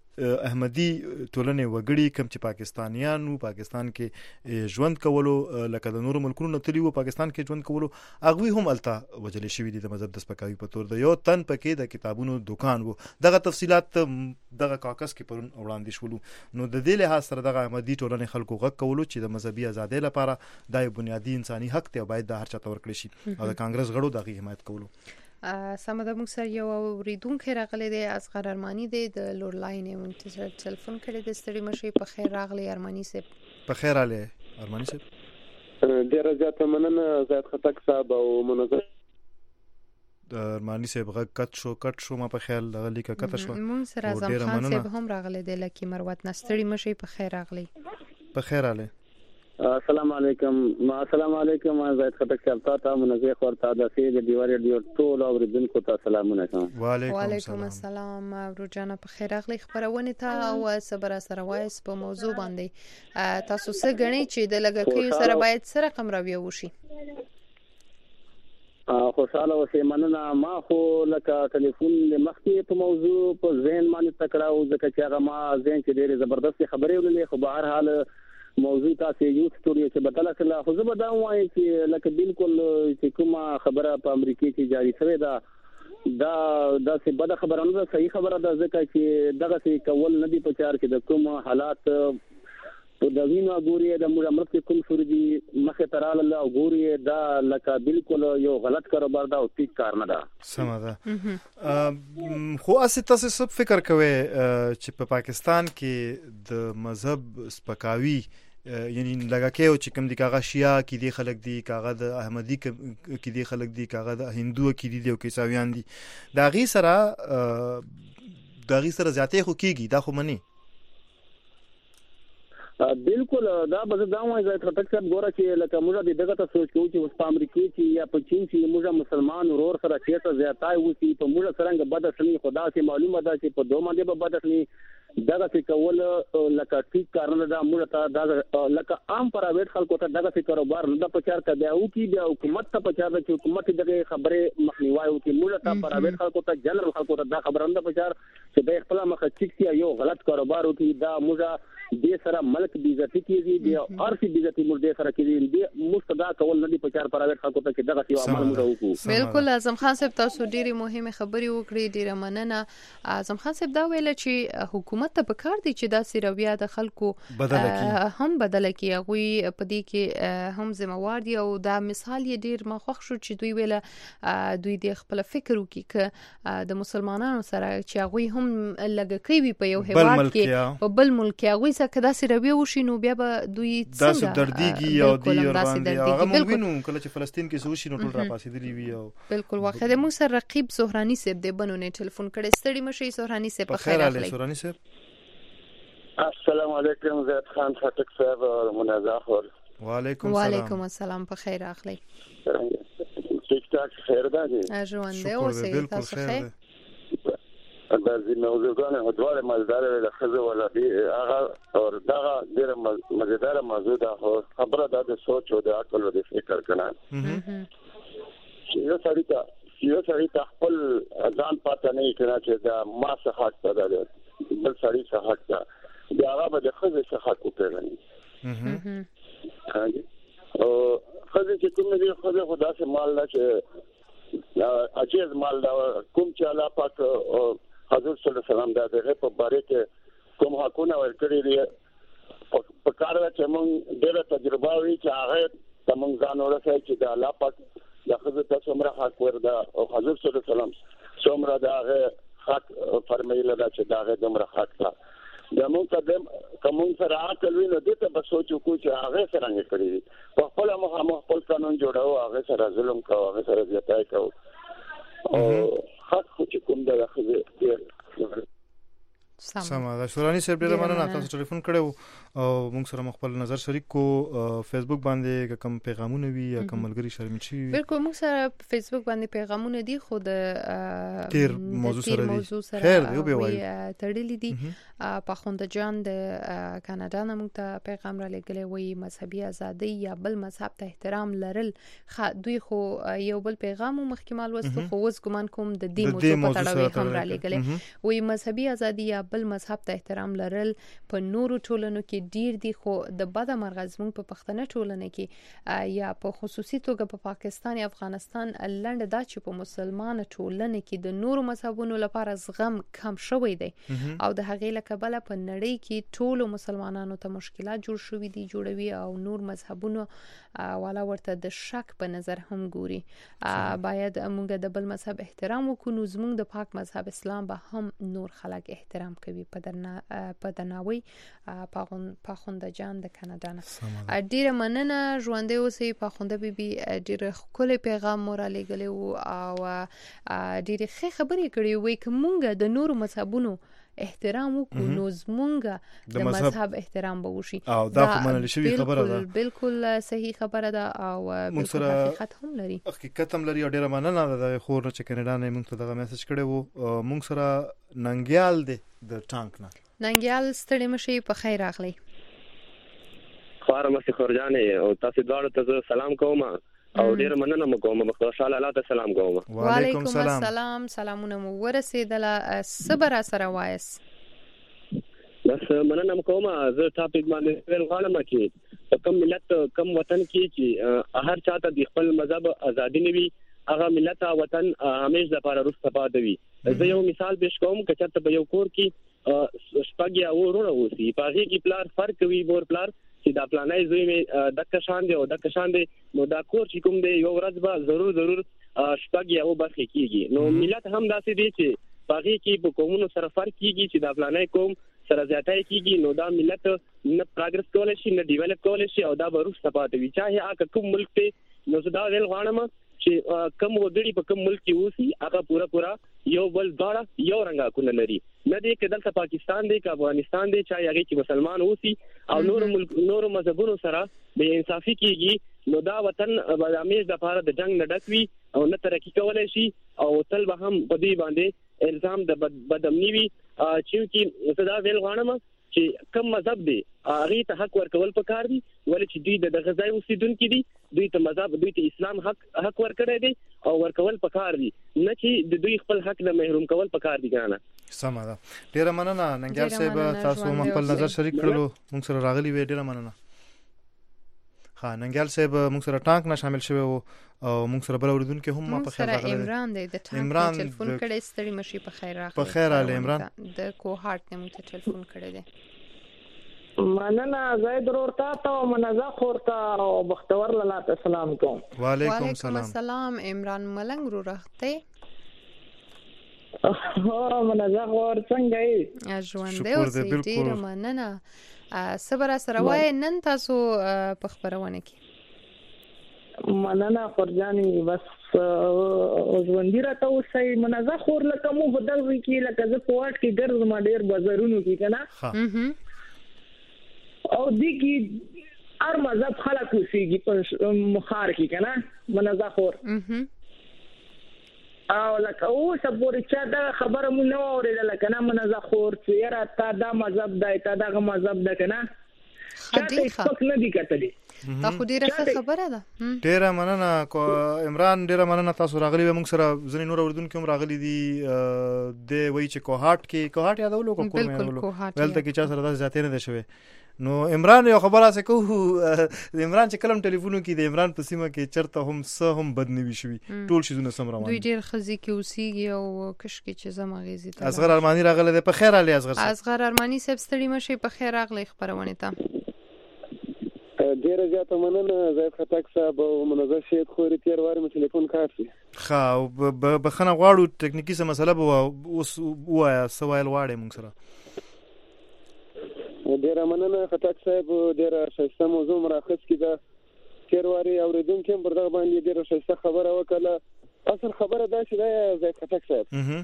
احمدي ټولنې وګړي کم چې پاکستانیانو پاکستان کې ژوند کولو لکه د نورو ملکونو نه تللی وو پاکستان کې ژوند کولو هغوی هم هلته وجل شوي دي د مذهب د سپکاوي په تور د یو تن پکې د کتابونو دکان وو. دغه تفصیلات دغه کاکس کې پرون وړاندې شولو. نو د دې لحاظ سره دغه احمدي ټولنې خلکو غږ کولو چې د مذهبي ازادۍ لپاره دا یو بنیادي انساني حق دی او باید د هر چا ته ورکړی شي او د کانګرس غړو دغه حمایت کولو. سمه ده. موږ سره یو اوریدونکی راغلی دی اصغر ارماني دی د لور لاین یې مونږ ټلیفون کړی دی. ستړي مشئ. په خیر راغلی ارماني صاحب. په خیر راغلی ارماني صاحب. ډېره زیاته مننه زاهد خټک صاحب او منظر ارماني صاحب غږ کټ شو کټ شو ما په خیال دغه لیکه کټ شو. موږ سره اعظم خان صاحب هم راغلی دی لکه مروت نه. ستړي مشئ. په خیر راغلی. په خیر راغلی. السلام علیکم. السلام علیکم زاهد خټک صاحب تاسو منځه خورته د سید دیوار ډیو ټول اوریدونکو ته سلامونه کوم. وعلیکم السلام. ورجانه په خیر راغلی خبرونه ته او صبر سره وایس په موضوع باندې تاسو څه غنئ چې د لګکې سره باید سره رقم راوي وشي؟ خوشاله اوسئ. مننه. ما خو لکه ټلیفون مخکې په موضوع په ذهن باندې تکړه او ځکه چې هغه ما ذهن کې ډېرې زبردست خبرې ولې خو به هر حال موضوع تاسو یو ستوري چې بدله کړه. خو زه به دا وایم چې لکه بالکل چې کومه خبره په امریکا کې جاری شوې ده دا دا څه بده خبره نه ده. صحیح خبره ده ځکه چې دغه څه کول نه دي په چار کې د کوم حالات په د وینو ګوري د موږ امریکا کوم سوري مخه تراله الله ګوري دا لکه بالکل یو غلط کاروبار دا او ټیک کار نه ده. سم ده. خو اسی تاسو څه فکر کوئ چې په پاکستان کې د مذهب سپکاوي یعنی لګاکه او چې کوم دي کاغه شیا کې دي خلک دي کاغه د احمدي کې دي خلک دي کاغه د هندو کې دي او کیساویان دي دا غي سره دا غي سره زیاتې خو کیږي دا خو منی بالکل دا به دا وايي چې خټک صاحب ګوره چې لکه موږ د دغه ته سوچ کوو چې په امریکا کې یا په چین کې موږ مسلمان ورور سره چې زیاتای وسی په موږ څنګه بدشنی خدا سي معلومه ده چې په دوه باندې به بدشنی دغه څه کول لکه ټیک کارونه دا موږ ته دا لکه عام پرایویټ خلکو ته دغه څه کاروبار نه د پچار کډه او کې د حکومت ته پچار د حکومت دغه خبره مخنیوي او کې موږ ته پرایویټ خلکو ته جنرال خلکو ته دا خبره نه پچار چې د خپل مخه ټیک سی یو غلط کاروبار او کې دا موږ د سره ملک بي عزتي کیږي د ارثي بي عزتي موږ د سره کیږي د مستدا کول نه دي پچار پرایویټ خلکو ته کې دغه څه عمل موږ وکړو. بالکل اعظم خان صاحب تاسو ډیره مهمه خبري وکړې ډیره مننه. اعظم خان صاحب دا ویل چې حکومت ته پکار دي چې دا سیرویا د خلکو هم بدل کی غوي په دې کې هم ذمہوار دي او دا مثال یې ډیر مخوښ شو چې دوی ویل دوی د خپل فکر وکي ک د مسلمانانو سره چې غوي هم لګکې وي په یو هیواد کې په بل ملک کې غوي څخه دا سیرویا وشي نو بیا به دوی څنګه دا سرديږي او دی باندې هغه مونږ وینو کله چې فلسطین کې سوشي نو ټول را پاسېدلی وي او بالکل واخه د موږ سره رقیب سهرانی صاحب د بنونه ټلیفون کړي. ستړي مشي سهرانی صاحب په خیر راغلی. سهرانی صاحب السلام علیکم زاهد خان خټک صاحب او منازخور. وعلیکم السلام. وعلیکم السلام. په خیر راغلی. ټیک ټاک خیر ده دي ژوند دی او سه تاسو خیر دا زموږ موضوعونه هدواله مزدار له خزه ولا دی هغه اور دا ډیره مزیدار موضوع ده خبره ده د سوچ او د عقل او د فکر کنه چې یو سړی ته یو سړی ته خپل ځان پاتې نه کړي چې دا ما څه حق ده بل سړی څه حق ده دا هغه به د خزه څه حق کوي او خزه چې کوم دی خزه خدا سے مال نه چې اجازه مال دا کوم چې الله پاک حضور صلی الله علیه وسلم دا دغه په باره کې کوم حقونه ورکړي دي په کار چې موږ ډېر تجربه وی چې هغه تمون ځان ورسې چې د الله پاک د خزه تاسو مر حق وردا او حضور صلی الله علیه وسلم څومره دا حق فرمایله دا چې دا دمر حق تا د موږ ته کوم سره عقل ویني د ته په سوچ کو چې هغه سره نه کړی په خپل مخ خپل قانون جوړاو هغه سره ظلم کاوه هغه سره زیاتای کاوه او حق چې کوم دا خزه ډیر سم دا سورانی صاحب ډیر مننه تاسو ټلیفون کړو او موږ سره خپل نظر شریک کو فیسبوک باندې کوم پیغامونه وی یا کوم ملګری شامل شي بالکل موږ سره فیسبوک باندې پیغامونه دي خو د تیر موضوع سره دي خیر دی به وایي تړلې دي په خوند جان د کاناډا نه موږ ته پیغام را لګلې وایي مذهبي ازادي یا بل مذهب ته احترام لرل دوی خو یو بل پیغام مخکمل وسته خو اوس ګمان کوم د دې موضوع په تړاو هم را لګلې وایي مذهبي ازادي یا بل بل مذهب ته احترام لرل په نورو ټولنو کې ډیر دي خو د بده مرغه زموږ په پښتنه ټولنه کې یا په خصوصي توګه په پاکستان یا افغانستان لنډه دا چې په مسلمان ټولنه کې د نورو مذهبونو لپاره زغم کم شوی دی او د هغې له کبله په نړۍ کې ټولو مسلمانانو ته مشکلات جوړ شوي دي جوړوي او نور مذهبونو والا ورته د شک په نظر هم ګوري. باید موږ د بل مذهب احترام وکړو نو زموږ د پاک مذهب اسلام به هم نور خلک احترام کوي. په درنا په درناوي پاخونده جان د کاناډا نه ډیره مننه. ژوندۍ اوسئ پاخونده بیبي. ډیره ښکلی پیغام مو رالیږلی و او ډیرې ښې خبرې کړې وې که موږ د نورو مذهبونو احترام وکړو نو زمونږ د مذهب احترام به وشي. او دا خو منل شوی خبره ده. بالکل صحیح خبره ده او بالکل حقیقت هم لري. حقیقت هم لري او ډیره مننه ده خور چې کینیډا نه موږ ته دغه میسج کړی وو. موږ سره ننګیال دی د ټانک نه. ننګیال ستړي مشي په خیر راغلی. خواره مسی خورجانې او تاسو دواړو ته سلام کوم او ډیر مننه کوم. خوشاله الله ته سلام کوم. وعلیکم السلام. سلامونه مو ورسېدله. صبر سره وایس بس مننه کوم. زه ټاپک باندې ویل غواړم چې کوم ملت کوم وطن کې چې هر چاته د خپل مذهب ازادي نه وي هغه ملت او وطن همیش د لپاره رسته پاتې وي. زه یو مثال پیش کوم چې چېرته په یو کور کې شپږ یا ورونه اوسي په هغې کې پلار فرق کوي مور پلار چې دا پلانای زوی مې دک شان دی او دک شان دی نو دا کور چې کوم دی یو ورځ به ضرور ضرور شپږ یا و برخې کیږي. نو ملت هم داسې دی چې باغې کې په قومونو سره فرق کیږي چې دا پلانای قوم سره زیاتای کیږي نو دا ملت نه پروګرس کولای شي نه ډیولپ کولای شي او دا به وروسته پاتې وي. چاهي هغه کوم ملک دی نو زه دا ویل غواړم چې کوم وګړي په کوم ملک کې اوسي هغه پورا پورا یو بل دواړه یو رنګه کونه لري. نه دی کې دلته پاکستان دی که افغانستان دی چا هغه کې مسلمان اوسي او نور ملک نور مذهبونو سره به انصافي کیږي نو دا وطن به همیش د لپاره د جنگ نه ډک وي او نه ترقی کولای شي او تل به هم په دې باندې الزام د بدامني وي. چې زه دا ویل غواړم چې کوم مذهب دی هغه ته حق ورکول پکار دي ولې چې دوی د غزای اوسیدونکو دي دوی ته مذهب دوی ته اسلام حق حق ورکړی دی او ورکول پکار دي نه چې د دوی خپل حق نه محروم کول پکار دي ګانه. سمه ده. ډیره مننه ننګیال صاحب تاسو خپل نظر شریک کړلو موږ سره راغلی وې ډیره مننه. ها ننګیال صاحب موږ سره ټانک نه شامل شوی وو او موږ سره بل اوریدونکو هم ما په خیر راغلی. عمران دی د ټانک ټلیفون کړي ستړي مشي په خیر راغلی. په خیر علي عمران د کوهارت نه مو ټلیفون کړی دی. مننه زید ورته ته منزه خورته او بختور لاله سلام کوم. وعلیکم السلام. السلام عمران ملنګ رو راخته. ها منزه خور څنګه یې؟ ژوندۍ اوسئ. ډیره مننه. صبر سره وای نن تاسو په خبرونه کې. مننه خورجاني بس ژوندۍ راته اوسئ. منزه خور لکه مو په دغه کې لکه زه په واټ کې ګرځم ما ډیر بازارونو کې کنه او دی کی هر مذهب خلق اوسېږي په مخار کې کنه منزه خور او لکه اوس پورې چې دا خبره مو نه اورېدله کنه منزه خور چې یاره تا دا مذهب دی تا دغه مذهب ده کنه چاته سپک نه دي کتلي. دا خو ډیره ښه خبره ده. ډیره مننه عمران ډیره مننه تاسو راغلی و موږ سره ځینې نور اوریدونکو هم راغلي دي د وایي چې کوهارت کې کوهارت یادولو کوم کوم یادولو ولته کې چا سره داسې ذاتي نه دی شوی. نو عمران یو خبره څه کوو د عمران چې کلم ټلیفونو کې د عمران په سیمه کې چرته هم څه هم بد نه وي شوي ټول شیزونه سم روان دوی ډیر خزي کې اوسېږي او کشکې چې زما غیزي ته. اصغر ارمانی راغلی دی. په خیر علي اصغر صاحب. اصغر ارمانی صاحب ستړي مشي په خیر راغلی خبرونه ته. ډیره زیاته مننه زید خټک صاحب او منزه شهید خوري تیر واره مې ټلیفون کافي. ښه او بخښنه غواړو ټکنیکي څه مسله به اوس ووایه څه ویل غواړئ موږ سره. ډیره مننه خټک صاحب ډیره ښایسته موضوع مراخص کې ده تیر واري اوریدونکو هم پر دغه باندې ډیره ښایسته خبره وکړه. اصل خبره دا چې دا زید خټک صاحب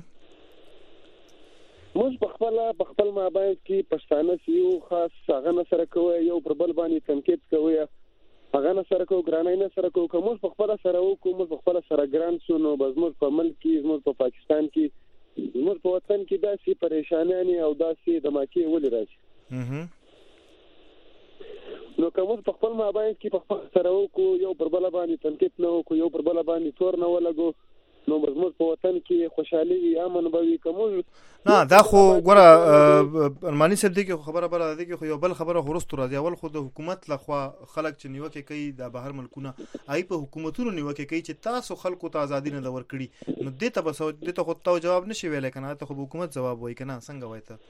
موږ په خپل په خپل مابین کې پښتانه یو خاص هغه نه سره کوي یو پر بل باندې تنقید کوي هغه نه سره کوي ګرانای نه سره کوي کوم په خپل سره وکړو موږ په خپل سره ګران شو نو بس موږ په ملک کې موږ په پاکستان کې موږ په وطن کې داسې پریشانانی او داسې دماکي ولې راځي نو کوم په خپل مابین کې په خپل سره وکړو یو پر بل باندې تنقید نه وکړو یو پر بل باندې تور نه ولګو نو زموږ په وطن کې خوشحالي وي امن به وي کوم نه دا خو ګوره ارماني صاحب دې کې خبره بل دی کې خو یو بل خبره خورستو راځي اول خو د حکومت لخوا خلک چې نیوکه کوي د بهر ملکونه آی په حکومتونو نیوکه کوي چې تاسو خلکو ته ازادي نه ورکړي نو دې ته بس دې ته خو ته جواب نشي ویلای کنه ته خو حکومت جواب وایي کنه څنګه وایي ته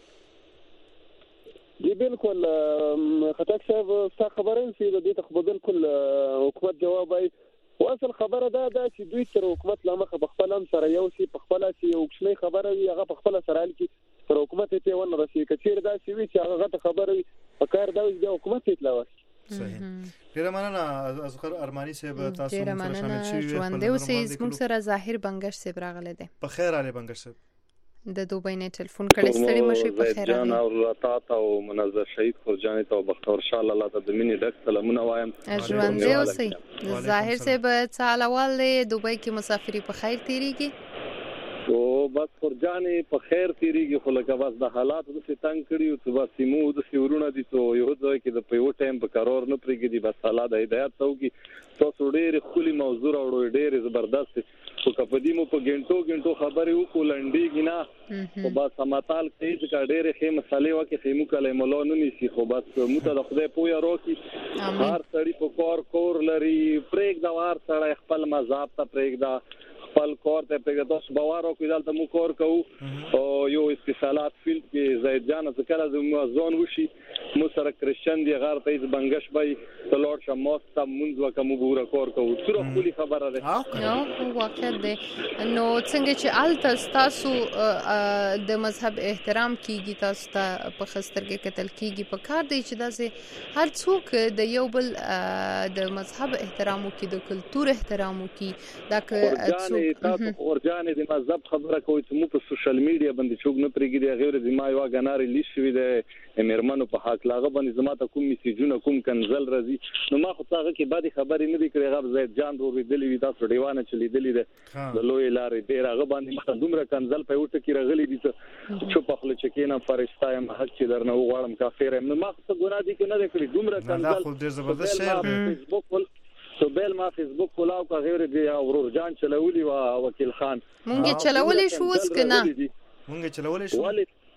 دی بالکل خټک صاحب څه خبره سي د دې ته بالکل حکومت جواب وایي او اصل خبره دا ده چې دوی تر حکومت لامخه بخپل هم سره یو شي بخپل چې یو کښنی خبره وي هغه بخپل سره ال کې تر حکومت ته ونه رسي کچیر دا چې وي چې هغه ته خبره وي په کار دا وي د حکومت ته اطلاع ورکړي صحیح ډیر مننه اذخر ارماني صاحب تاسو سره شامل شوي ژوند او سیس موږ سره ظاهر بنگش صاحب راغله دي په خیر علي بنگش صاحب د دوبۍ نه ټلیفون کړي ستړي مشي په خیر جان او لطاط او منظر شهید خورجان ته بختور شاه الله ته د مینې ډک سلامونه وایم ژوند دی اوسئ ظاهر صاحب څالوال دوبۍ کې مسافری په خیر تیریږي او بس خورجان په خیر تیریږي خو لکه بس د حالات د ستنګ کړي او څه بس سیمو د سیورونه دي ته یو ځای کې د پیو ټایم په قرار نه پرېږدي بس حالات د هدایت توګي تاسو ډېر خولي موضوع راوړو ډېر زبردست خو کپدی مو په ګنټو ګنټو خبرې وکړو لنډیږي نه خو بس سماتال کې چې ډېرې ښې مسالې وکړي خیمو کله مولا نه نیسي خو بس موږ ته د خدای پویا روکي هر سړی په کور کور لري پرېږ دا هر سړی خپل مذهب ته پرېږ دا خپل کور ته پرېږ تاسو باور وکړئ دلته مو کور کوو او یو استثالات فیلډ کې زید جان ذکر از موازون وشي مو سره کرسچن دی غار ته بنگش بای تلور شموست منځ وکم ګوره کور کوو سره خولي خبره ده نو واقع ده نو څنګه چې آلته تاسو د مذهب احترام کیږي تاسو ته په خستر کې قتل کیږي په کار دی چې داسې هر څوک د یو بل د مذهب احترام کوي د کلچر احترام کوي دا که تاسو ورجانې د مذهب خبره کوي چې مو په سوشل میډیا باندې څوک نه پرېږدي غیر د ما یو غناري لیشوي د امرمنو په حق لاغه باندې زماته کوم میسیجونه کوم کنزل راځي نو ما خو څنګه کې بعد خبرې نه دی کړې غو زید جان ورې دلی وی تاسو دیوانه چلی دلی ده د لوی لارې ډیر هغه باندې ما دومره کنزل په وټه کې راغلي دي ته چوپ خپل چکینه فرشتایم حق چې درنه وغواړم کافر نو ما څه ګناه دي کنه کړې دومره کنزل خو ډیر زبردست شعر دی فیسبوک تو بیل ما فیسبوک کولاو کا غیر دی اورور جان چلولي وا وکیل خان مونږ چلولې شو اوس کنه مونږ چلولې شو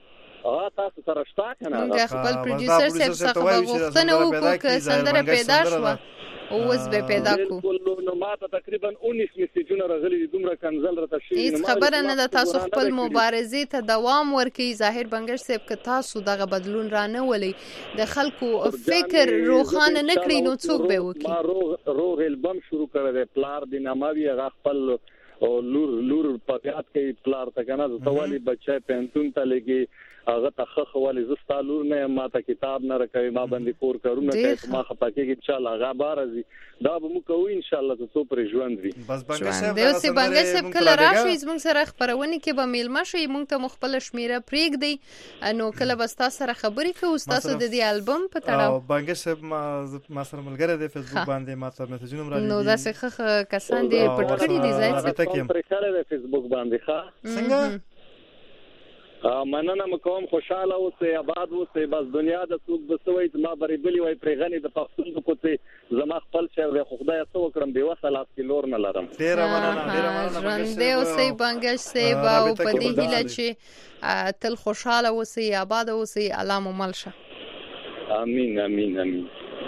اه تاسو سره شتا کنه مونږ خپل پروډوسر صاحب څخه غوښتنه وکړو چې سندره پیدا شو او اوس به پیدا کو نو ما ته تقریبا اونیس میسیجونه راغلي دومره کنزل راته شي هیڅ خبره نه ده تاسو خپل مبارزې ته دوام ورکړئ ظاهر بنگش صاحب که تاسو دغه بدلون را نه ولي د خلکو فکر روخانه نه کړی نو څوک به وکړي ما روغ روغ البم شروع کړی دی پلار دی ناموي هغه خپل او لور لور په یاد کې پلار ته کنه زوالي بچای پنتون ته لګي هغه ته خو ولې زستا لور نه ما ته کتاب نه راکوي ما باندې کور کارونه کوي ما خپاکه ان شاء الله هغه بارزي دا به مو کوي ان شاء الله ته پر ژوند وي بس بنگش صاحب د اوسې بنگش صاحب کله راشي زموږ سره خبرونه کې به میلمه شي مونږ ته مخبل شمیره پرېږدي نو کله بس تاسو سره خبرې کوو تاسو د دې البم په تړاو بنگش صاحب ما ما سره ملګری دی فیسبوک باندې ما ته میسجونه راځي نو دا څه کسان دي پټ کړی دي ځای څه پر کار دی فیسبوک باندې ښه څنګه مننه مکوم خوشاله اوسئ آباد اوسئ بس دنیا د څوک بسوي ما بری بلی وای پرېغنی د پښتون کو څه زما خپل شعر خو خدای څو وکړم دی وسلاس کې لور نه لرم ډیر مننه ډیر مننه ژوند دی اوسئ بنگش صاحب او په دې هیله چې تل خوشاله اوسئ آباد اوسئ الله مو ملشه امين امين امين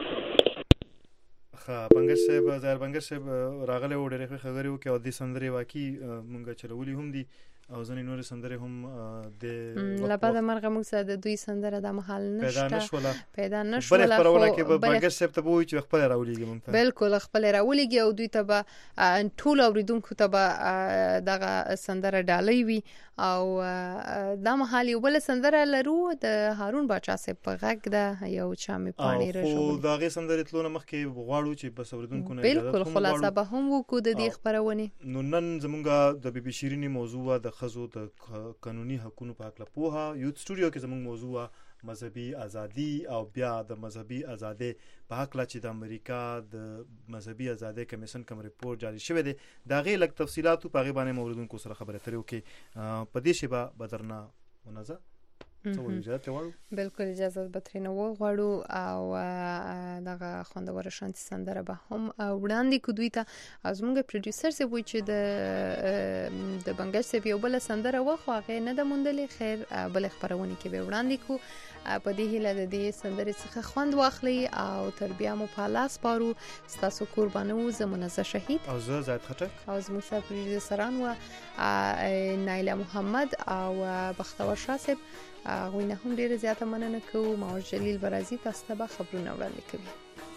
خا بنگش صاحب ظاهر بنگش صاحب راغله و ډېر خبرې وکړي او د سندري واقعي مونږ چلولي هم دي او ځنې نور سندره هم د لپاره مرغه موږ سره د دوی سندره د محل نشته پیدا نشوله پیدا نشوله بل خبرونه کې به بنگش صاحب ته وایي چې خپل راولېږي مونږ بالکل خپل راولېږي او دوی ته به ټول اوریدونکو ته به دغه سندره ډالۍ وي او دا محل یو بل سندره لرو د هارون باچا صاحب په غږ ده یو چا می پانی راشو او دغه سندره تلونه مخکې غواړو چې بس اوریدونکو نه بالکل خلاصه به هم وکړو د دې خبرونه نو نن زمونږ د بي بي شيريني موضوع د خزو د قانوني حقوقو په اړه پوها یوت سټوډیو کې زموږ موضوع مذهبي ازادي او بیا د مذهبي ازادي په حق لا چې د امریکا د مذهبي ازادي کمیشن کوم ریپورت جاری شوی دی دا غي لک تفصيلات په غیبانه موردونکو سره خبرې ترې وکي په دې شی به بدرنا منازه څه اجازه وړو بالکل اجازه به ترنه وغواړو او دغه خوندور شانتي سندره به هم وړاندې کړو ته از موږ پروډوسر سه وای چې د د بنگش سه یو بل سندره واخو هغه نه د مونډلې خیر بل خبرونه کې به وړاندې کو په دې هیله د دې سندرې څخه خوند واخلي او تربیه مو په لاس پارو ستاسو قربانو زمونه ز شهید او زه زید خټک او زموږ سره پروډوسران و نایله محمد او بختور شاسب غوینه هم ډیره زیاته مننه کوم ماور جلیل برازي تاسو ته خبرونه وړاندې کوي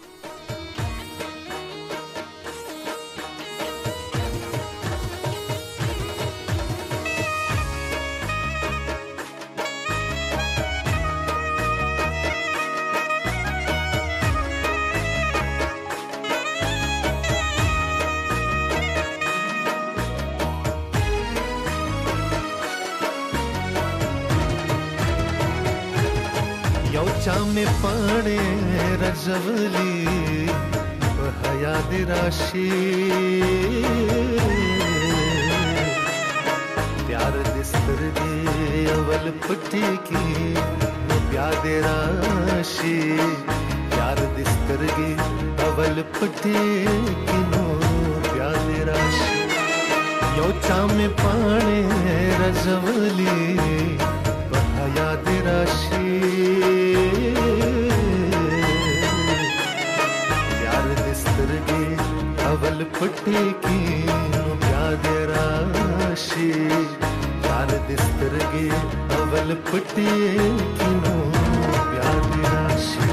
में पाने रजवली बहया दिराशी प्यार दिस्तर दे अवल पट्टी की प्यार राशि प्यार दिस्तर गे अवल पट्टी की नो प्यार राशि यो में पाने रजवली बहया दिराशी अवल पट्टी की प्याद राशि प्यार दिस्तर गे अवल पट्टी की नो प्याद राशि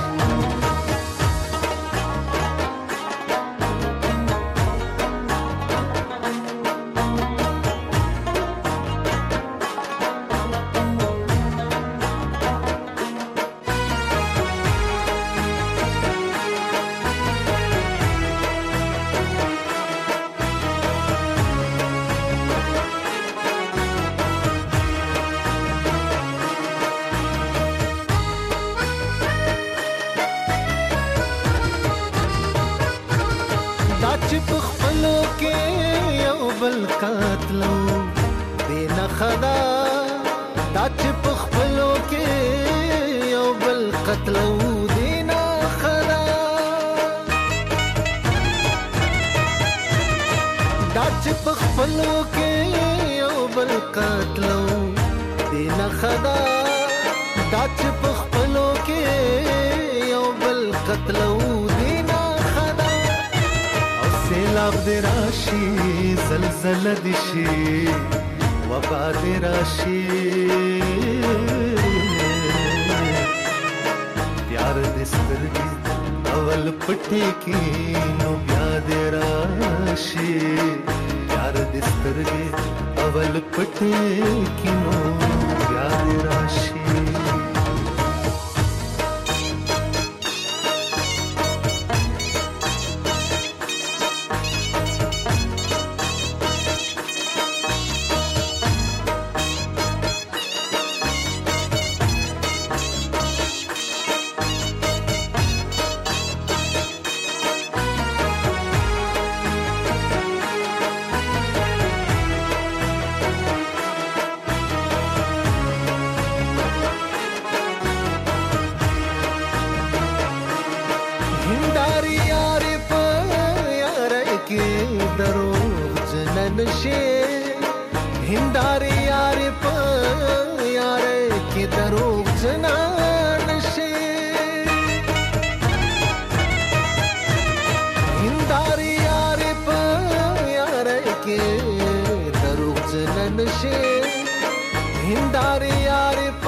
दिशी वबाद राशि प्यार दिस्तर गे अवल पट्टी की नो प्याद राशि प्यार दिस्तर गे अवल पट्टी की नो प्याद राशि हिंदारी यार प यार के दरोग जनान शे हिंदारी यार प यार के दरोग जनन शे हिंदारी यार